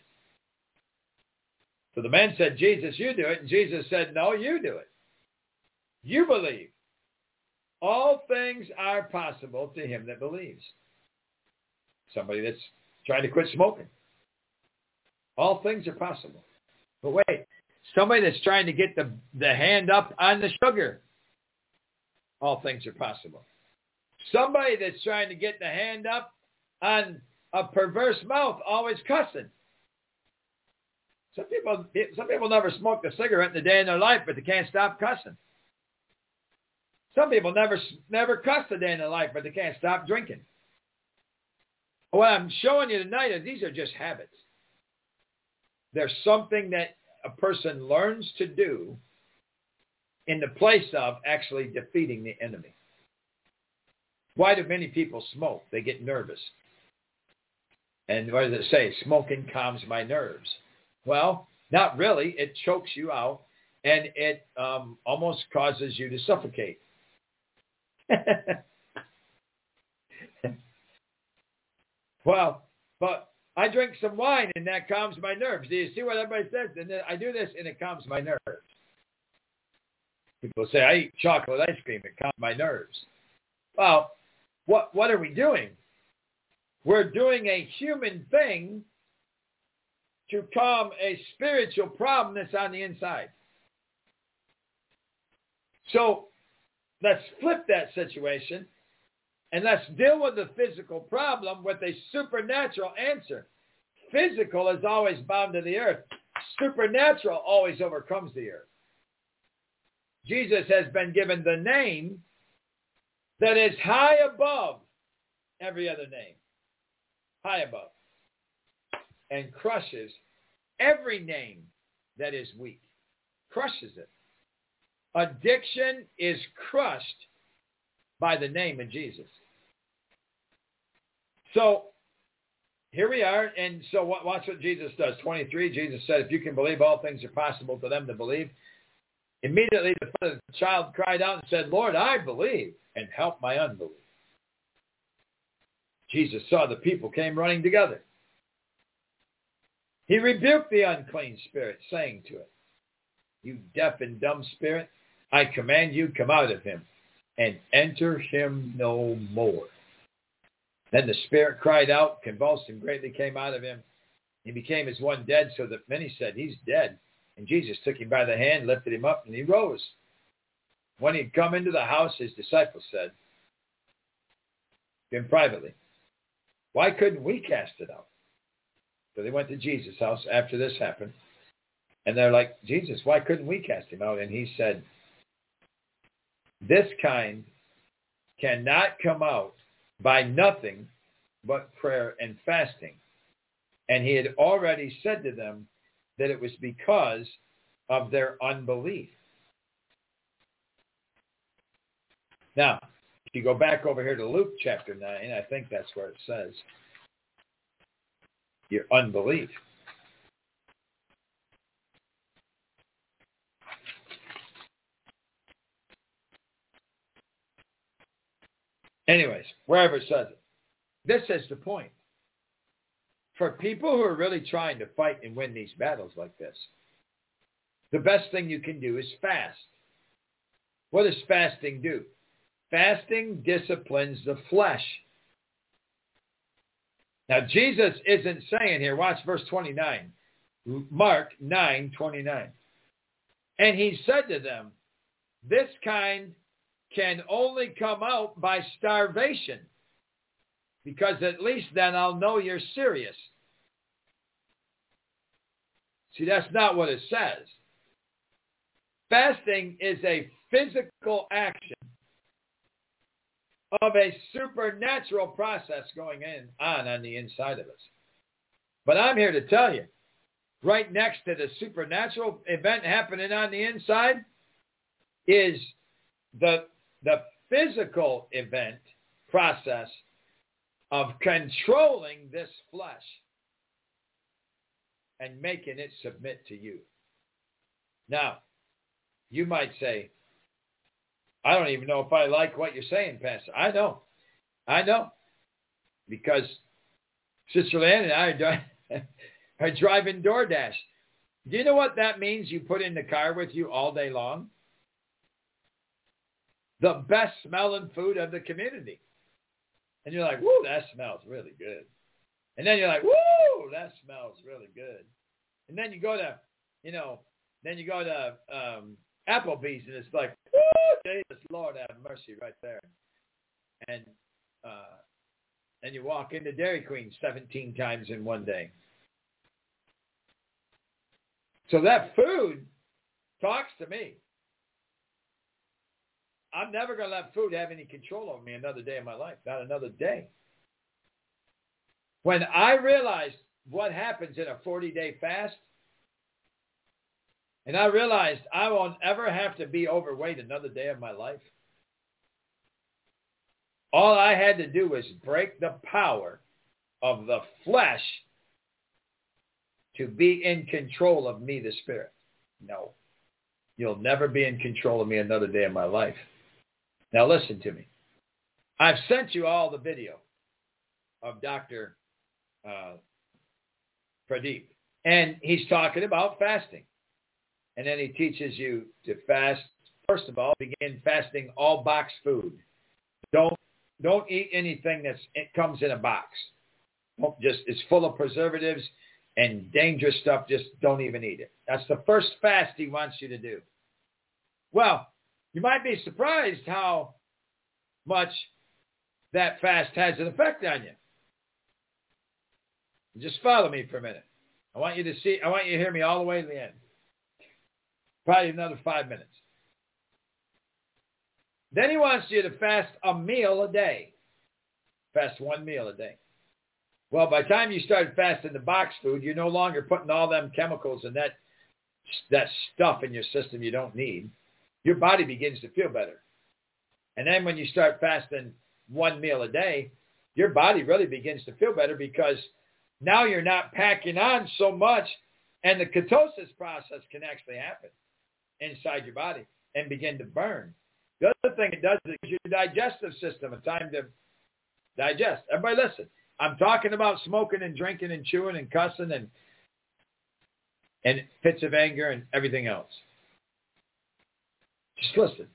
So the man said, "Jesus, you do it." And Jesus said, "No, you do it. You believe. All things are possible to him that believes." Somebody that's trying to quit smoking. All things are possible. But wait, somebody that's trying to get the, the hand up on the sugar. All things are possible. Somebody that's trying to get the hand up on a perverse mouth, always cussing. Some people, some people never smoked a cigarette in a day in their life, but they can't stop cussing. Some people never, never cussed a day in their life, but they can't stop drinking. What I'm showing you tonight is these are just habits. There's something that a person learns to do in the place of actually defeating the enemy. Why do many people smoke? They get nervous. And what does it say? Smoking calms my nerves. Well, not really. It chokes you out, and it um, almost causes you to suffocate. Well, but I drink some wine, and that calms my nerves. Do you see what everybody says? And then I do this, and it calms my nerves. People say, "I eat chocolate ice cream. It calms my nerves." Well, what what are we doing? We're doing a human thing to calm a spiritual problem that's on the inside. So let's flip that situation, and let's deal with the physical problem with a supernatural answer. Physical is always bound to the earth. Supernatural always overcomes the earth. Jesus has been given the name that is high above every other name. High above. And crushes every name that is weak. Crushes it. Addiction is crushed by the name of Jesus. So here we are, and so watch what Jesus does. twenty-three, Jesus said, "If you can believe, all things are possible to them that believe." Immediately the child cried out and said, "Lord, I believe, and help my unbelief." Jesus saw the people came running together. He rebuked the unclean spirit, saying to it, "You deaf and dumb spirit, I command you, come out of him, and enter him no more." Then the spirit cried out, convulsed him greatly, came out of him. He became as one dead, so that many said, "He's dead." And Jesus took him by the hand, lifted him up, and he rose. When he'd come into the house, his disciples said to him privately, "Why couldn't we cast it out?" So they went to Jesus' house after this happened. And they're like, "Jesus, why couldn't we cast him out?" And he said, "This kind cannot come out by nothing but prayer and fasting." And he had already said to them that it was because of their unbelief. Now, if you go back over here to Luke chapter nine, I think that's where it says, your unbelief. Anyways, wherever it says it. This is the point. For people who are really trying to fight and win these battles like this, the best thing you can do is fast. What does fasting do? fasting disciplines the flesh. Now, Jesus isn't saying here, watch verse twenty-nine, Mark nine twenty-nine. And he said to them, this kind can only come out by starvation, because at least then I'll know you're serious. See, that's not what it says. Fasting is a physical action of a supernatural process going in, on on the inside of us. But I'm here to tell you, right next to the supernatural event happening on the inside is the, the physical event process of controlling this flesh and making it submit to you. Now, you might say, I don't even know if I like what you're saying, Pastor. I know. I know. Because Sister Leanne and I are, dri- are driving DoorDash. Do you know what that means you put in the car with you all day long? The best smelling food of the community. And you're like, woo, that smells really good. And then you're like, woo, that smells really good. And then you go to, you know, then you go to um, Applebee's and it's like, woo, Jesus, Lord have mercy right there. And uh, and you walk into Dairy Queen seventeen times in one day. So that food talks to me. I'm never going to let food have any control over me another day of my life, not another day. When I realized what happens in a forty-day fast, and I realized I won't ever have to be overweight another day of my life, all I had to do was break the power of the flesh to be in control of me, the spirit. No, you'll never be in control of me another day of my life. Now listen to me. I've sent you all the video of Doctor Uh, Pradeep, and he's talking about fasting. And then he teaches you to fast. First of all, begin fasting all box food. Don't don't eat anything that's it comes in a box. Don't just it's full of preservatives and dangerous stuff. Just don't even eat it. That's the first fast he wants you to do. Well, you might be surprised how much that fast has an effect on you. Just follow me for a minute. I want you to see, I want you to hear me all the way to the end. Probably another five minutes. Then he wants you to fast a meal a day. Fast one meal a day. Well, by the time you start fasting the box food, you're no longer putting all them chemicals and that, that stuff in your system you don't need. Your body begins to feel better. And then when you start fasting one meal a day, your body really begins to feel better because now you're not packing on so much, and the ketosis process can actually happen inside your body and begin to burn. The other thing it does is it gives your digestive system a time to digest. Everybody listen. I'm talking about smoking and drinking and chewing and cussing and and fits of anger and everything else. Just listen.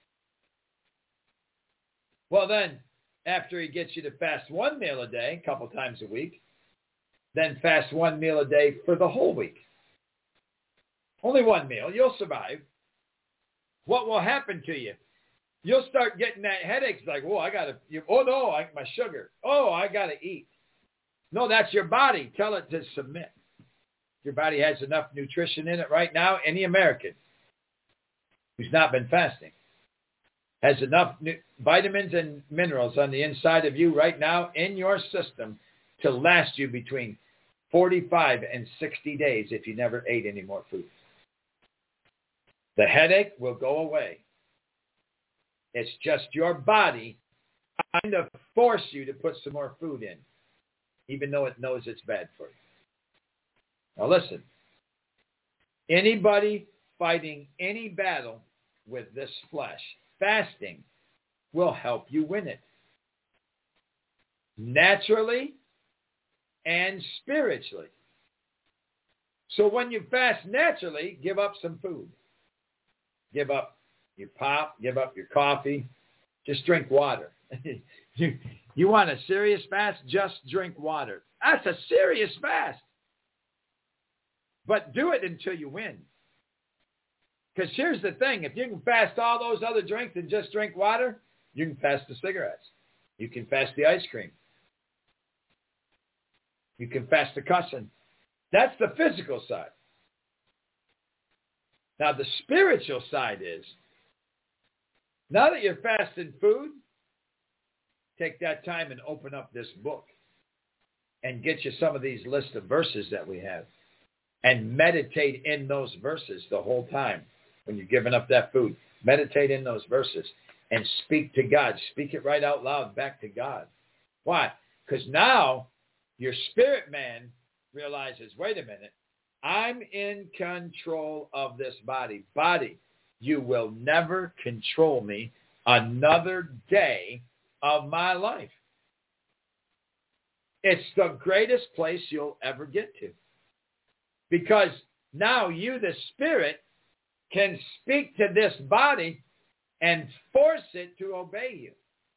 Well, then, after he gets you to fast one meal a day, a couple times a week, then fast one meal a day for the whole week. Only one meal. You'll survive. What will happen to you? You'll start getting that headache. Like, oh, I got to, oh, no, I, my sugar. Oh, I got to eat. No, that's your body. Tell it to submit. Your body has enough nutrition in it right now. Any American who's not been fasting has enough vitamins and minerals on the inside of you right now in your system to last you between forty-five and sixty days if you never ate any more food. The headache will go away. It's just your body trying to force you to put some more food in, even though it knows it's bad for you. Now listen, anybody fighting any battle with this flesh, fasting will help you win it. Naturally and spiritually. So when you fast naturally, give up some food. Give up your pop, give up your coffee, Just drink water. you, you want a serious fast? Just drink water. That's a serious fast. But do it until you win. Because here's the thing. If you can fast all those other drinks and just drink water, you can fast the cigarettes. You can fast the ice cream. You can fast the cussing. That's the physical side. Now, the spiritual side is, now that you're fasting food, take that time and open up this book and get you some of these lists of verses that we have and meditate in those verses the whole time when you're giving up that food. Meditate in those verses and speak to God. Speak it right out loud back to God. Why? Because now your spirit man realizes, wait a minute, I'm in control of this body. Body, you will never control me another day of my life. It's the greatest place you'll ever get to. Because now you, the spirit, can speak to this body and force it to obey you.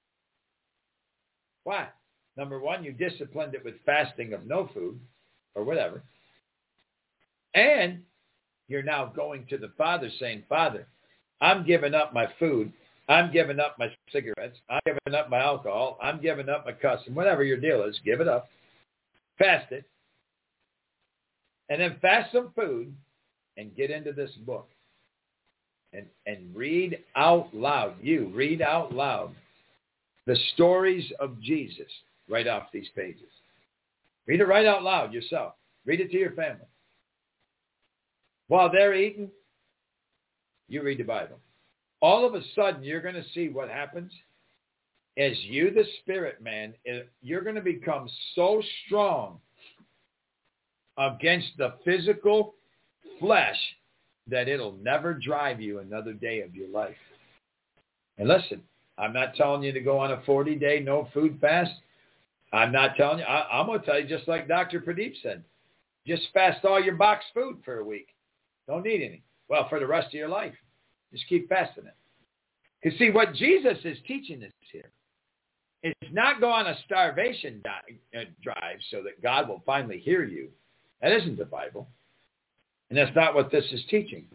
Why? Number one, you disciplined it with fasting of no food or whatever. And you're now going to the Father saying, Father, I'm giving up my food. I'm giving up my cigarettes. I'm giving up my alcohol. I'm giving up my cussing. Whatever your deal is, give it up. Fast it. And then fast some food and get into this book. And, and read out loud. You read out loud the stories of Jesus right off these pages. Read it right out loud yourself. Read it to your family. While they're eating, you read the Bible. All of a sudden, you're going to see what happens as you, the spirit man, you're going to become so strong against the physical flesh that it'll never drive you another day of your life. And listen, I'm not telling you to go on a forty-day no food fast. I'm not telling you. I, I'm going to tell you just like Doctor Pradeep said. Just fast all your boxed food for a week. Don't need any. Well, for the rest of your life. Just keep fasting it. Because see, what Jesus is teaching us here is not go on a starvation di- uh, drive so that God will finally hear you. That isn't the Bible. And that's not what this is teaching.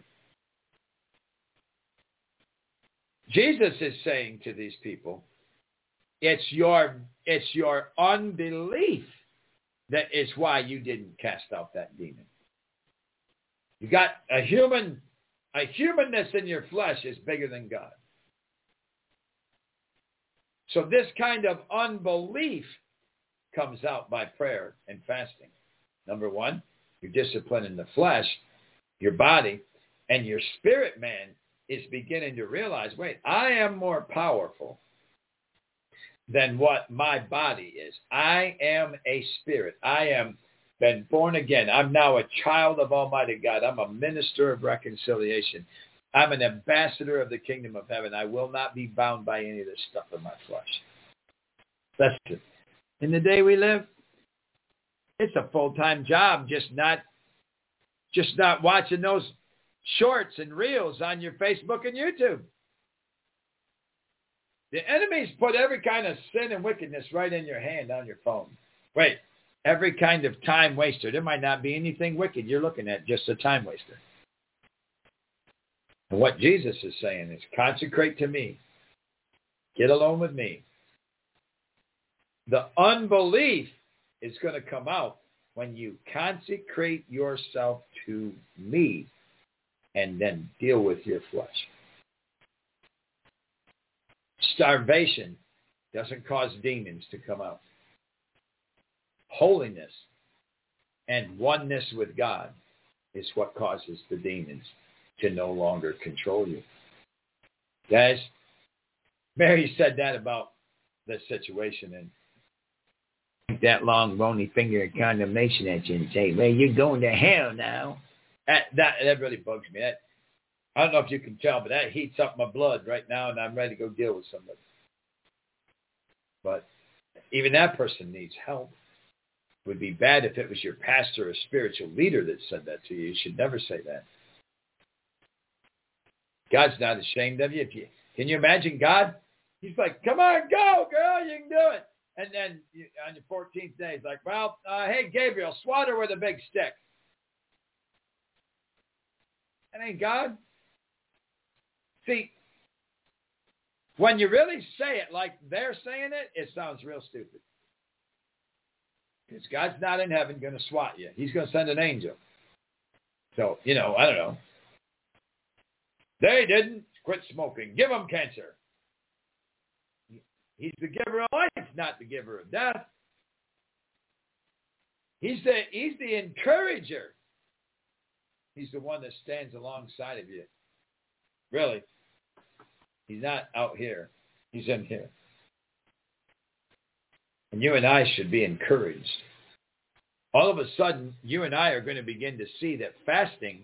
Jesus is saying to these people, it's your, it's your unbelief that is why you didn't cast out that demon. You got a human, a humanness in your flesh is bigger than God. So this kind of unbelief comes out by prayer and fasting. Number one, you're disciplining the flesh, your body, and your spirit man is beginning to realize, wait, I am more powerful than what my body is. I am a spirit. I am been born again. I'm now a child of Almighty God. I'm a minister of reconciliation. I'm an ambassador of the kingdom of heaven. I will not be bound by any of this stuff in my flesh. That's it. In the day we live, it's a full-time job, just not, just not watching those shorts and reels on your Facebook and YouTube. The enemy's put every kind of sin and wickedness right in your hand on your phone. Wait, every kind of time waster. There might not be anything wicked you're looking at, just a time waster. And what Jesus is saying is, consecrate to me. Get alone with me. The unbelief is going to come out when you consecrate yourself to me and then deal with your flesh. Starvation doesn't cause demons to come out. Holiness and oneness with God is what causes the demons to no longer control you. Guys, Mary said that about the situation, and that long bony finger of condemnation at you and say, well, you're going to hell now. That, that, that really bugs me. That, I don't know if you can tell, but that heats up my blood right now, and I'm ready to go deal with somebody. But even that person needs help. It would be bad if it was your pastor or spiritual leader that said that to you. You should never say that. God's not ashamed of you. If you can you imagine God He's like, come on, go, girl, you can do it. And then you, on your fourteenth day, he's like, well, uh, hey, Gabriel, swat her with a big stick. That ain't God. See, when you really say it like they're saying it, it sounds real stupid. Because God's not in heaven going to swat you. He's going to send an angel. So, you know, I don't know. They didn't quit smoking. Give them cancer. He's the giver of life, not the giver of death. He's the, he's the encourager. He's the one that stands alongside of you. Really. He's not out here. He's in here. And you and I should be encouraged. All of a sudden, you and I are going to begin to see that fasting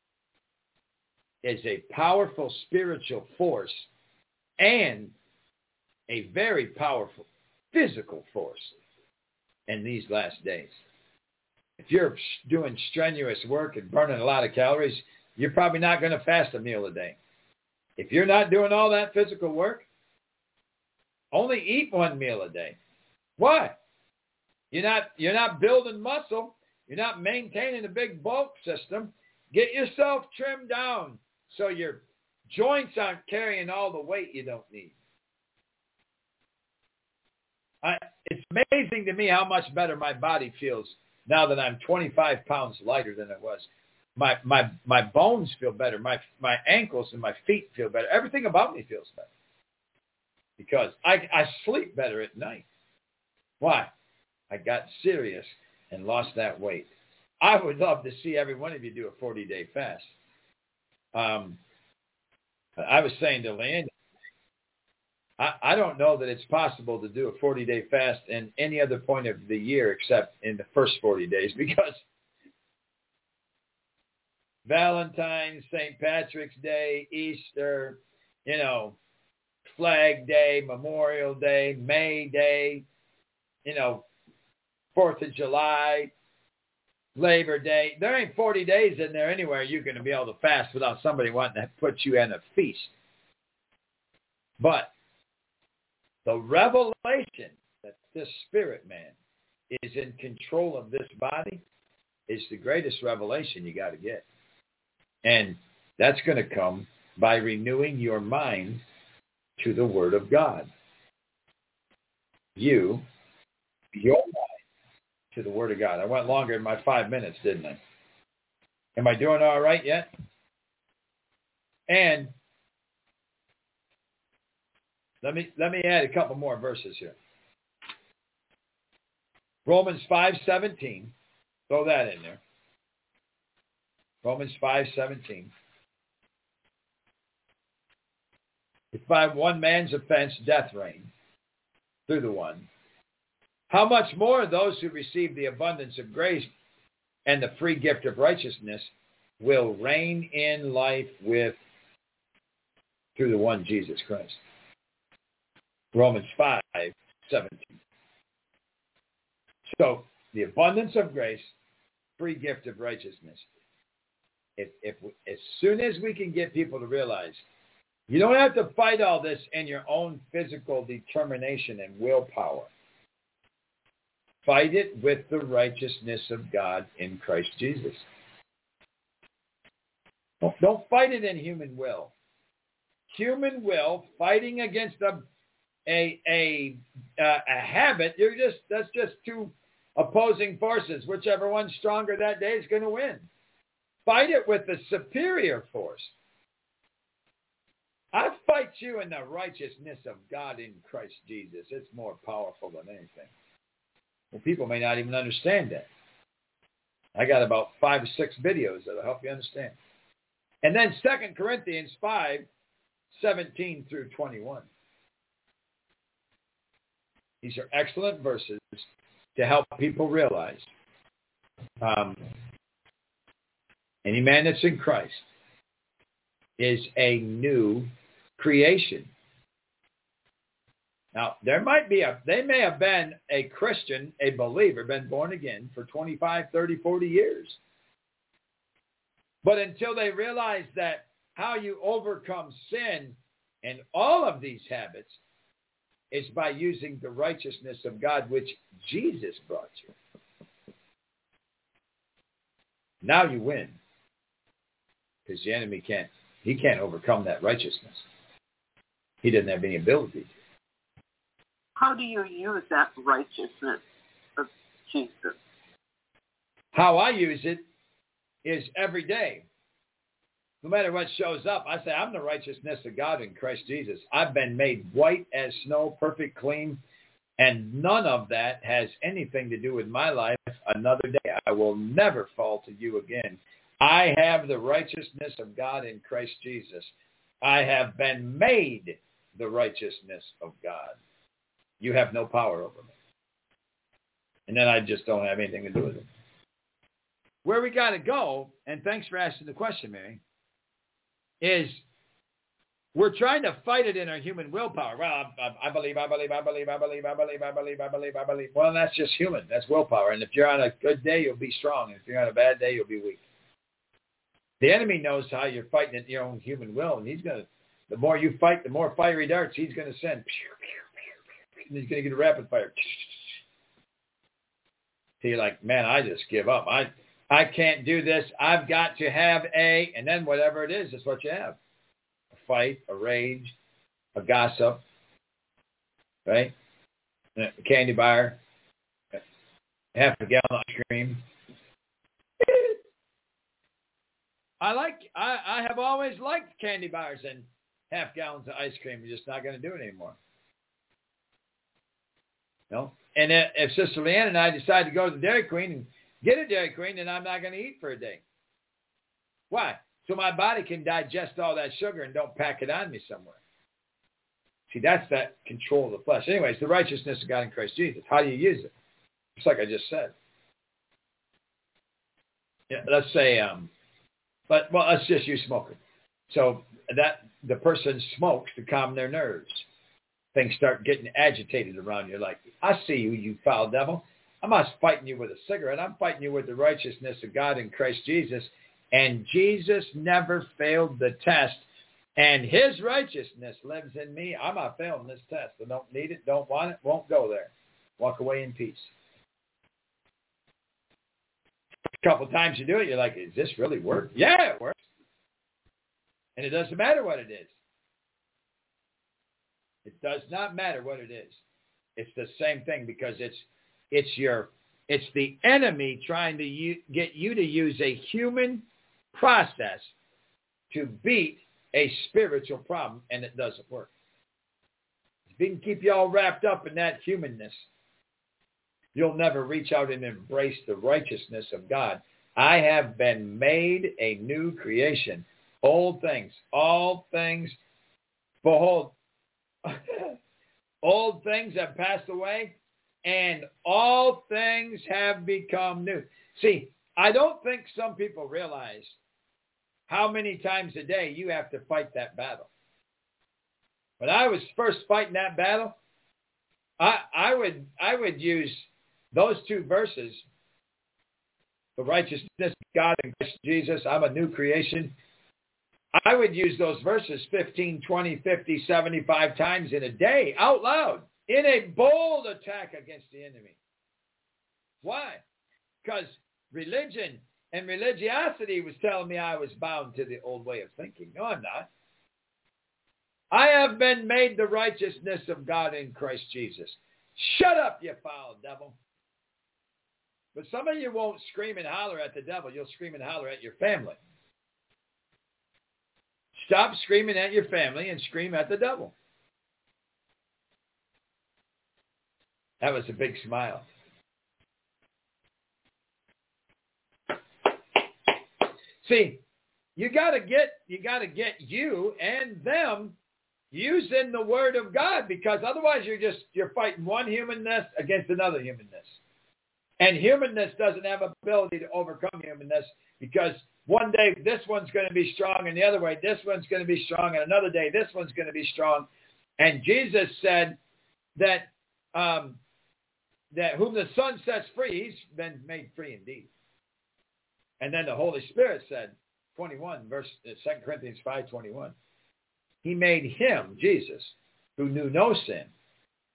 is a powerful spiritual force and a very powerful physical force in these last days. If you're doing strenuous work and burning a lot of calories, you're probably not going to fast a meal a day. If you're not doing all that physical work, only eat one meal a day. Why? You're not, you're not building muscle. You're not maintaining a big bulk system. Get yourself trimmed down so your joints aren't carrying all the weight you don't need. I, it's amazing to me how much better my body feels now that I'm twenty-five pounds lighter than it was. My my my bones feel better. My my ankles and my feet feel better. Everything about me feels better. Because I, I sleep better at night. Why? I got serious and lost that weight. I would love to see every one of you do a forty-day fast. Um, I was saying to Leanne, I, I don't know that it's possible to do a forty-day fast in any other point of the year except in the first forty days because Valentine's, Saint Patrick's Day, Easter, you know, Flag Day, Memorial Day, May Day, you know, Fourth of July, Labor Day. There ain't forty days in there anywhere you're going to be able to fast without somebody wanting to put you in a feast. But the revelation that this spirit man is in control of this body is the greatest revelation you got to get. And that's going to come by renewing your mind to the Word of God. You, your mind to the Word of God. I went longer in my five minutes, didn't I? Am I doing all right yet? And let me let me add a couple more verses here. Romans five seventeen. Throw that in there. Romans five seventeen. If by one man's offense death reigned through the one, how much more those who receive the abundance of grace and the free gift of righteousness will reign in life with through the one Jesus Christ. Romans five seventeen. So the abundance of grace, free gift of righteousness. If, if as soon as we can get people to realize you don't have to fight all this in your own physical determination and willpower. Fight it with the righteousness of God in Christ Jesus. Don't, don't fight it in human will. Human will fighting against a a a uh, a habit. You're just that's just two opposing forces. Whichever one's stronger that day is going to win. Fight it with the superior force. I fight you in the righteousness of God in Christ Jesus. It's more powerful than anything. Well, people may not even understand that. I got about five or six videos that'll help you understand. And then Second Corinthians five, seventeen through twenty-one. These are excellent verses to help people realize um, any man that's in Christ is a new creation. Now, there might be a, they may have been a Christian, a believer, been born again for twenty-five, thirty, forty years. But until they realize that how you overcome sin and all of these habits is by using the righteousness of God, which Jesus brought you. Now you win. Because the enemy can't, he can't overcome that righteousness. He doesn't have any ability to. How do you use that righteousness of Jesus? How I use it is every day. No matter what shows up, I say, I'm the righteousness of God in Christ Jesus. I've been made white as snow, perfect, clean, and none of that has anything to do with my life. Another day, I will never fall to you again. I have the righteousness of God in Christ Jesus. I have been made the righteousness of God. You have no power over me. And then I just don't have anything to do with it. Where we got to go, and thanks for asking the question, Mary, is we're trying to fight it in our human willpower. Well, I, I, I believe, I believe, I believe, I believe, I believe, I believe, I believe, I believe. Well, that's just human. That's willpower. And if you're on a good day, you'll be strong. And if you're on a bad day, you'll be weak. The enemy knows how you're fighting at your own human will, and he's going to, the more you fight, the more fiery darts he's going to send. And he's going to get a rapid fire. So you're like, man, I just give up. I I can't do this. I've got to have a, and then whatever it is, is what you have. A fight, a rage, a gossip, right? A candy bar, half a gallon of ice cream. I like, I, I have always liked candy bars and half gallons of ice cream. You're just not going to do it anymore. No? And if Sister Leanne and I decide to go to the Dairy Queen and get a Dairy Queen, then I'm not going to eat for a day. Why? So my body can digest all that sugar and don't pack it on me somewhere. See, that's that control of the flesh. Anyways, the righteousness of God in Christ Jesus. How do you use it? Just like I just said. Yeah, let's say, um, but well, let's just use smoking. So that the person smokes to calm their nerves. Things start getting agitated around you. Like, I see you, you foul devil. I'm not fighting you with a cigarette. I'm fighting you with the righteousness of God in Christ Jesus. And Jesus never failed the test. And his righteousness lives in me. I'm not failing this test. I don't need it, don't want it, won't go there. Walk away in peace. A couple times you do it, you're like, is this really work? Yeah, it works. And it doesn't matter what it is. It does not matter what it is. It's the same thing because it's it's your it's the enemy trying to u- get you to use a human process to beat a spiritual problem, and it doesn't work. If he can keep you all wrapped up in that humanness, you'll never reach out and embrace the righteousness of God. I have been made a new creation. Old things, all things, behold, old things have passed away, and all things have become new. See, I don't think some people realize how many times a day you have to fight that battle. When I was first fighting that battle, I, I would I would use those two verses, the righteousness of God in Christ Jesus, I'm a new creation. I would use those verses fifteen, twenty, fifty, seventy-five times in a day, out loud, in a bold attack against the enemy. Why? Because religion and religiosity was telling me I was bound to the old way of thinking. No, I'm not. I have been made the righteousness of God in Christ Jesus. Shut up, you foul devil. But some of you won't scream and holler at the devil. You'll scream and holler at your family. Stop screaming at your family and scream at the devil. That was a big smile. See, you gotta get you gotta get you and them using the word of God, because otherwise you're just you're fighting one humanness against another humanness. And humanness doesn't have ability to overcome humanness, because one day this one's going to be strong, and the other way this one's going to be strong, and another day this one's going to be strong. And Jesus said that um, that whom the Son sets free, he's been made free indeed. And then the Holy Spirit said, twenty-one, verse Second Corinthians five twenty-one, he made him, Jesus, who knew no sin,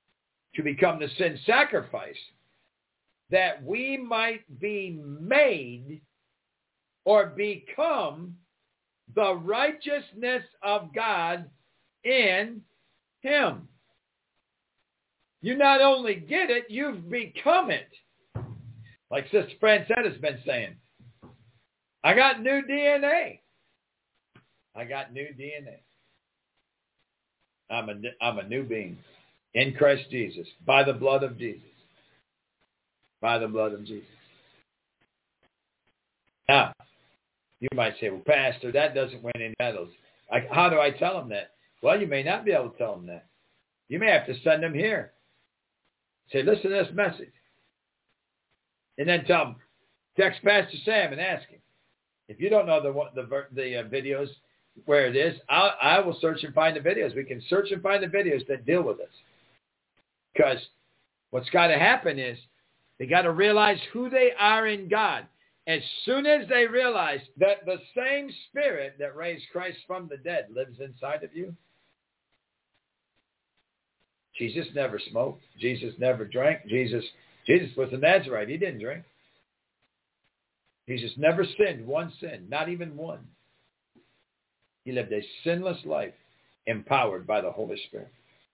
to become the sin sacrifice, that we might be made or become the righteousness of God in him. You not only get it, you've become it. Like Sister Francetta's been saying, I got new D N A. I got new D N A. I'm a, I'm a new being in Christ Jesus, by the blood of Jesus. By the blood of Jesus. Now, you might say, well, Pastor, that doesn't win any battles. I, how do I tell them that? Well, you may not be able to tell them that. You may have to send them here. Say, listen to this message. And then tell them, text Pastor Sam and ask him. If you don't know the the, the uh, videos where it is, I'll, I will search and find the videos. We can search and find the videos that deal with this. Because what's got to happen is they got to realize who they are in God. As soon as they realize that the same Spirit that raised Christ from the dead lives inside of you. Jesus never smoked. Jesus never drank. Jesus, Jesus was a Nazarite. He didn't drink. Jesus never sinned one sin, not even one. He lived a sinless life, empowered by the Holy Spirit.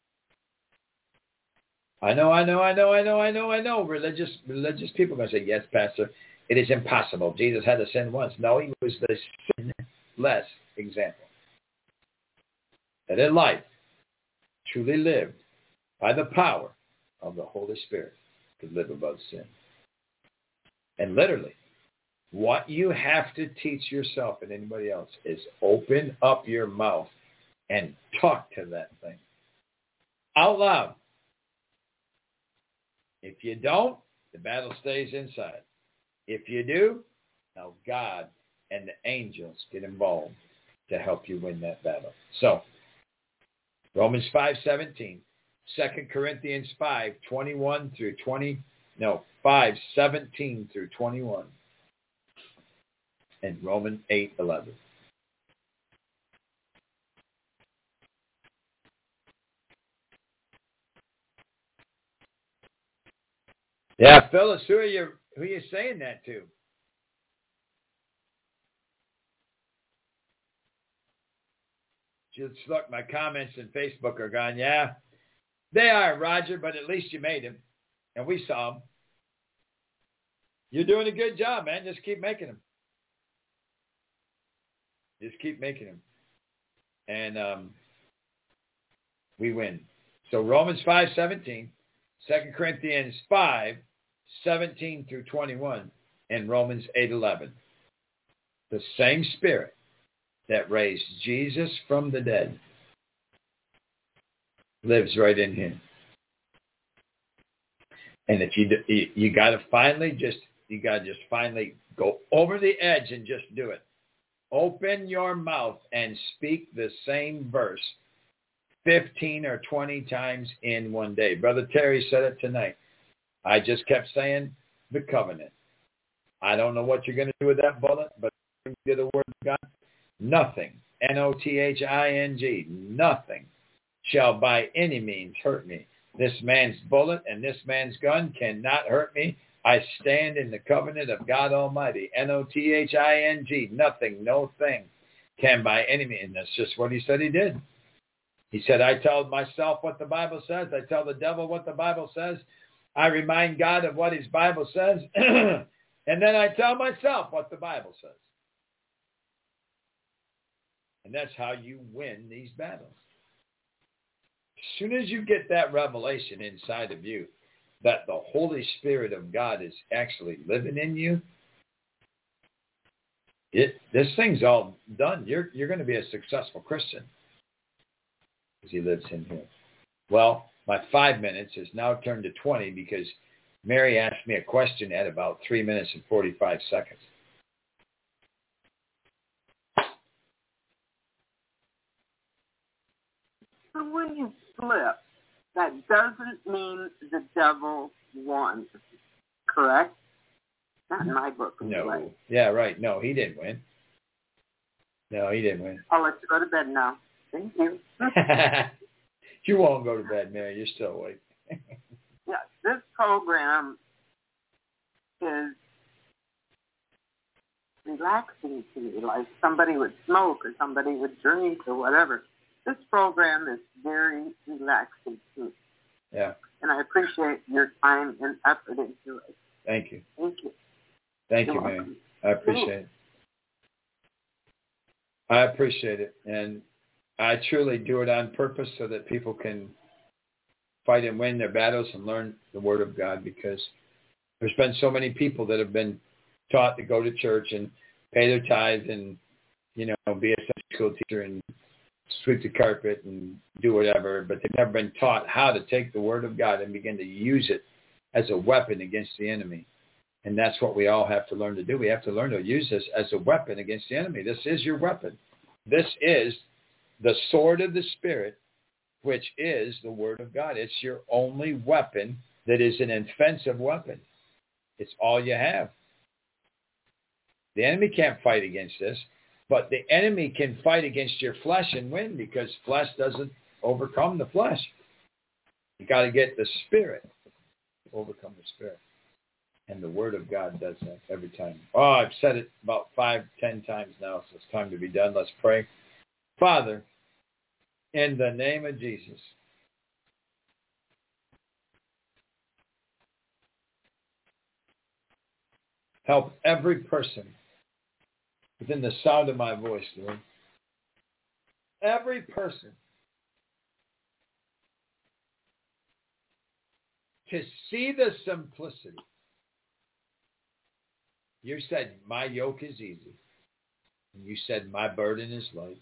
I know, I know, I know, I know, I know, I know. Religious, religious people are going to say, yes, Pastor, it is impossible. Jesus had to sin once. No, he was the sinless example. That in life, truly lived by the power of the Holy Spirit to live above sin. And literally, what you have to teach yourself and anybody else is open up your mouth and talk to that thing out loud. If you don't, the battle stays inside. If you do, now God and the angels get involved to help you win that battle. So, Romans five seventeen, Second Corinthians five twenty-one through twenty, no, five seventeen through twenty-one, and Romans eight eleven. Yeah, Phyllis, who are you? Who are you saying that to? Just look, my comments in Facebook are gone. Yeah, they are, Roger, but at least you made them, and we saw them. You're doing a good job, man. Just keep making them. Just keep making them, and um, we win. So Romans five seventeen, Second Corinthians five seventeen through twenty-one, and Romans eight eleven. The same Spirit that raised Jesus from the dead lives right in him. And if you you, you got to finally just you got to just finally go over the edge and just do it. Open your mouth and speak the same verse fifteen or twenty times in one day. Brother Terry said it tonight. I just kept saying the covenant. I don't know what you're going to do with that bullet, but do the word of God. Nothing, N O T H I N G, nothing shall by any means hurt me. This man's bullet and this man's gun cannot hurt me. I stand in the covenant of God Almighty. N O T H I N G, nothing, no thing can by any means. And that's just what he said he did. He said, I tell myself what the Bible says. I tell the devil what the Bible says. I remind God of what his Bible says. And then I tell myself what the Bible says. And that's how you win these battles. As soon as you get that revelation inside of you, that the Holy Spirit of God is actually living in you, it this thing's all done. You're you're going to be a successful Christian because he lives in you. Well, my five minutes has now turned to twenty because Mary asked me a question at about three minutes and forty-five seconds. So when you flip, that doesn't mean the devil won, correct? Not in my book. No. Right. Yeah, right. No, he didn't win. No, he didn't win. I'll let you go to bed now. Thank you. You won't go to bed, Mary. You're still awake. this program is relaxing to me, like somebody would smoke or somebody would drink or whatever. This program is very relaxing to me. Yeah. And I appreciate your time and effort into it. Thank you. Thank you. Thank You're you, welcome. ma'am. I appreciate it. I appreciate it. And I truly do it on purpose so that people can fight and win their battles and learn the Word of God, because there's been so many people that have been taught to go to church and pay their tithes and, you know, be a Sunday school teacher and sweep the carpet and do whatever, but they've never been taught how to take the Word of God and begin to use it as a weapon against the enemy. And that's what we all have to learn to do. We have to learn to use this as a weapon against the enemy. This is your weapon. This is the sword of the Spirit, which is the Word of God. It's your only weapon that is an offensive weapon. It's all you have. The enemy can't fight against this, but the enemy can fight against your flesh and win, because flesh doesn't overcome the flesh. You got to get the Spirit to overcome the Spirit. And the Word of God does that every time. Oh, I've said it about five, ten times now, so it's time to be done. Let's pray. Father, in the name of Jesus, help every person within the sound of my voice, Lord. Every person to see the simplicity. You said, my yoke is easy. And you said, my burden is light.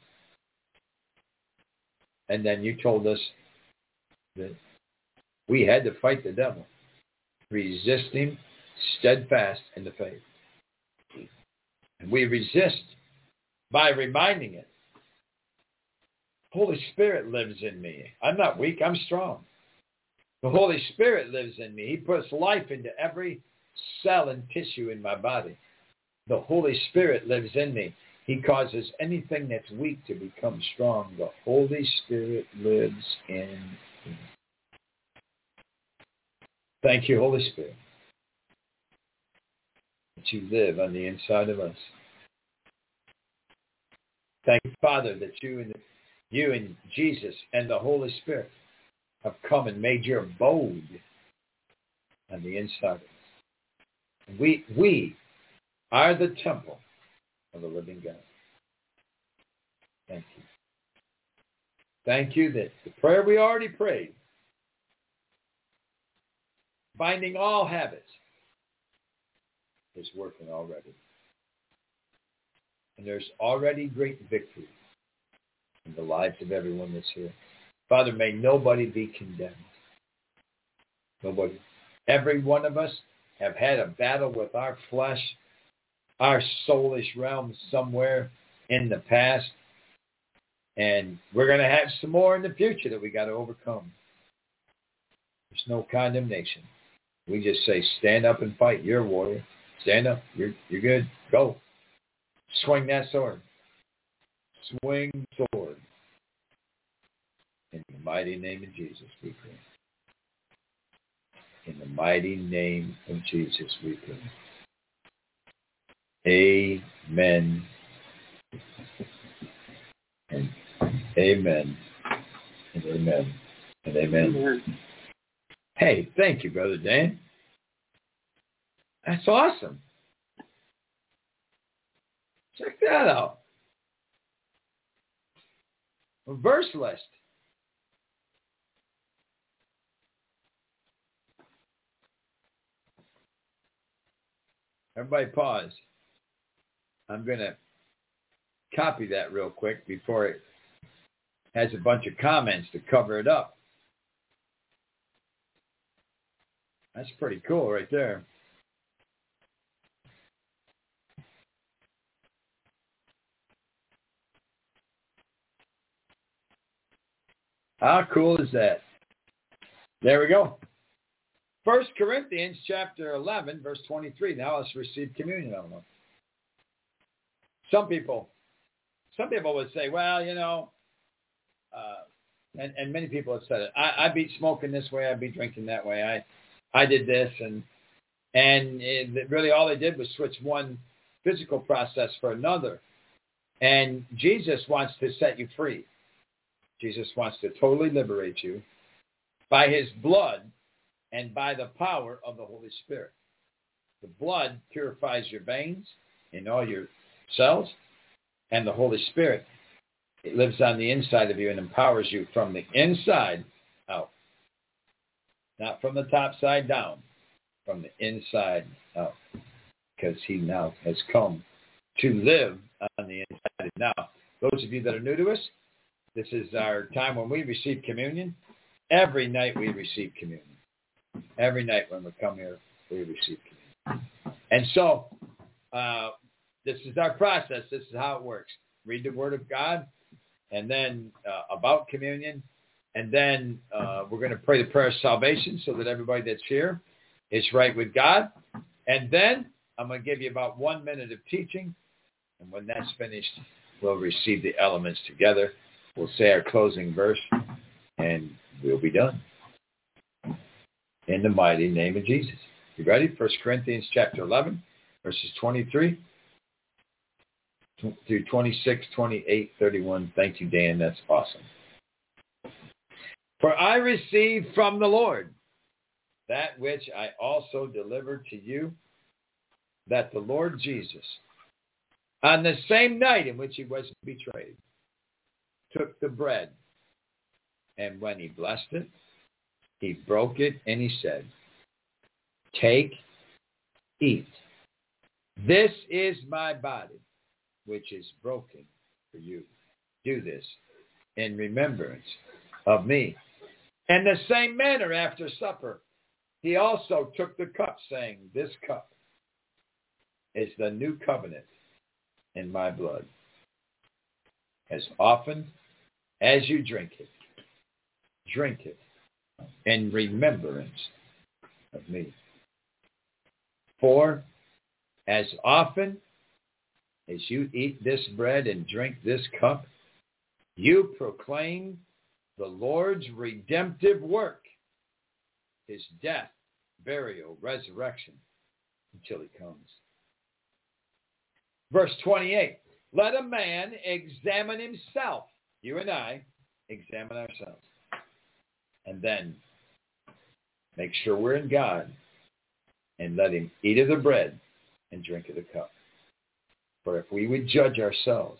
And then you told us that we had to fight the devil, resist him steadfast in the faith. And we resist by reminding it. Holy Spirit lives in me. I'm not weak, I'm strong. The Holy Spirit lives in me. He puts life into every cell and tissue in my body. The Holy Spirit lives in me. He causes anything that's weak to become strong. The Holy Spirit lives in me. Thank you, Holy Spirit, that you live on the inside of us. Thank you, Father, that you and you and Jesus and the Holy Spirit have come and made your abode on the inside of us. We, we are the temple of the living God. Thank you. Thank you that the prayer we already prayed, binding all habits, is working already. And there's already great victory in the lives of everyone that's here. Father, may nobody be condemned. Nobody. Every one of us have had a battle with our flesh, our soulish realm somewhere in the past. And we're going to have some more in the future that we got to overcome. There's no condemnation. We just say, stand up and fight. You're a warrior. Stand up. You're, you're good. Go. Swing that sword. Swing the sword. In the mighty name of Jesus, we pray. In the mighty name of Jesus, we pray. Amen. And amen. And amen. And amen. Amen. Hey, thank you, Brother Dan. That's awesome. Check that out. A verse list. Everybody pause. I'm going to copy that real quick before it has a bunch of comments to cover it up. That's pretty cool right there. How cool is that? There we go. First Corinthians chapter eleven, verse twenty-three. Now let's receive communion on one. Some people, some people would say, well, you know, uh, and, and many people have said it. I, I beat smoking this way. I beat drinking that way. I, I did this, and and it, really all they did was switch one physical process for another. And Jesus wants to set you free. Jesus wants to totally liberate you by his blood and by the power of the Holy Spirit. The blood purifies your veins and all your cells, and the Holy Spirit, it lives on the inside of you and empowers you from the inside out. Not from the top side down, from the inside out. Because he now has come to live on the inside. Now, those of you that are new to us, this is our time when we receive communion. Every night we receive communion. Every night when we come here, we receive communion. And so, uh, this is our process. This is how it works. Read the Word of God, and then uh, about communion, and then uh, we're going to pray the prayer of salvation so that everybody that's here is right with God. And then I'm going to give you about one minute of teaching, and when that's finished, we'll receive the elements together. We'll say our closing verse, and we'll be done. In the mighty name of Jesus. You ready? First Corinthians chapter eleven, verses twenty-three through twenty-six, twenty-eight, thirty-one. Thank you, Dan. That's awesome. For I received from the Lord that which I also delivered to you, that the Lord Jesus, on the same night in which he was betrayed, took the bread, and when he blessed it, he broke it, and he said, "Take, eat. This is my body, which is broken for you. Do this in remembrance of me." In the same manner, after supper, he also took the cup, saying, "This cup is the new covenant in my blood. As often as you drink it, drink it in remembrance of me. For as often as you eat this bread and drink this cup, you proclaim the Lord's redemptive work, his death, burial, resurrection, until he comes." Verse twenty-eight, let a man examine himself. You and I examine ourselves. And then make sure we're in God, and let him eat of the bread and drink of the cup. For if we would judge ourselves,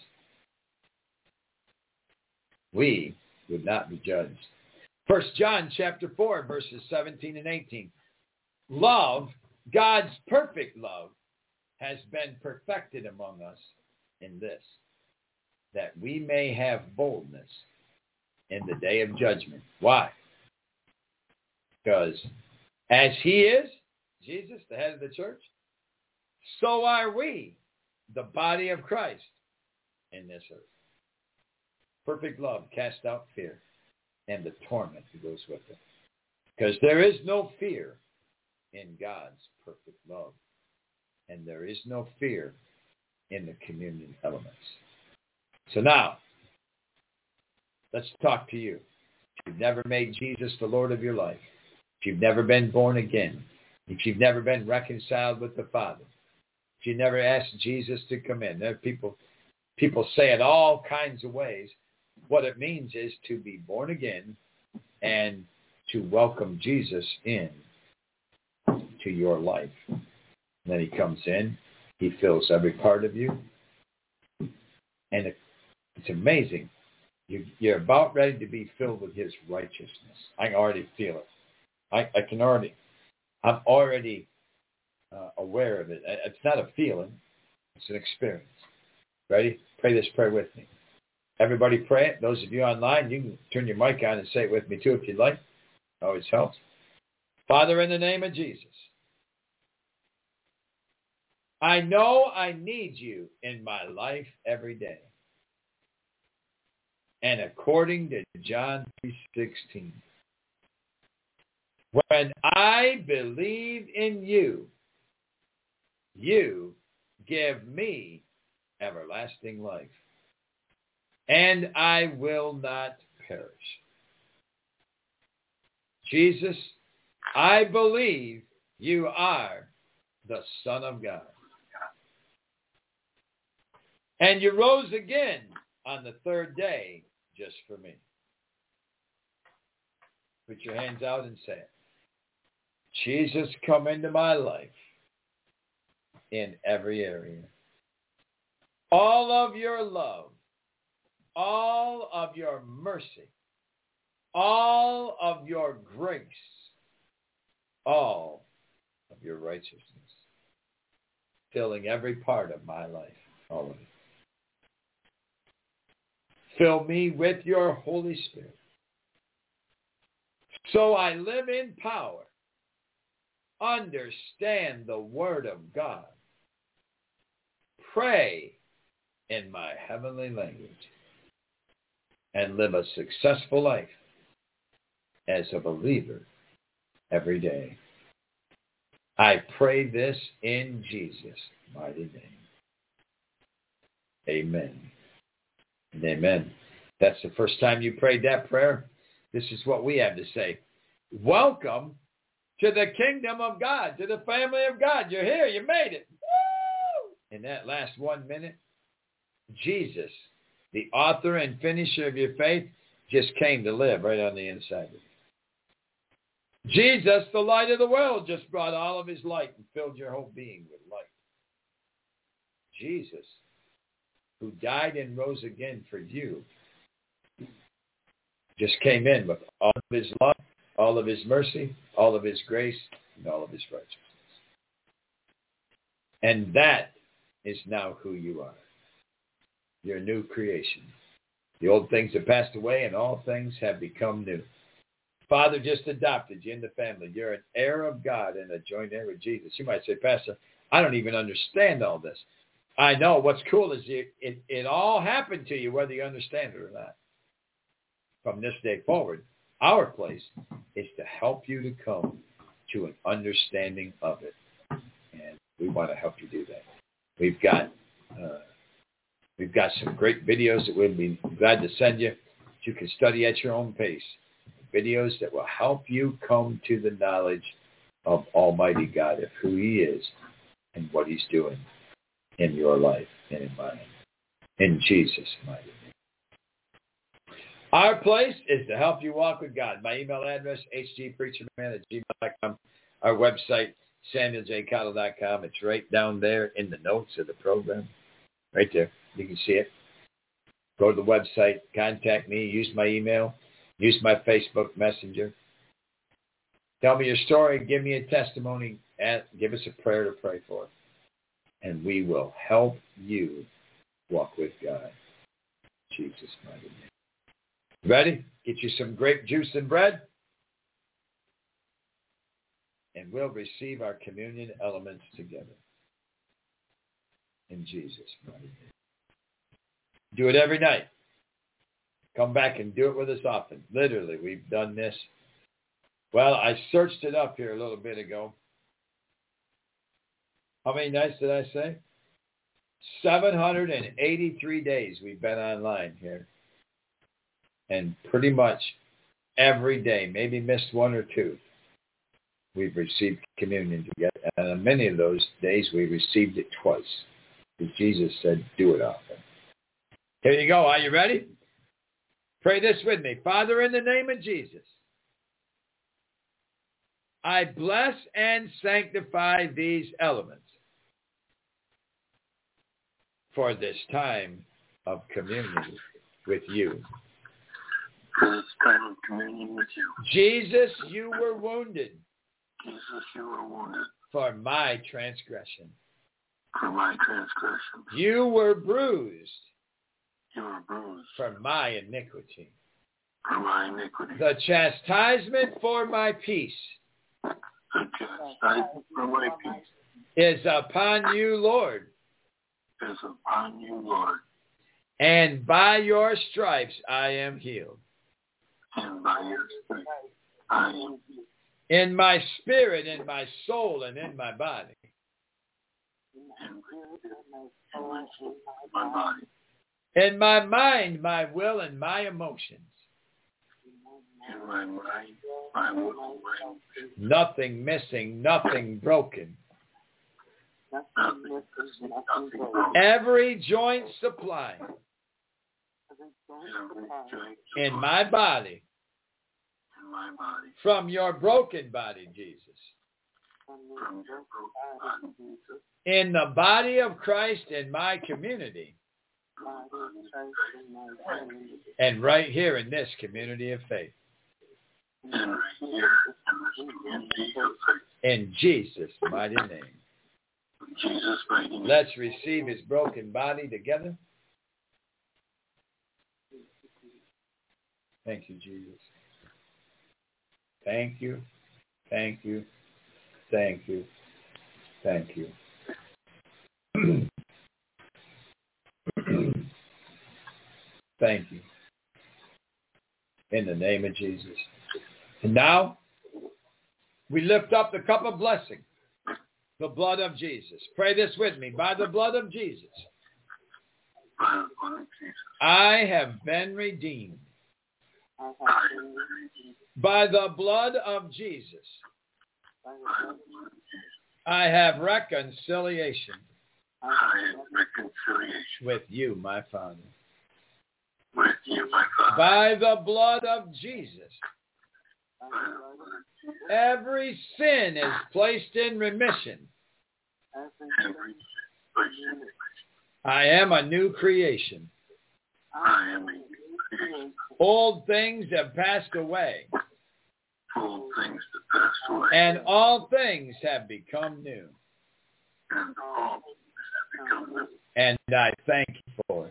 we would not be judged. First John chapter four, verses seventeen and eighteen. Love, God's perfect love, has been perfected among us in this, that we may have boldness in the day of judgment. Why? Because as he is, Jesus, the head of the church, so are we, the body of Christ, in this earth. Perfect love casts out fear and the torment that goes with it. Because there is no fear in God's perfect love. And there is no fear in the communion elements. So now, let's talk to you. If you've never made Jesus the Lord of your life, if you've never been born again, if you've never been reconciled with the Father, if you never asked Jesus to come in, there are people, people say it all kinds of ways. What it means is to be born again and to welcome Jesus in to your life. And then he comes in, he fills every part of you. And it, it's amazing. You, you're about ready to be filled with his righteousness. I can already feel it. I, I can already, I'm already uh, aware of it. It's not a feeling. It's an experience. Ready? Pray this prayer with me. Everybody pray it. Those of you online, you can turn your mic on and say it with me too if you'd like. Always helps. Father, in the name of Jesus, I know I need you in my life every day. And according to John three sixteen, when I believe in you, you give me everlasting life, and I will not perish. Jesus, I believe you are the Son of God. And you rose again on the third day just for me. Put your hands out and say it. Jesus, come into my life in every area. All of your love, all of your mercy, all of your grace, all of your righteousness, filling every part of my life, all of it. Fill me with your Holy Spirit, so I live in power, understand the Word of God, pray in my heavenly language, and live a successful life as a believer every day. I pray this in Jesus' mighty name. Amen and amen. That's the first time you prayed that prayer. This is what we have to say. Welcome to the kingdom of God, to the family of God. You're here. You made it. Woo! In that last one minute, Jesus, the author and finisher of your faith, just came to live right on the inside of you. Jesus, the light of the world, just brought all of his light and filled your whole being with light. Jesus, who died and rose again for you, just came in with all of his love, all of his mercy, all of his grace, and all of his righteousness. And that is now who you are. You're a new creation. The old things have passed away and all things have become new. Father just adopted you in the family. You're an heir of God and a joint heir with Jesus. You might say, Pastor, I don't even understand all this. I know. What's cool is it, it, it all happened to you whether you understand it or not. From this day forward, our place is to help you to come to an understanding of it. And we want to help you do that. We've got uh, we've got some great videos that we'll be glad to send you. You can study at your own pace. Videos that will help you come to the knowledge of Almighty God, of who he is and what he's doing in your life and in mine. In Jesus' mighty name. Our place is to help you walk with God. My email address, h g preacher man at gmail dot com. Our website, samuel j cottle dot com. It's right down there in the notes of the program. Right there. You can see it. Go to the website, contact me, use my email, use my Facebook Messenger. Tell me your story, give me a testimony, and give us a prayer to pray for. And we will help you walk with God. Jesus' mighty name. Ready? Get you some grape juice and bread. And we'll receive our communion elements together. In Jesus' mighty name. Do it every night. Come back and do it with us often. Literally, we've done this. Well, I searched it up here a little bit ago. How many nights did I say? seven hundred eighty-three days we've been online here. And pretty much every day, maybe missed one or two, we've received communion together. And on many of those days, we received it twice. Because Jesus said, do it often. Here you go. Are you ready? Pray this with me. Father, in the name of Jesus, I bless and sanctify these elements for this time of communion with you. For this time of communion with you. Jesus, you were wounded. Jesus, you were wounded. For my transgression. For my transgression. You were bruised. You were bruised. For my iniquity. For my iniquity. The chastisement for my peace. The chastisement for my peace. Is upon you, Lord. Is upon you, Lord. And by your stripes I am healed. And by your stripes I am healed. In my spirit, in my soul, and in my body. In my soul, my body. In my mind, my will, and my emotions. in my mind, my will, my will. Nothing missing, nothing broken. Nothing missing, nothing broken. Every joint supplying Every joint Every supply joint in my body in my body, from your broken body, Jesus. from the from your broken body, Jesus, In the body of Christ in my community. body of Christ in my community. And right here in this community of faith. and right here in this community of faith. In Jesus' mighty name. In Jesus' mighty name. Let's receive his broken body together. Thank you, Jesus. Thank you. Thank you. Thank you. Thank you. Thank you. In the name of Jesus. And now, we lift up the cup of blessing, the blood of Jesus. Pray this with me. By the blood of Jesus, By the blood of Jesus, I have been redeemed. I have I been am redeemed. By the blood of Jesus, by the By the blood blood of Jesus, I have reconciliation I I have have reconciliation with you, my Father. with you, my Father. By the blood of Jesus, by By the the blood blood of Jesus, every sin is placed in remission. of every every situation, I am a new creation. I am a new creation. Old things have passed away, All things that pass away, and all things have become new. and all things have become new. And I thank you for it.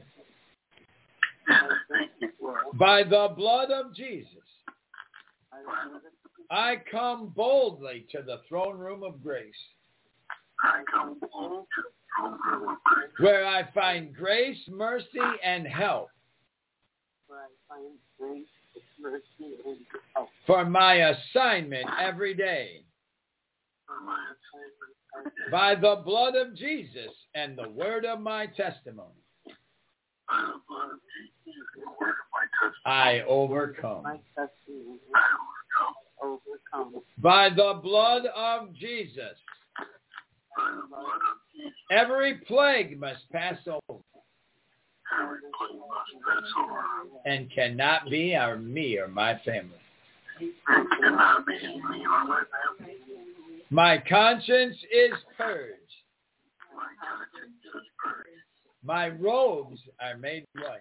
And I thank you for it. By the blood of Jesus, By the blood of I come boldly to the throne room of grace, I come bold to the throne room of grace, where I find grace, mercy, and help where I find grace, mercy, and help. for my assignment every day. for my assignment every day. By the blood of Jesus and the word of my testimony, By the blood of Jesus and the word of my testimony, I overcome. My testimony I overcome. overcome. By the blood of Jesus, By the blood of Jesus, every plague must pass over every plague must pass over, and cannot be our me or my family. and cannot be in me or my family. My conscience is purged. My conscience is purged. My robes are made white,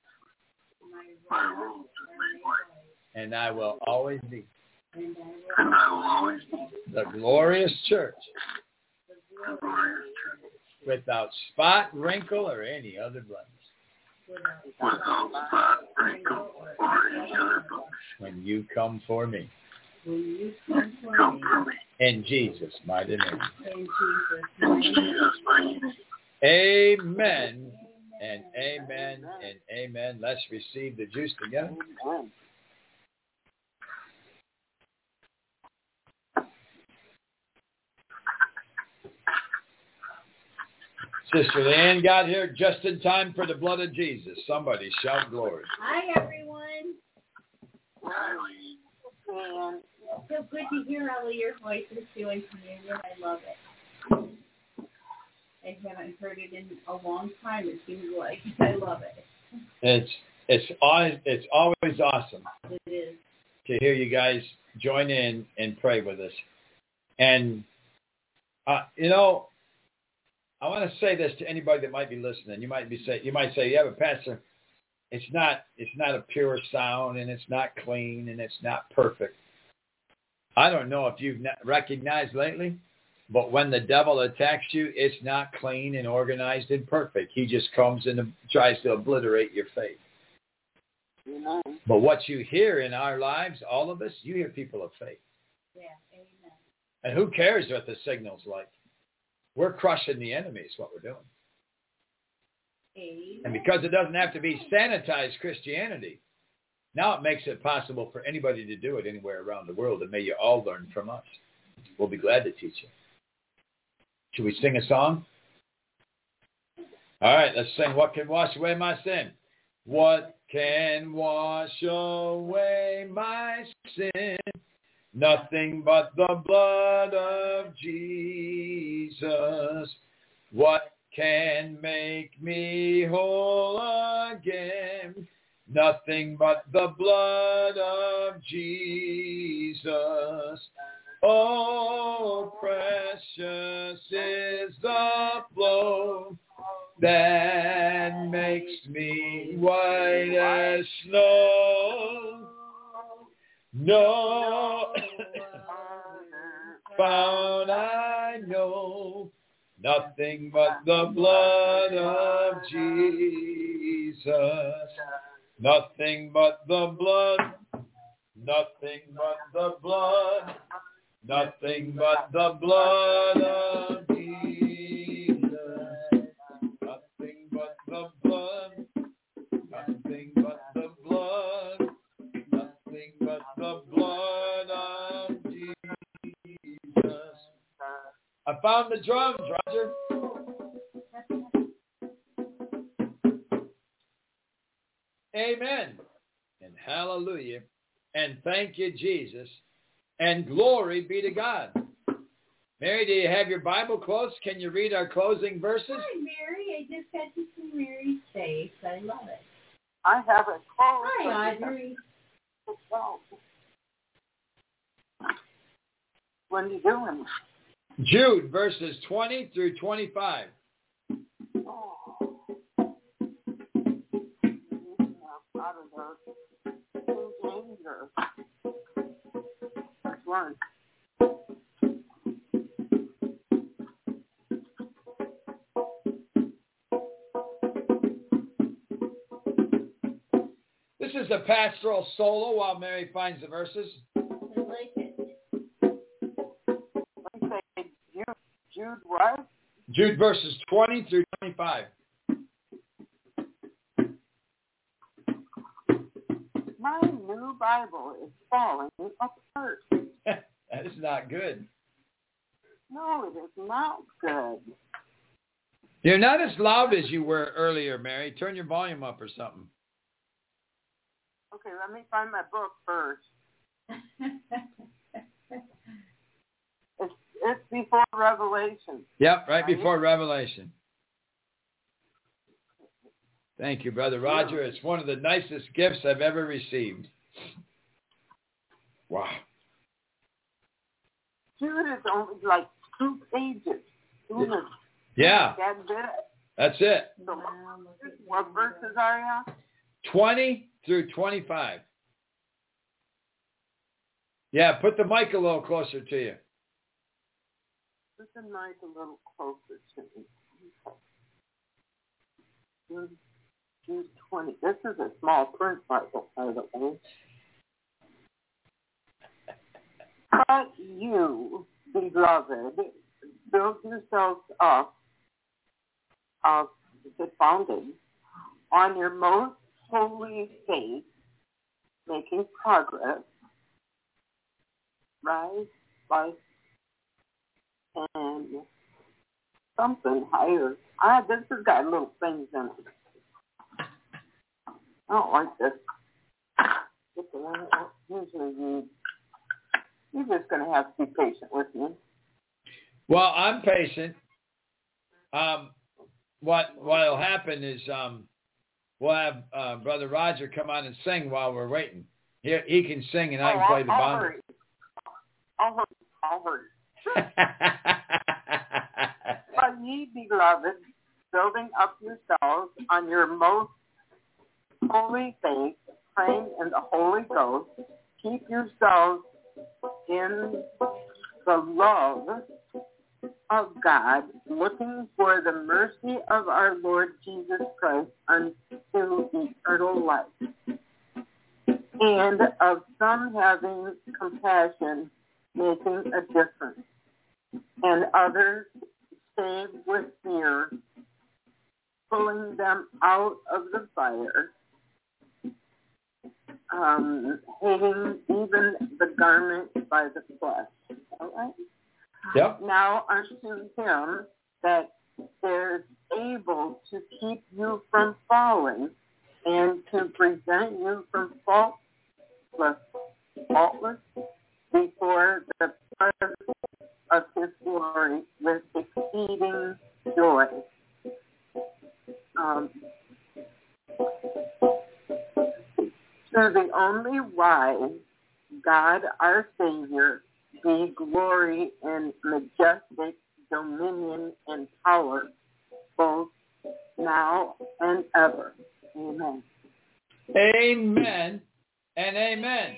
My robes are made white, and I will always be and I will always be the glorious church the glorious church, without spot, wrinkle, or any other blemish. without spot, wrinkle, or any other blemish. When you come for me, Come for me. in Jesus' mighty name. In Jesus' mighty name. Amen and amen and amen. Let's receive the juice together. Amen. Sister Leanne got here just in time for the blood of Jesus. Somebody shout glory. Hi, everyone. Riley, And It's so good to hear all of your voices doing communion. I love it. I haven't heard it in a long time, it seems like. I love it. It's it's always it's always awesome It is. to hear you guys join in and pray with us. And uh, you know, I want to say this to anybody that might be listening. You might be say you might say, yeah, but Pastor, it's not it's not a pure sound, and it's not clean, and it's not perfect. I don't know if you've not recognized lately, but when the devil attacks you, it's not clean and organized and perfect. He just comes and tries to obliterate your faith. Amen. But what you hear in our lives, all of us, you hear people of faith. Yeah, amen. And who cares what the signal's like? We're crushing the enemy is what we're doing. Amen. And because it doesn't have to be sanitized Christianity, now it makes it possible for anybody to do it anywhere around the world. And may you all learn from us. We'll be glad to teach you. Should we sing a song? All right, let's sing What Can Wash Away My Sin. What can wash away my sin? Nothing but the blood of Jesus. What can make me whole again? Nothing but the blood of Jesus. Oh, precious is the flow that makes me white as snow. No found I know, nothing but the blood of Jesus. Nothing but the blood, nothing but the blood, nothing but the blood of Jesus. Nothing but the blood, nothing but the blood, nothing but the blood of Jesus. I found the drums, Roger. Amen. And hallelujah. And thank you, Jesus. And glory be to God. Mary, do you have your Bible close? Can you read our closing verses? Hi, Mary. I just got to see Mary's face. I love it. I have it closed. Hi, Audrey. What are you doing? Jude, verses twenty through twenty-five. Oh. Out of the danger. That's one. This is a pastoral solo while Mary finds the verses. I like it. Let me say Jude, Jude what? Jude verses twenty through twenty-five. My new Bible is falling apart. That is not good. No, it is not good. You're not as loud as you were earlier, Mary. Turn your volume up or something. Okay, let me find my book first. It's, it's before Revelation. Yep, right before Revelation. Thank you, Brother Roger. It's one of the nicest gifts I've ever received. Wow. Jude is only like two pages. Two yeah. Yeah. That's it. That's it. So what verses are you? twenty through twenty-five. Yeah, put the mic a little closer to you. Put the mic a little closer to me. Jude, Jude twenty. This is a small print Bible, by the way. But you, beloved, build yourselves up, uh, founded on your most holy faith, making progress, rise, life, and something higher. Ah, this has got little things in it. I don't like this. Usually you, you're just going to have to be patient with me. Well, I'm patient. Um, what what'll happen is um, we'll have uh, Brother Roger come on and sing while we're waiting. He he can sing and I can oh, play I'll, the I'll bongo. hurry. I'll hurry. I'll hurry. But ye, beloved, building up yourselves on your most holy faith, praying in the Holy Ghost, keep yourselves in the love of God, looking for the mercy of our Lord Jesus Christ unto eternal life, and of some having compassion, making a difference, and others saved with fear, pulling them out of the fire, um, hating even the garment by the flesh. All right? Yep. Now unto him that is able to keep you from falling and to present you from faultless, faultless before the presence of his glory with exceeding joy. Um, to the only wise God our Savior be glory and majestic dominion and power, both now and ever. Amen. Amen and amen.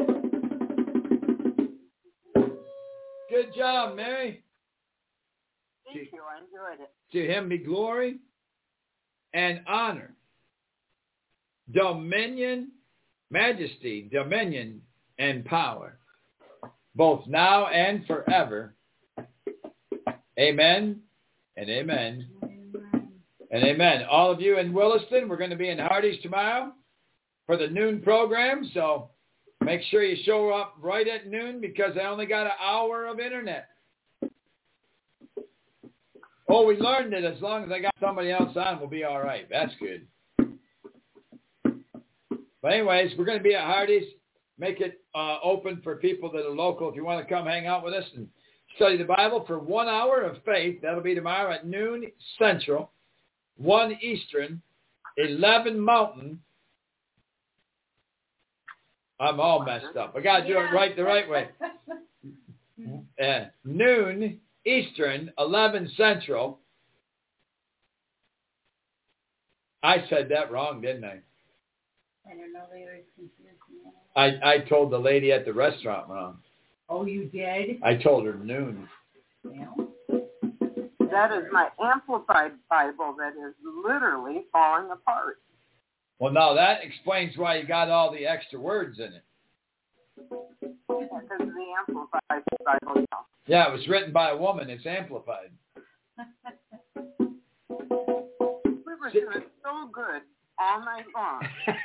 Amen. Good job, Mary. Thank you. I enjoyed it. To him be glory and honor, dominion, majesty, dominion, and power, both now and forever. Amen and amen. Amen. And amen. All of you in Williston, we're going to be in Hardee's tomorrow for the noon program. So make sure you show up right at noon because I only got an hour of internet. Oh, we learned that as long as I got somebody else on, we'll be all right. That's good. But anyways, we're going to be at Hardee's. Make it uh, open for people that are local. If you want to come hang out with us and study the Bible for one hour of faith, that'll be tomorrow at noon Central, one Eastern, eleven Mountain. I'm all messed up. I got to do Yeah. it right the right way. Uh, noon Eastern, eleven Central. I said that wrong, didn't I? I don't know. They were confused. I, I told the lady at the restaurant wrong. Oh, you did? I told her noon. Well, That is my Amplified Bible that is literally falling apart. Well, no, that explains why you got all the extra words in it. Because of the Amplified Bible. Yeah, it was written by a woman. It's amplified. We were doing so good all night long.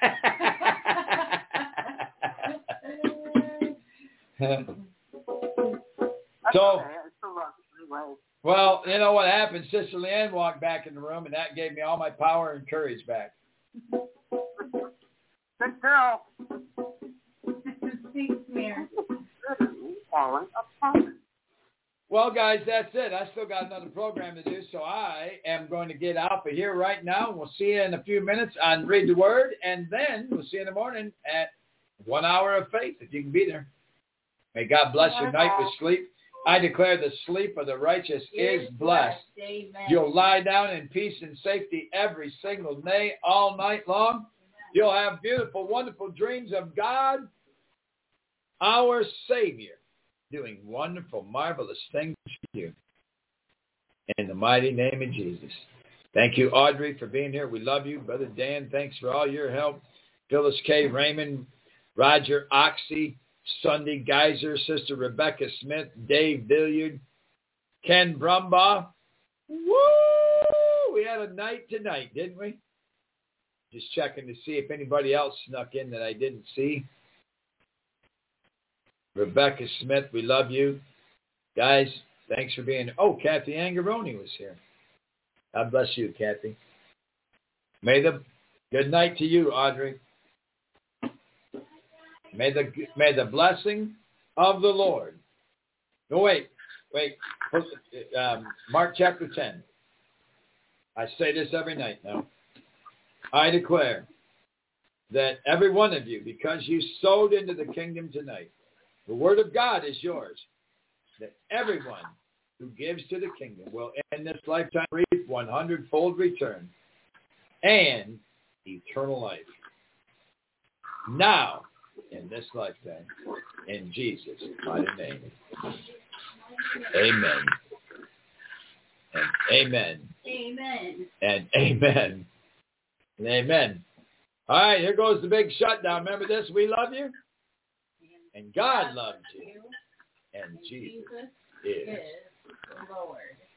That's So, okay. I still love it anyway. well, you know what happened? Sister Leanne walked back in the room, and that gave me all my power and courage back. Good girl. thanks, Mary. Literally falling apart. Well, guys, that's it. I still got another program to do, so I am going to get out of here right now. We'll see you in a few minutes on Read the Word, and then we'll see you in the morning at One Hour of Faith, if you can be there. May God bless your night with sleep. I declare the sleep of the righteous is blessed. Amen. You'll lie down in peace and safety every single day, all night long. You'll have beautiful, wonderful dreams of God, our Savior, doing wonderful, marvelous things for you. In the mighty name of Jesus. Thank you, Audrey, for being here. We love you. Brother Dan, thanks for all your help. Phyllis K. Raymond, Roger Oxy, Sunday Geyser, Sister Rebecca Smith, Dave Billiard, Ken Brumbaugh. Woo! We had a night tonight, didn't we? Just checking to see if anybody else snuck in that I didn't see. Rebecca Smith, we love you. Guys, thanks for being here. Oh, Kathy Angaroni was here. God bless you, Kathy. May the good night to you, Audrey. May the may the blessing of the Lord. No, wait, wait. Um, Mark chapter ten. I say this every night now. I declare that every one of you, because you sowed into the kingdom tonight, the word of God is yours. That everyone who gives to the kingdom will in this lifetime reap one hundred-fold return and eternal life. Now, in this lifetime, in Jesus' mighty name. Amen. And amen. Amen. And amen. And amen. All right, here goes the big shutdown. Remember this? We love you. And God loves you. And Jesus is Lord.